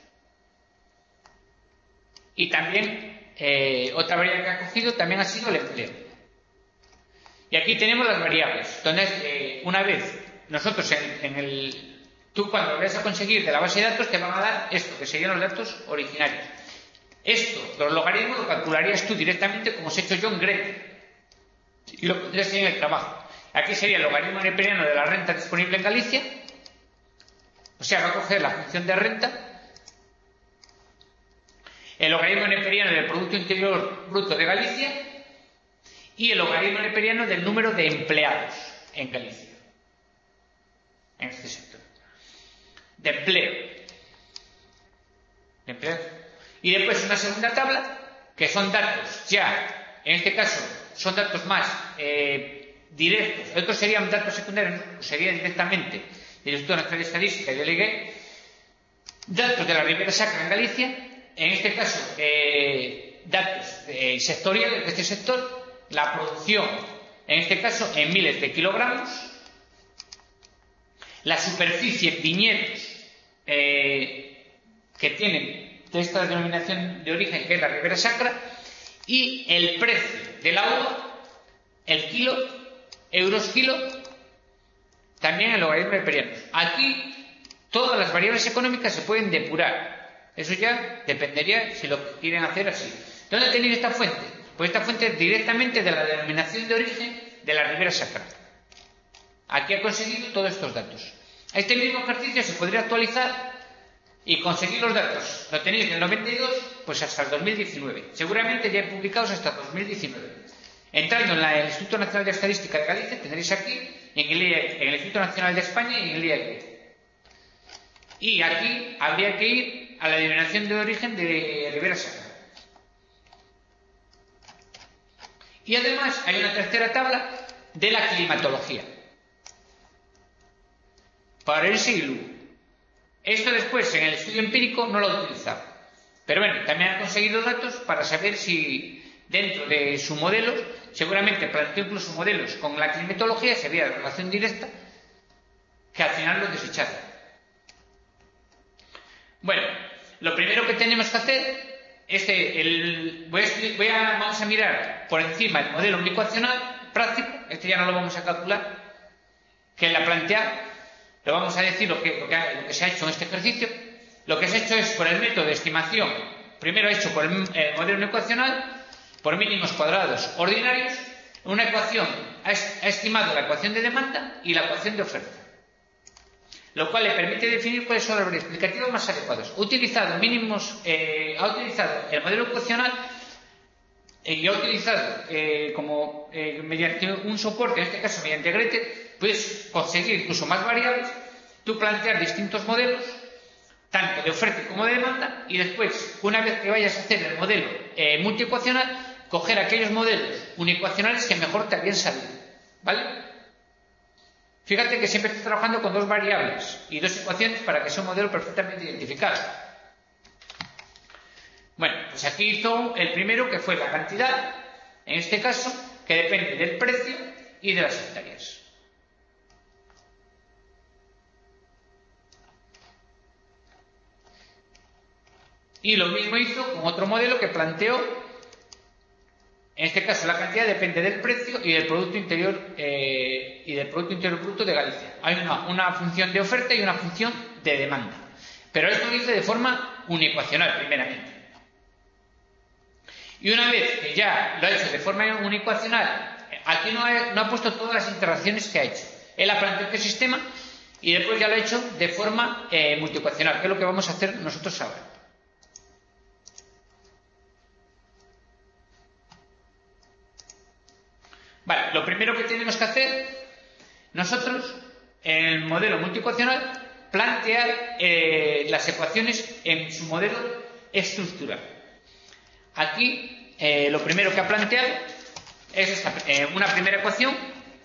S2: y también eh, otra variable que ha cogido también ha sido el empleo. Y aquí tenemos las variables. Entonces, eh, una vez nosotros en, en el tú cuando lo vayas a conseguir de la base de datos te van a dar esto, que serían los datos originarios. Esto, los logaritmos, lo calcularías tú directamente como os he hecho yo en Greco. Y lo pondrías en el trabajo. Aquí sería el logaritmo neperiano de la renta disponible en Galicia. O sea, va a coger la función de renta, el logaritmo neperiano del Producto Interior Bruto de Galicia y el logaritmo neperiano del número de empleados en Galicia, en este sector de empleo, de empleo. Y después una segunda tabla que son datos ya, en este caso son datos más eh, directos. Otros serían datos secundarios, sería directamente del Instituto Nacional de Estadística y del I G E, datos de la Ribera Sacra en Galicia, en este caso eh, datos eh, sectoriales de este sector, la producción, en este caso en miles de kilogramos, la superficie en viñedos eh, que tienen de esta denominación de origen que es la Ribera Sacra, y el precio del agua, el kilo, euros kilo, también el logaritmo neperiano. Aquí todas las variables económicas se pueden depurar. Eso ya dependería si lo quieren hacer así. ¿Dónde tenéis esta fuente? Pues esta fuente es directamente de la denominación de origen de la Ribera Sacra. Aquí ha conseguido todos estos datos. Este mismo ejercicio se podría actualizar y conseguir los datos. Lo tenéis del noventa y dos pues hasta el dos mil diecinueve. Seguramente ya hay publicados hasta el dos mil diecinueve. Entrando en la, el Instituto Nacional de Estadística de Galicia tendréis aquí en el, en el Instituto Nacional de España y en el I A G. Y aquí habría que ir a la denominación de origen de Ribera Sacra. Y además hay una tercera tabla de la climatología. Para el siglo. Esto después en el estudio empírico no lo he utilizado. Pero bueno, también han conseguido datos para saber si dentro de su modelo, seguramente planteó incluso modelos con la climatología, sería de relación directa, que al final lo desecharon. Bueno, lo primero que tenemos que hacer es el, voy a, voy a, vamos a mirar por encima el modelo unicuacional práctico, este ya no lo vamos a calcular, que la plantea, lo vamos a decir lo que, lo que, lo que se ha hecho en este ejercicio. Lo que se ha hecho es por el método de estimación, primero hecho por el, el modelo unicuacional, por mínimos cuadrados ordinarios, una ecuación, ha estimado la ecuación de demanda y la ecuación de oferta, lo cual le permite definir cuáles son los explicativos más adecuados. Ha utilizado mínimos, eh, ha utilizado el modelo ecuacional eh, y ha utilizado eh, como eh, mediante un soporte, en este caso mediante Gretel, puedes conseguir incluso más variables, tú plantear distintos modelos, tanto de oferta como de demanda, y después, una vez que vayas a hacer el modelo eh, multiecuacional, coger aquellos modelos uniecuacionales que mejor te habían salido, ¿vale? Fíjate que siempre estoy trabajando con dos variables y dos ecuaciones para que sea un modelo perfectamente identificado. Bueno, pues aquí hizo el primero, que fue la cantidad, en este caso, que depende del precio y de las hectáreas. Y lo mismo hizo con otro modelo que planteó. En este caso, la cantidad depende del precio y del Producto Interior eh, y del Producto Interior Bruto de Galicia. Hay una, una función de oferta y una función de demanda. Pero esto lo hice de forma uniecuacional, primeramente. Y una vez que ya lo ha hecho de forma uniecuacional, aquí no ha, no ha puesto todas las interacciones que ha hecho. Él ha planteado este sistema y después ya lo ha hecho de forma eh, multiecuacional, que es lo que vamos a hacer nosotros ahora. Vale, lo primero que tenemos que hacer nosotros en el modelo multiecuacional, plantear eh, las ecuaciones en su modelo estructural. Aquí eh, lo primero que ha planteado es esta, eh, una primera ecuación,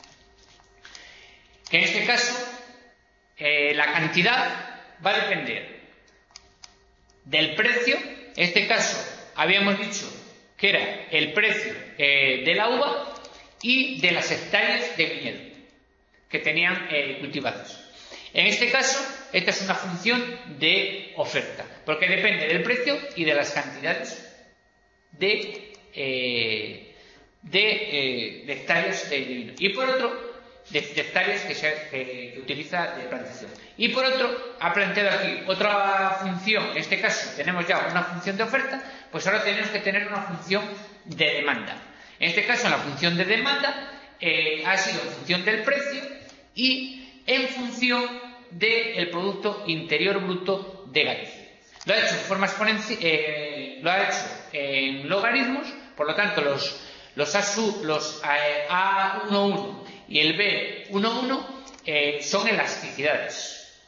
S2: que en este caso eh, la cantidad va a depender del precio. En este caso habíamos dicho que era el precio eh, de la uva y de las hectáreas de viñedo que tenían eh, cultivadas. En este caso, esta es una función de oferta, porque depende del precio y de las cantidades de, eh, de, eh, de hectáreas de vino. Y por otro, de, de hectáreas que, se, que, que utiliza de plantación. Y por otro, ha planteado aquí otra función. En este caso, tenemos ya una función de oferta, pues ahora tenemos que tener una función de demanda. En este caso, la función de demanda eh, ha sido en función del precio y en función del Producto Interior Bruto de Galicia. Lo ha hecho en forma exponencial, eh, lo ha hecho en logaritmos, por lo tanto, los, los, A, los A uno uno y el B uno uno eh, son elasticidades.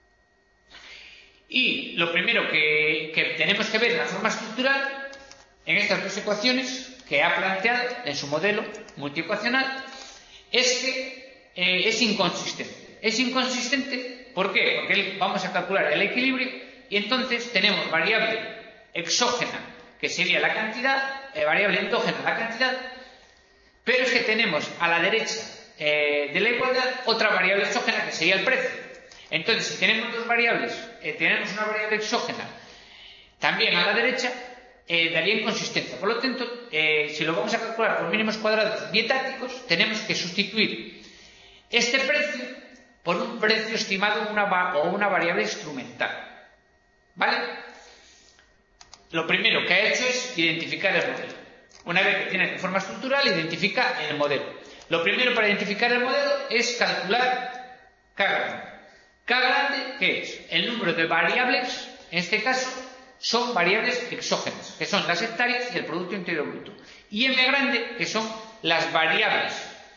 S2: Y lo primero que, que tenemos que ver en la forma estructural, en estas dos ecuaciones que ha planteado en su modelo multiecuacional, es que eh, es inconsistente. Es inconsistente, ¿por qué? Porque vamos a calcular el equilibrio y entonces tenemos variable exógena, que sería la cantidad, eh, variable endógena, la cantidad, pero es que tenemos a la derecha eh, de la igualdad otra variable exógena, que sería el precio. Entonces, si tenemos dos variables, eh, tenemos una variable exógena también a la derecha, Eh, daría inconsistencia. Por lo tanto, eh, si lo vamos a calcular por mínimos cuadrados dietáticos, tenemos que sustituir este precio por un precio estimado una o una variable instrumental. ¿Vale? Lo primero que ha hecho es identificar el modelo. Una vez que tiene de forma estructural, identifica el modelo. Lo primero para identificar el modelo es calcular K grande. K grande, ¿qué es? El número de variables, en este caso, son variables exógenas, que son las hectáreas y el Producto Interior Bruto. Y M grande, que son las variables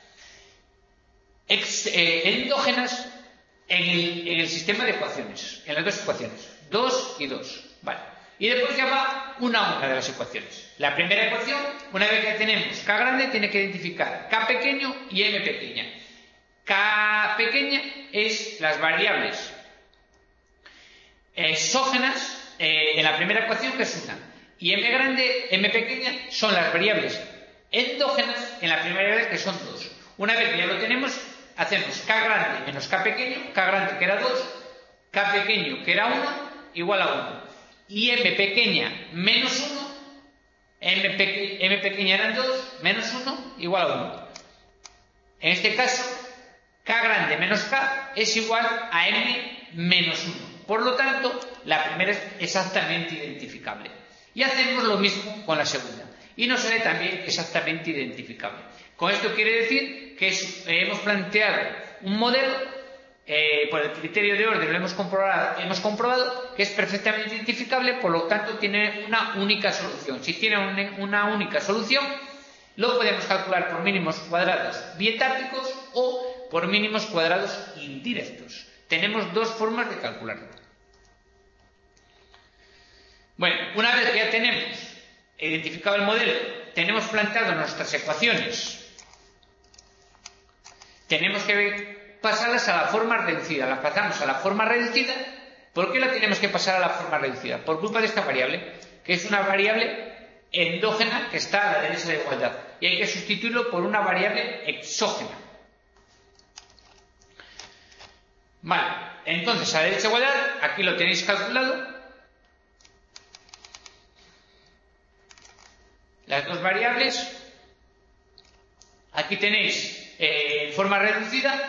S2: ex, eh, endógenas en el, en el sistema de ecuaciones, en las dos ecuaciones, dos y dos. Vale. Y después ya va una a una de las ecuaciones. La primera ecuación, una vez que tenemos K grande, tiene que identificar K pequeño y M pequeña. K pequeña es las variables exógenas Eh, en la primera ecuación, que es una, y M grande, M pequeña son las variables endógenas en la primera vez, que son dos. Una vez que ya lo tenemos, hacemos K grande menos K pequeño, K grande que era dos, K pequeño que era uno, igual a uno, y M pequeña menos uno, M, peque, M pequeña eran dos, menos uno, igual a uno. En este caso, K grande menos K es igual a M menos uno. Por lo tanto, la primera es exactamente identificable. Y hacemos lo mismo con la segunda. y nos sale también exactamente identificable. Con esto quiere decir que es, eh, hemos planteado un modelo, eh, por el criterio de orden lo hemos comprobado, hemos comprobado que es perfectamente identificable, por lo tanto tiene una única solución. Si tiene una, una única solución, lo podemos calcular por mínimos cuadrados bietáticos o por mínimos cuadrados indirectos. Tenemos dos formas de calcularlo. Bueno, una vez que ya tenemos identificado el modelo, tenemos planteado nuestras ecuaciones, tenemos que pasarlas a la forma reducida. Las pasamos a la forma reducida. ¿Por qué la tenemos que pasar a la forma reducida? Por culpa de esta variable, que es una variable endógena que está a la derecha de igualdad. Y hay que sustituirlo por una variable exógena. Vale, entonces a la derecha de igualdad, aquí lo tenéis calculado. Las dos variables. Aquí tenéis eh, forma reducida.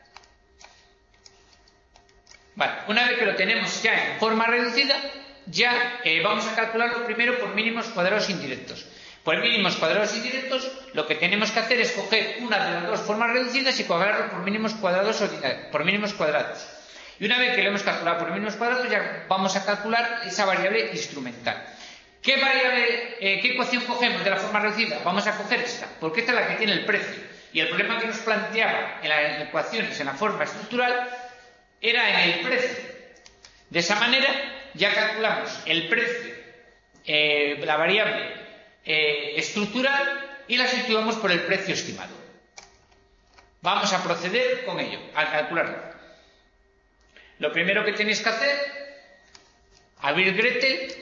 S2: Vale, una vez que lo tenemos ya en forma reducida, ya eh, vamos a calcularlo primero por mínimos cuadrados indirectos. Por mínimos cuadrados indirectos, lo que tenemos que hacer es coger una de las dos formas reducidas y calcularlo por mínimos cuadrados ordinarios, por mínimos cuadrados. Y una vez que lo hemos calculado por mínimos cuadrados, ya vamos a calcular esa variable instrumental. ¿Qué variable, eh, qué ecuación cogemos de la forma reducida? Vamos a coger esta, porque esta es la que tiene el precio. Y el problema que nos planteaba en las ecuaciones en la forma estructural era en el precio. De esa manera ya calculamos el precio, eh, la variable eh, estructural, y la sustituimos por el precio estimado. Vamos a proceder con ello, a calcularlo. Lo primero que tenéis que hacer, abrir Gretel,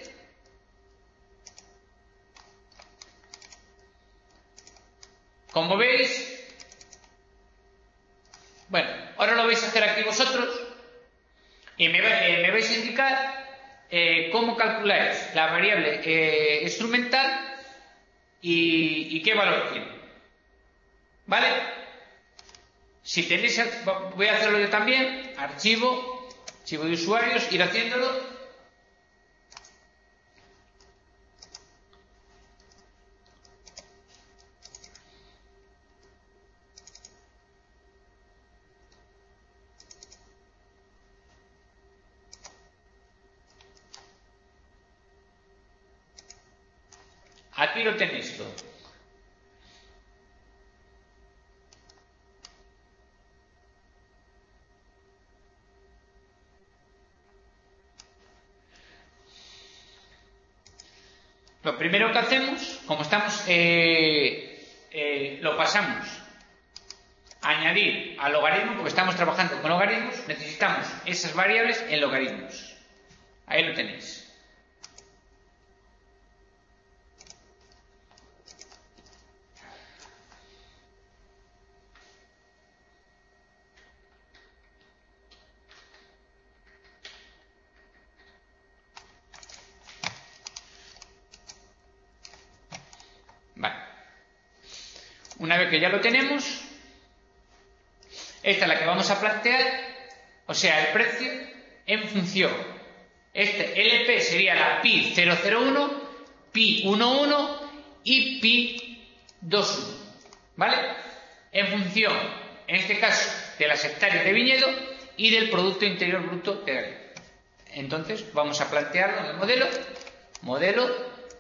S2: como veis. Bueno, ahora lo vais a hacer aquí vosotros y me, eh, me vais a indicar eh, cómo calculáis la variable eh, instrumental y, y qué valor tiene. ¿Vale? Si tenéis, voy a hacerlo yo también, archivo, archivo de usuarios, ir haciéndolo. Aquí lo tenéis todo. Lo primero que hacemos, como estamos, eh, eh, lo pasamos a añadir al logaritmo, porque estamos trabajando con logaritmos, necesitamos esas variables en logaritmos. Ahí lo tenéis. Una vez que ya lo tenemos, esta es la que vamos a plantear, o sea, el precio en función. Este L P sería la pi cero cero uno, pi uno uno y pi dos uno, ¿vale? En función, en este caso, de las hectáreas de viñedo y del Producto Interior Bruto de Galicia. Entonces, vamos a plantearlo en el modelo. Modelo,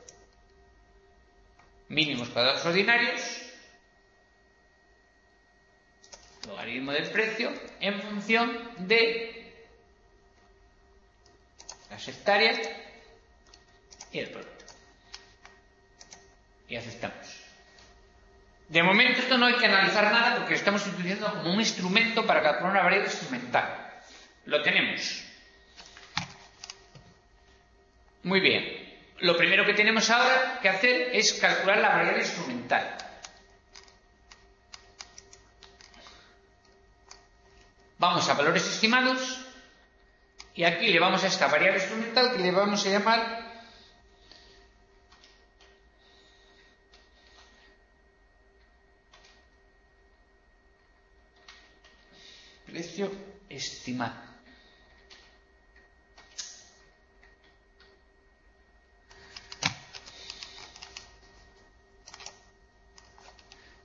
S2: mínimos cuadrados ordinarios, logaritmo del precio en función de las hectáreas y el producto. Y aceptamos. De momento esto no hay que analizar nada porque lo estamos utilizando como un instrumento para calcular una variable instrumental. Lo tenemos. Muy bien. Lo primero que tenemos ahora que hacer es calcular la variable instrumental. Vamos a valores estimados y aquí le vamos a esta variable instrumental que le vamos a llamar precio estimado.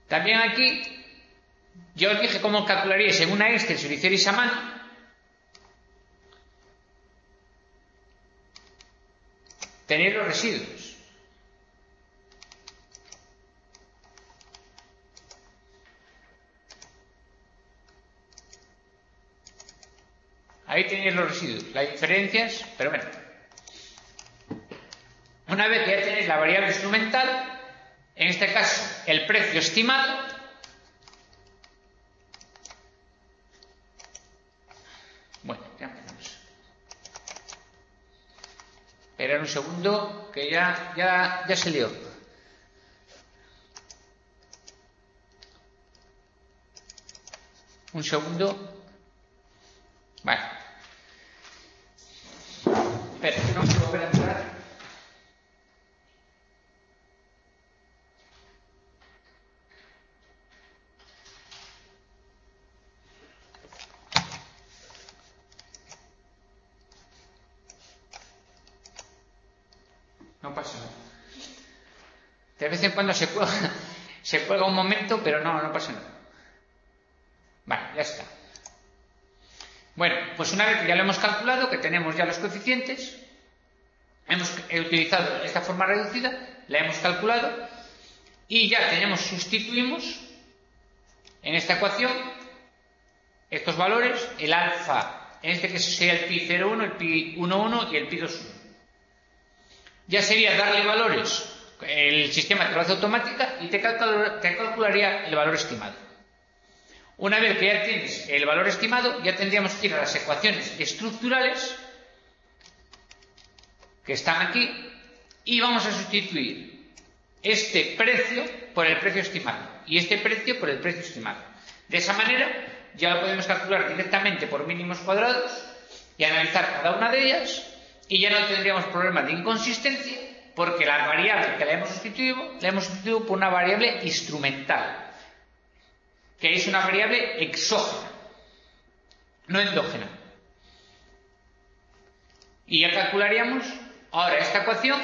S2: También aquí, yo os dije cómo calcularíais en una Excel si lo hicierais a mano. Tenéis los residuos. Ahí tenéis los residuos, las diferencias, pero bueno. Una vez que ya tenéis la variable instrumental, en este caso el precio estimado, bueno, ya empezamos. Esperad un segundo, que ya, ya, ya se lió. Un segundo. Vale. Espera, tengo que volver a entrar. No pasa nada. De vez en cuando se cuelga, se cuelga un momento, pero no, no pasa nada. Vale, ya está. Bueno, pues una vez que ya lo hemos calculado, que tenemos ya los coeficientes, hemos utilizado esta forma reducida, la hemos calculado y ya tenemos, sustituimos en esta ecuación estos valores, el alfa, en este caso sería el pi cero uno, el pi uno uno y el pi dos uno. Ya sería darle valores, el sistema te lo hace automática y te, calcula, te calcularía el valor estimado. Una vez que ya tienes el valor estimado, ya tendríamos que ir a las ecuaciones estructurales que están aquí y vamos a sustituir este precio por el precio estimado y este precio por el precio estimado. De esa manera ya lo podemos calcular directamente por mínimos cuadrados y analizar cada una de ellas y ya no tendríamos problema de inconsistencia porque la variable que la hemos sustituido la hemos sustituido por una variable instrumental, que es una variable exógena, no endógena. Y ya calcularíamos ahora esta ecuación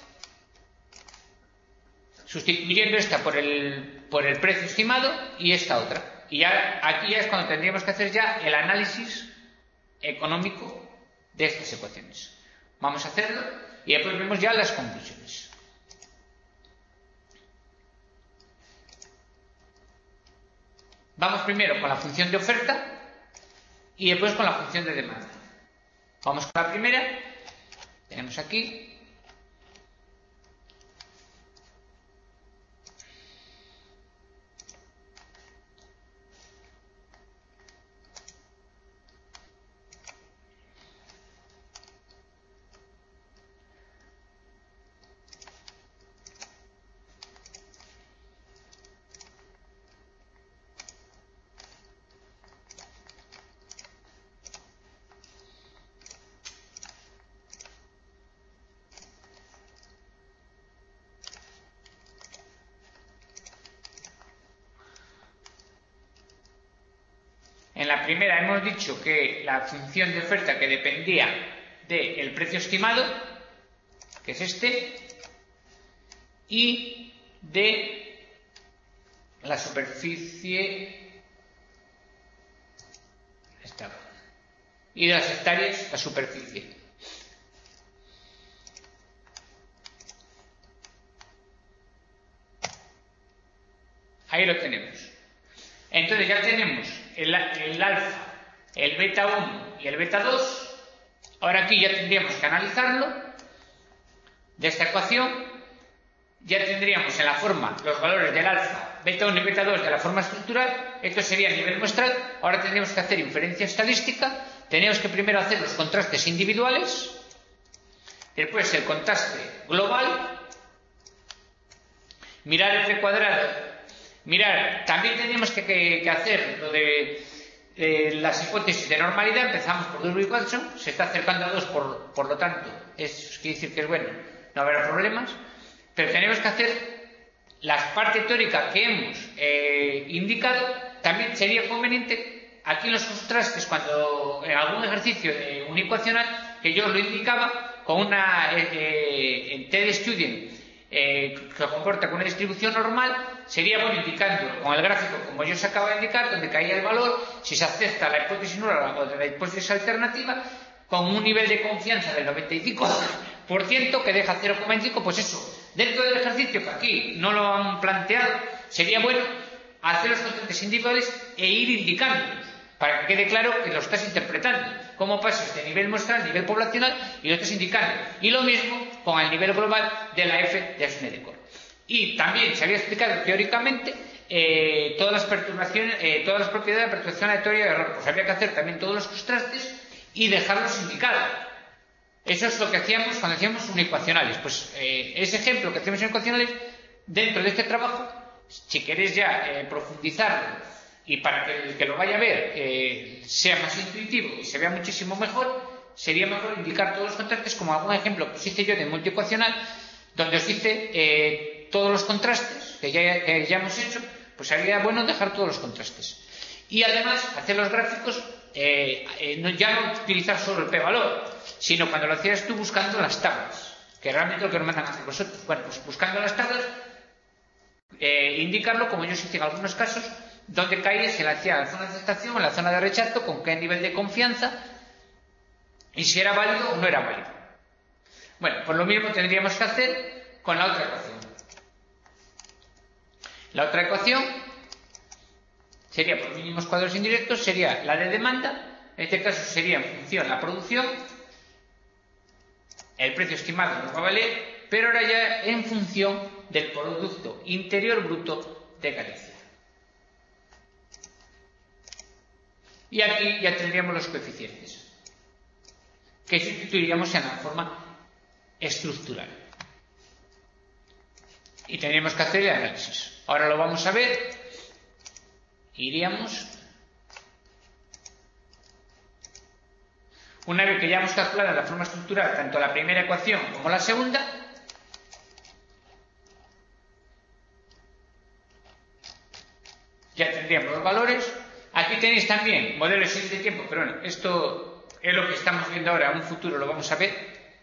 S2: sustituyendo esta por el, por el precio estimado y esta otra. Y ya aquí ya es cuando tendríamos que hacer ya el análisis económico de estas ecuaciones. Vamos a hacerlo y después vemos ya las conclusiones. Vamos primero con la función de oferta y después con la función de demanda. Vamos con la primera. Tenemos aquí. En la primera hemos dicho que la función de oferta que dependía del precio estimado, que es este, y de la superficie, esta, y de las hectáreas, la superficie. Ahí lo tenemos. Entonces ya tenemos el, el alfa, el beta uno y el beta dos. Ahora aquí ya tendríamos que analizarlo de esta ecuación. Ya tendríamos en la forma los valores del alfa, beta uno y beta dos de la forma estructural. Esto sería a nivel muestral. Ahora tendríamos que hacer inferencia estadística. Tenemos que primero hacer los contrastes individuales, después el contraste global, mirar el recuadrado. Mirar, también tenemos que, que, que hacer lo de eh, las hipótesis de normalidad. Empezamos por dos y cuatro, se está acercando a dos, por, por lo tanto, es quiere decir que es bueno, no habrá problemas. Pero tenemos que hacer la parte teórica que hemos eh, indicado. También sería conveniente aquí en los contrastes, cuando en algún ejercicio de unicuacional, que yo lo indicaba con una eh, en T D Student eh, que comporta con una distribución normal, sería bueno indicando con el gráfico, como yo os acabo de indicar, donde caía el valor, si se acepta la hipótesis nula o la hipótesis alternativa, con un nivel de confianza del noventa y cinco por ciento que deja cero coma veinticinco, pues eso, dentro del ejercicio que aquí no lo han planteado, sería bueno hacer los contrastes individuales e ir indicándolos, para que quede claro que lo estás interpretando, cómo pasas de nivel muestral a nivel poblacional y lo estás indicando. Y lo mismo con el nivel global de la F de Ashmedecore. Y también se había explicado teóricamente eh, todas las perturbaciones, eh, todas las propiedades de perturbación aleatoria de error. Pues había que hacer también todos los contrastes y dejarlos indicados. Eso es lo que hacíamos cuando hacíamos unicuacionales. Pues eh, ese ejemplo que hacíamos en unicuacionales, dentro de este trabajo, si queréis ya eh, profundizarlo, y para que el que lo vaya a ver eh, sea más intuitivo y se vea muchísimo mejor, sería mejor indicar todos los contrastes, como algún ejemplo que os hice yo de multiecuacional, donde os hice eh, todos los contrastes que ya, que ya hemos hecho, pues sería bueno dejar todos los contrastes. Y además, hacer los gráficos, eh, eh, no, ya no utilizar solo el p-valor, sino cuando lo hacías tú buscando las tablas, que realmente es lo que nos mandan a hacer vosotros. Bueno, pues buscando las tablas, eh, indicarlo, como yo os hice en algunos casos, donde caía, si la hacía en la zona de aceptación o en la zona de rechazo, con qué nivel de confianza y si era válido o no era válido. Bueno, pues lo mismo tendríamos que hacer con la otra ecuación. La otra ecuación sería por mínimos cuadrados indirectos, sería la de demanda, en este caso sería en función de la producción, el precio estimado nos va a valer, pero ahora ya en función del Producto Interior Bruto de Galicia. Y aquí ya tendríamos los coeficientes, que sustituiríamos en la forma estructural. Y tendríamos que hacer el análisis. Ahora lo vamos a ver. Iríamos. Una vez que ya hemos calculado la forma estructural, tanto la primera ecuación como la segunda, ya tendríamos los valores. Aquí tenéis también modelos de series de tiempo, pero bueno, esto es lo que estamos viendo ahora, en un futuro lo vamos a ver.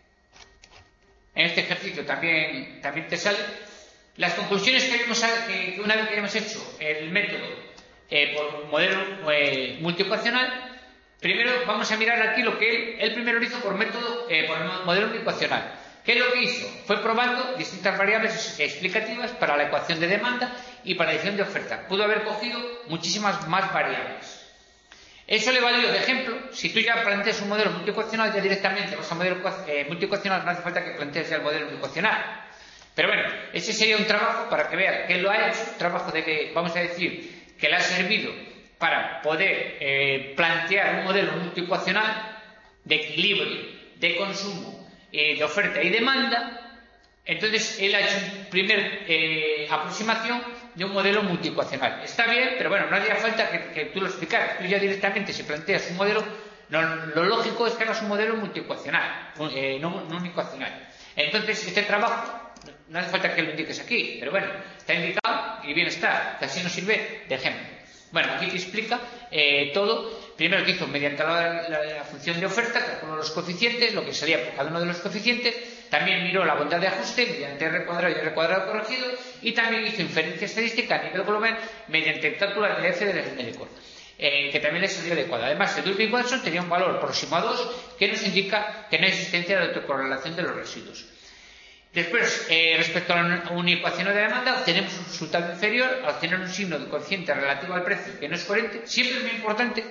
S2: En este ejercicio también, también te sale. Las conclusiones que, vimos, que, que una vez que hemos hecho el método eh, por modelo eh, multiecuacional, primero vamos a mirar aquí lo que él, él primero lo hizo por método, eh, por modelo multiecuacional. ¿Qué es lo que hizo? Fue probando distintas variables explicativas para la ecuación de demanda y para la ecuación de oferta. Pudo haber cogido muchísimas más variables. Eso le valió de ejemplo. Si tú ya planteas un modelo multiecuacional, ya directamente vas a modelo eh, multiecuacional, no hace falta que plantees ya el modelo multiecuacional. Pero bueno, ese sería un trabajo para que vean que él lo ha hecho, un trabajo de que, vamos a decir, que le ha servido para poder eh, plantear un modelo multiecuacional de equilibrio, de consumo, eh, de oferta y demanda. Entonces él ha hecho una primera eh, aproximación de un modelo multiecuacional. Está bien, pero bueno, no haría falta que, que tú lo explicaras. Tú ya directamente, si planteas un modelo, no, lo lógico es que hagas un modelo multiecuacional, eh, no, no unicuacional. Entonces este trabajo, no hace falta que lo indiques aquí, pero bueno, está indicado y bien está, que así nos sirve de ejemplo. Bueno, aquí te explica eh, todo. Primero que hizo mediante la, la, la función de oferta, calculó los coeficientes, lo que salía por cada uno de los coeficientes. También miró la bondad de ajuste mediante R cuadrado y R cuadrado corregido. Y también hizo inferencia estadística a nivel global mediante el cálculo de la F de Ashmedecore, eh, que también le salió adecuada. Además, el Durbin Watson tenía un valor próximo a dos, que nos indica que no hay existencia de autocorrelación de los residuos. Después, eh, respecto a la unicuación de demanda, obtenemos un resultado inferior al obtener un signo de cociente relativo al precio que no es coherente. Siempre es muy importante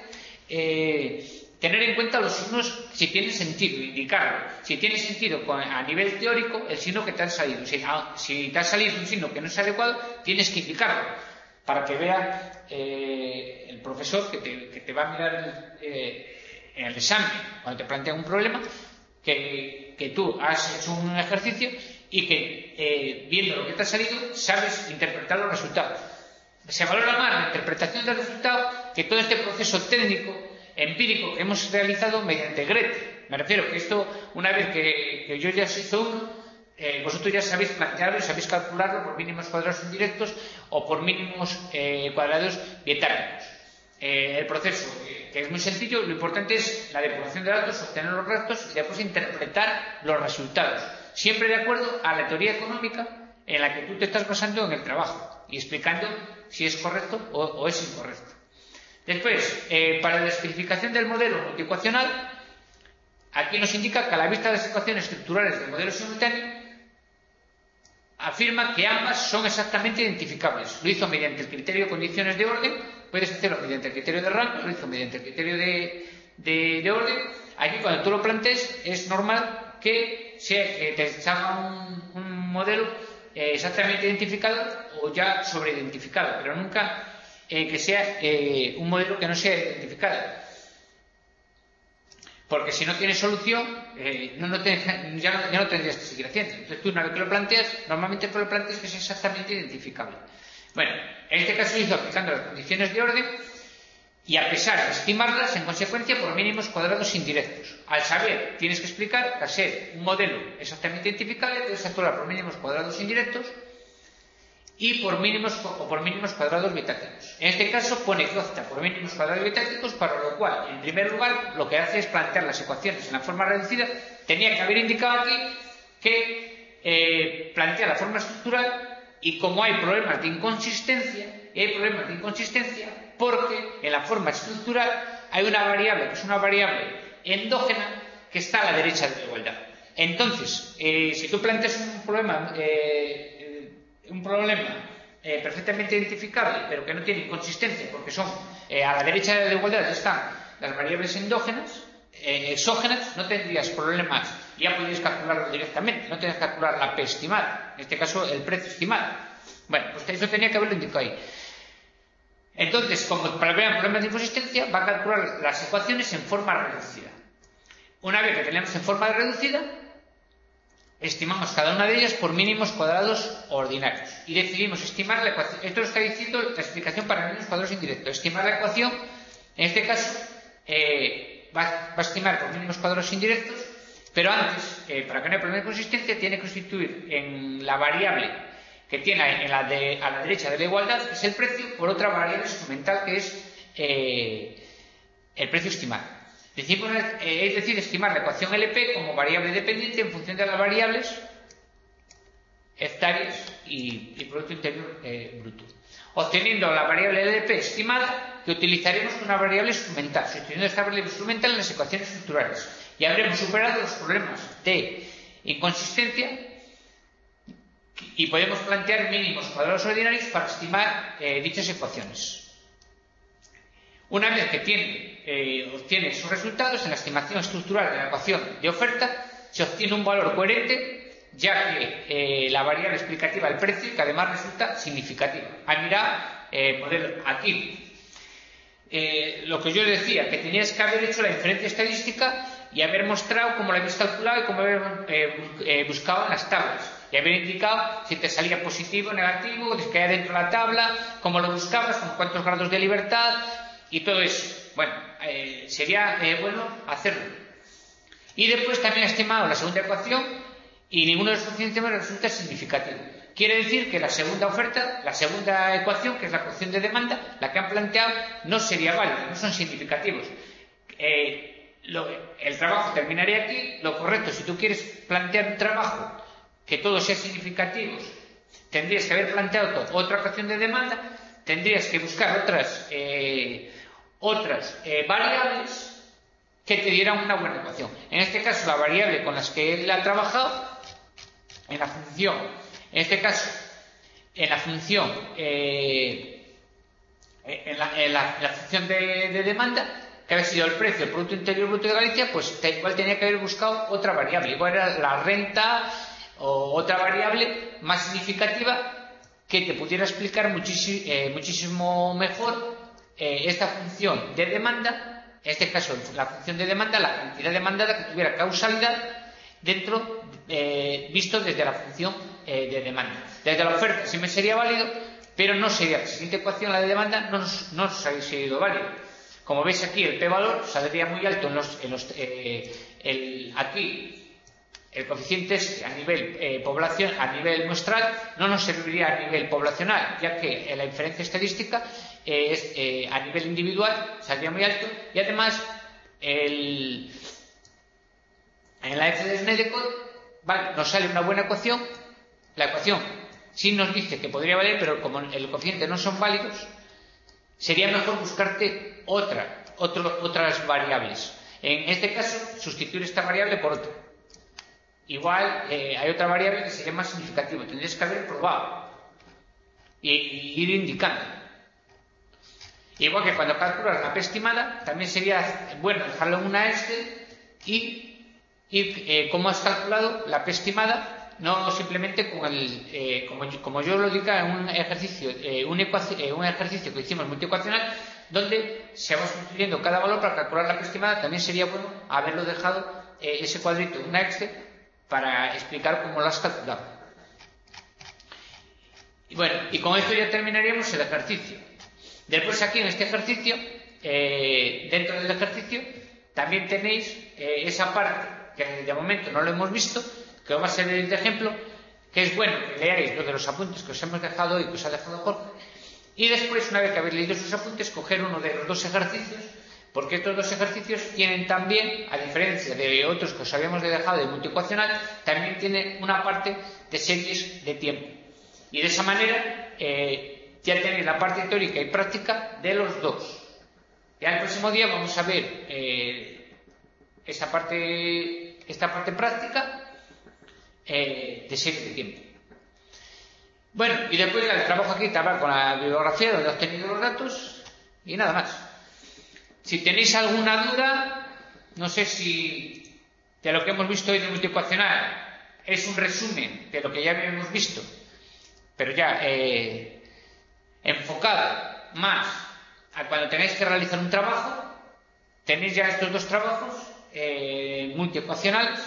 S2: eh, tener en cuenta los signos, si tienen sentido, indicarlo. Si tiene sentido con, a nivel teórico, el signo que te ha salido. Si, a, si te ha salido un signo que no es adecuado, tienes que indicarlo para que vea eh, el profesor que te, que te va a mirar eh, en el examen, cuando te plantea un problema, que, que tú has hecho un ejercicio y que eh, viendo lo que te ha salido sabes interpretar los resultados. Se valora más la interpretación del resultado que todo este proceso técnico, empírico que hemos realizado mediante Grete. Me refiero que esto, una vez que, que yo ya se hizo uno, eh, vosotros ya sabéis plantearlo y sabéis calcularlo por mínimos cuadrados indirectos o por mínimos eh, cuadrados bietáricos. Eh, el proceso, eh, que es muy sencillo, lo importante es la depuración de datos, obtener los datos y después interpretar los resultados. Siempre de acuerdo a la teoría económica en la que tú te estás basando en el trabajo y explicando si es correcto o, o es incorrecto. Después, eh, para la especificación del modelo multiecuacional, aquí nos indica que a la vista de las ecuaciones estructurales del modelo simultáneo, afirma que ambas son exactamente identificables. Lo hizo mediante el criterio de condiciones de orden, puedes hacerlo mediante el criterio de rango, lo hizo mediante el criterio de, de, de orden. Aquí, cuando tú lo plantees, es normal que, sea, que te salga un, un modelo eh, exactamente identificado o ya sobreidentificado, pero nunca eh, que sea eh, un modelo que no sea identificado. Porque si no tienes solución, eh, no, no te, ya, no, ya no tendrías que seguir haciendo. Entonces tú, una vez que lo planteas, normalmente que lo planteas que es exactamente identificable. Bueno, en este caso lo hizo aplicando las condiciones de orden y a pesar de estimarlas, en consecuencia, por mínimos cuadrados indirectos. Al saber, tienes que explicar que al ser un modelo exactamente identificable, puedes actuar por mínimos cuadrados indirectos y por mínimos o por mínimos cuadrados bitácticos. En este caso pone que opta por mínimos cuadrados bitácticos, para lo cual, en primer lugar, lo que hace es plantear las ecuaciones en la forma reducida. Tenía que haber indicado aquí que eh, plantea la forma estructural, y como hay problemas de inconsistencia, y hay problemas de inconsistencia porque en la forma estructural hay una variable que es una variable endógena que está a la derecha de la igualdad. Entonces, eh, si tú planteas un problema eh, un problema eh, perfectamente identificable, pero que no tiene inconsistencia, porque son eh, a la derecha de la igualdad están las variables endógenas, eh, exógenas, no tendrías problemas, ya podrías calcularlo directamente, no tendrías que calcular la P estimada, en este caso el precio estimado. Bueno, pues eso tenía que haberlo indicado ahí. Entonces, como para ver problemas de inconsistencia, va a calcular las ecuaciones en forma reducida. Una vez que tenemos en forma reducida, estimamos cada una de ellas por mínimos cuadrados ordinarios y decidimos estimar la ecuación. Esto lo está diciendo la explicación para mínimos cuadrados indirectos. Estimar la ecuación, en este caso, eh, va, va a estimar por mínimos cuadrados indirectos, pero antes, eh, para que no haya problema de consistencia, tiene que sustituir en la variable que tiene en la de, a la derecha de la igualdad, que es el precio, por otra variable instrumental que es eh, el precio estimado. Decimos, eh, es decir, estimar la ecuación L P como variable dependiente en función de las variables hectáreas y, y Producto Interior eh, Bruto. Obteniendo la variable L P estimada, que utilizaremos una variable instrumental, sustituyendo esta variable instrumental en las ecuaciones estructurales. Y habremos superado los problemas de inconsistencia y podemos plantear mínimos cuadrados ordinarios para estimar eh, dichas ecuaciones. Una vez que tiene, eh, obtiene sus resultados, en la estimación estructural de la ecuación de oferta se obtiene un valor coherente, ya que eh, la variable explicativa del precio, que además resulta significativa. Al mirar eh, modelo aquí, eh, lo que yo les decía, que tenías que haber hecho la inferencia estadística y haber mostrado cómo lo habéis calculado y cómo haber eh, eh, buscado en las tablas. Y haber indicado si te salía positivo o negativo, si caía dentro de la tabla, cómo lo buscabas, con cuántos grados de libertad y todo eso. Bueno, eh, sería eh, bueno hacerlo. Y después también ha estimado la segunda ecuación y ninguno de los coeficientes resulta significativo. Quiere decir que la segunda oferta, la segunda ecuación, que es la ecuación de demanda, la que han planteado, no sería válida, no son significativos. Eh, lo, el trabajo terminaría aquí. Lo correcto, si tú quieres plantear un trabajo que todos sean significativos, tendrías que haber planteado otra ecuación de demanda, tendrías que buscar otras eh, otras eh, variables que te dieran una buena ecuación. En este caso, la variable con las que él ha trabajado en la función, en este caso, en la función eh, en, la, en, la, en la función de, de demanda, que había sido el precio, el Producto Interior Bruto de Galicia, pues te, igual tenía que haber buscado otra variable, igual era la renta o otra variable más significativa que te pudiera explicar muchísimo, eh, muchísimo mejor eh, esta función de demanda, en este caso la función de demanda, la cantidad demandada, que tuviera causalidad dentro, eh, visto desde la función eh, de demanda. Desde la oferta sí me sería válido, pero no sería la siguiente ecuación, la de demanda, no nos, no nos habría sido válido. Como veis aquí, el p-valor saldría muy alto en los, en los, eh, el, aquí el coeficiente este a nivel eh, población, a nivel muestral, no nos serviría a nivel poblacional, ya que en la inferencia estadística eh, es, eh, a nivel individual saldría muy alto, y además el, en la F de Snedecor, vale, nos sale una buena ecuación, la ecuación sí nos dice que podría valer, pero como el coeficiente no son válidos, sería mejor buscarte otra, otro, otras variables. En este caso, sustituir esta variable por otra. Igual eh, hay otra variable que sería más significativa. Tendrías que haber probado y, y ir indicando. Igual que cuando calculas la P estimada, también sería bueno dejarlo en una Excel y ir eh, cómo has calculado la P estimada, no simplemente con el eh, como, como yo lo digo en un ejercicio, eh, un, ecuación, eh, un ejercicio que hicimos multiecuacional, donde se va sustituyendo cada valor para calcular la P estimada. También sería bueno haberlo dejado eh, ese cuadrito en una Excel para explicar cómo lo has calculado. Y bueno, y con esto ya terminaríamos el ejercicio. Después aquí en este ejercicio, eh, dentro del ejercicio, también tenéis eh, esa parte que de momento no lo hemos visto, que os va a servir de ejemplo, que es bueno que leáis lo de los apuntes que os hemos dejado hoy, que os ha dejado Jorge, y después, una vez que habéis leído sus apuntes, coger uno de los dos ejercicios, porque estos dos ejercicios tienen también, a diferencia de otros que os habíamos dejado de multiecuacional, también tiene una parte de series de tiempo. Y de esa manera eh, ya tenéis la parte teórica y práctica de los dos. Ya el próximo día vamos a ver eh, esta, parte, esta parte práctica eh, de series de tiempo. Bueno, y después ya el trabajo aquí estaba con la bibliografía donde he obtenido los datos y nada más. Si tenéis alguna duda, no sé si de lo que hemos visto hoy de multiecuacional es un resumen de lo que ya habíamos visto, pero ya eh, enfocado más a cuando tenéis que realizar un trabajo. Tenéis ya estos dos trabajos eh, multiecuacionales,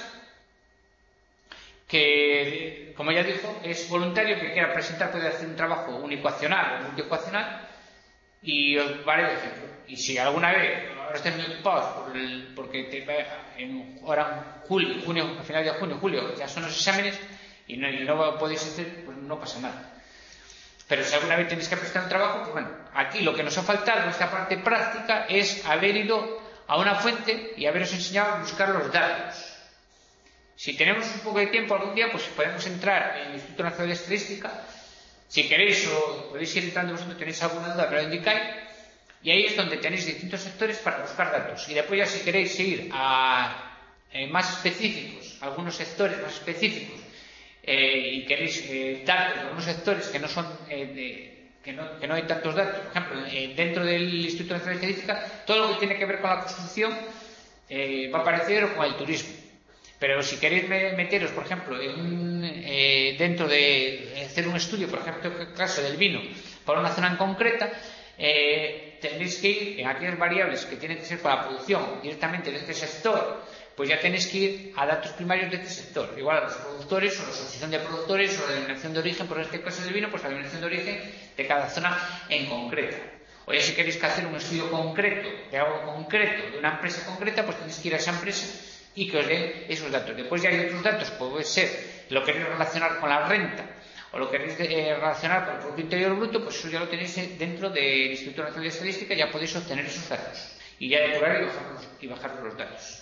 S2: que, como ya dijo, es voluntario. Que quiera presentar puede hacer un trabajo unicuacional o multiecuacional, y os daré de ejemplo. Y si alguna vez ahora estáis muy ocupados por el, porque te, en, ahora en julio, junio, a final de junio, julio, ya son los exámenes y no, y no podéis hacer, pues no pasa nada. Pero si alguna vez tenéis que prestar un trabajo, pues bueno, aquí lo que nos ha faltado en esta parte práctica es haber ido a una fuente y haberos enseñado a buscar los datos. Si tenemos un poco de tiempo algún día, pues podemos entrar en el Instituto Nacional de Estadística. Si queréis, o podéis ir entrando vosotros, tenéis alguna duda, pero lo indicáis. Y ahí es donde tenéis distintos sectores para buscar datos. Y después ya si queréis ir a eh, más específicos, algunos sectores más específicos, eh, y queréis eh, datos de algunos sectores que no son eh, de, que, no, que no hay tantos datos, por ejemplo, eh, dentro del Instituto Nacional de Estadística, todo lo que tiene que ver con la construcción eh, va a aparecer, o con el turismo. Pero si queréis meteros, por ejemplo, en un, eh, dentro de hacer un estudio, por ejemplo, en el caso del vino, para una zona en concreta, eh, tenéis que ir en aquellas variables que tienen que ser para la producción directamente de este sector, pues ya tenéis que ir a datos primarios de este sector, igual a los productores o la asociación de productores o la denominación de origen, por este caso del vino, pues la denominación de origen de cada zona en concreta. O ya si queréis que hacer un estudio concreto de algo concreto, de una empresa concreta, pues tenéis que ir a esa empresa y que os den esos datos. Después ya hay otros datos, puede ser lo queréis relacionar con la renta o lo queréis eh, relacionar con el Producto Interior Bruto, pues eso ya lo tenéis dentro del Instituto Nacional de Estadística, ya podéis obtener esos datos y ya depurar y bajarlos, y bajar los datos.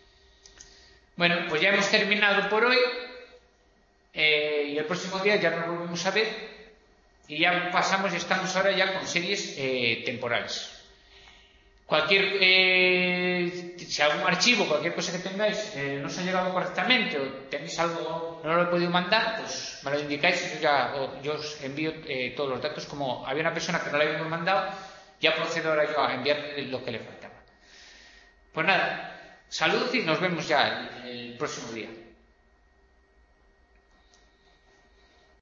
S2: Bueno, pues ya hemos terminado por hoy, eh, y el próximo día ya nos volvemos a ver y ya pasamos y estamos ahora ya con series eh, temporales. Cualquier, eh, si algún archivo, cualquier cosa que tengáis eh, no os ha llegado correctamente o tenéis algo, no lo he podido mandar, pues me lo indicáis y yo, ya, o, yo os envío eh, todos los datos. Como había una persona que no le habíamos mandado, ya procedo ahora yo a enviarle lo que le faltaba. Pues nada, salud y nos vemos ya el, el próximo día.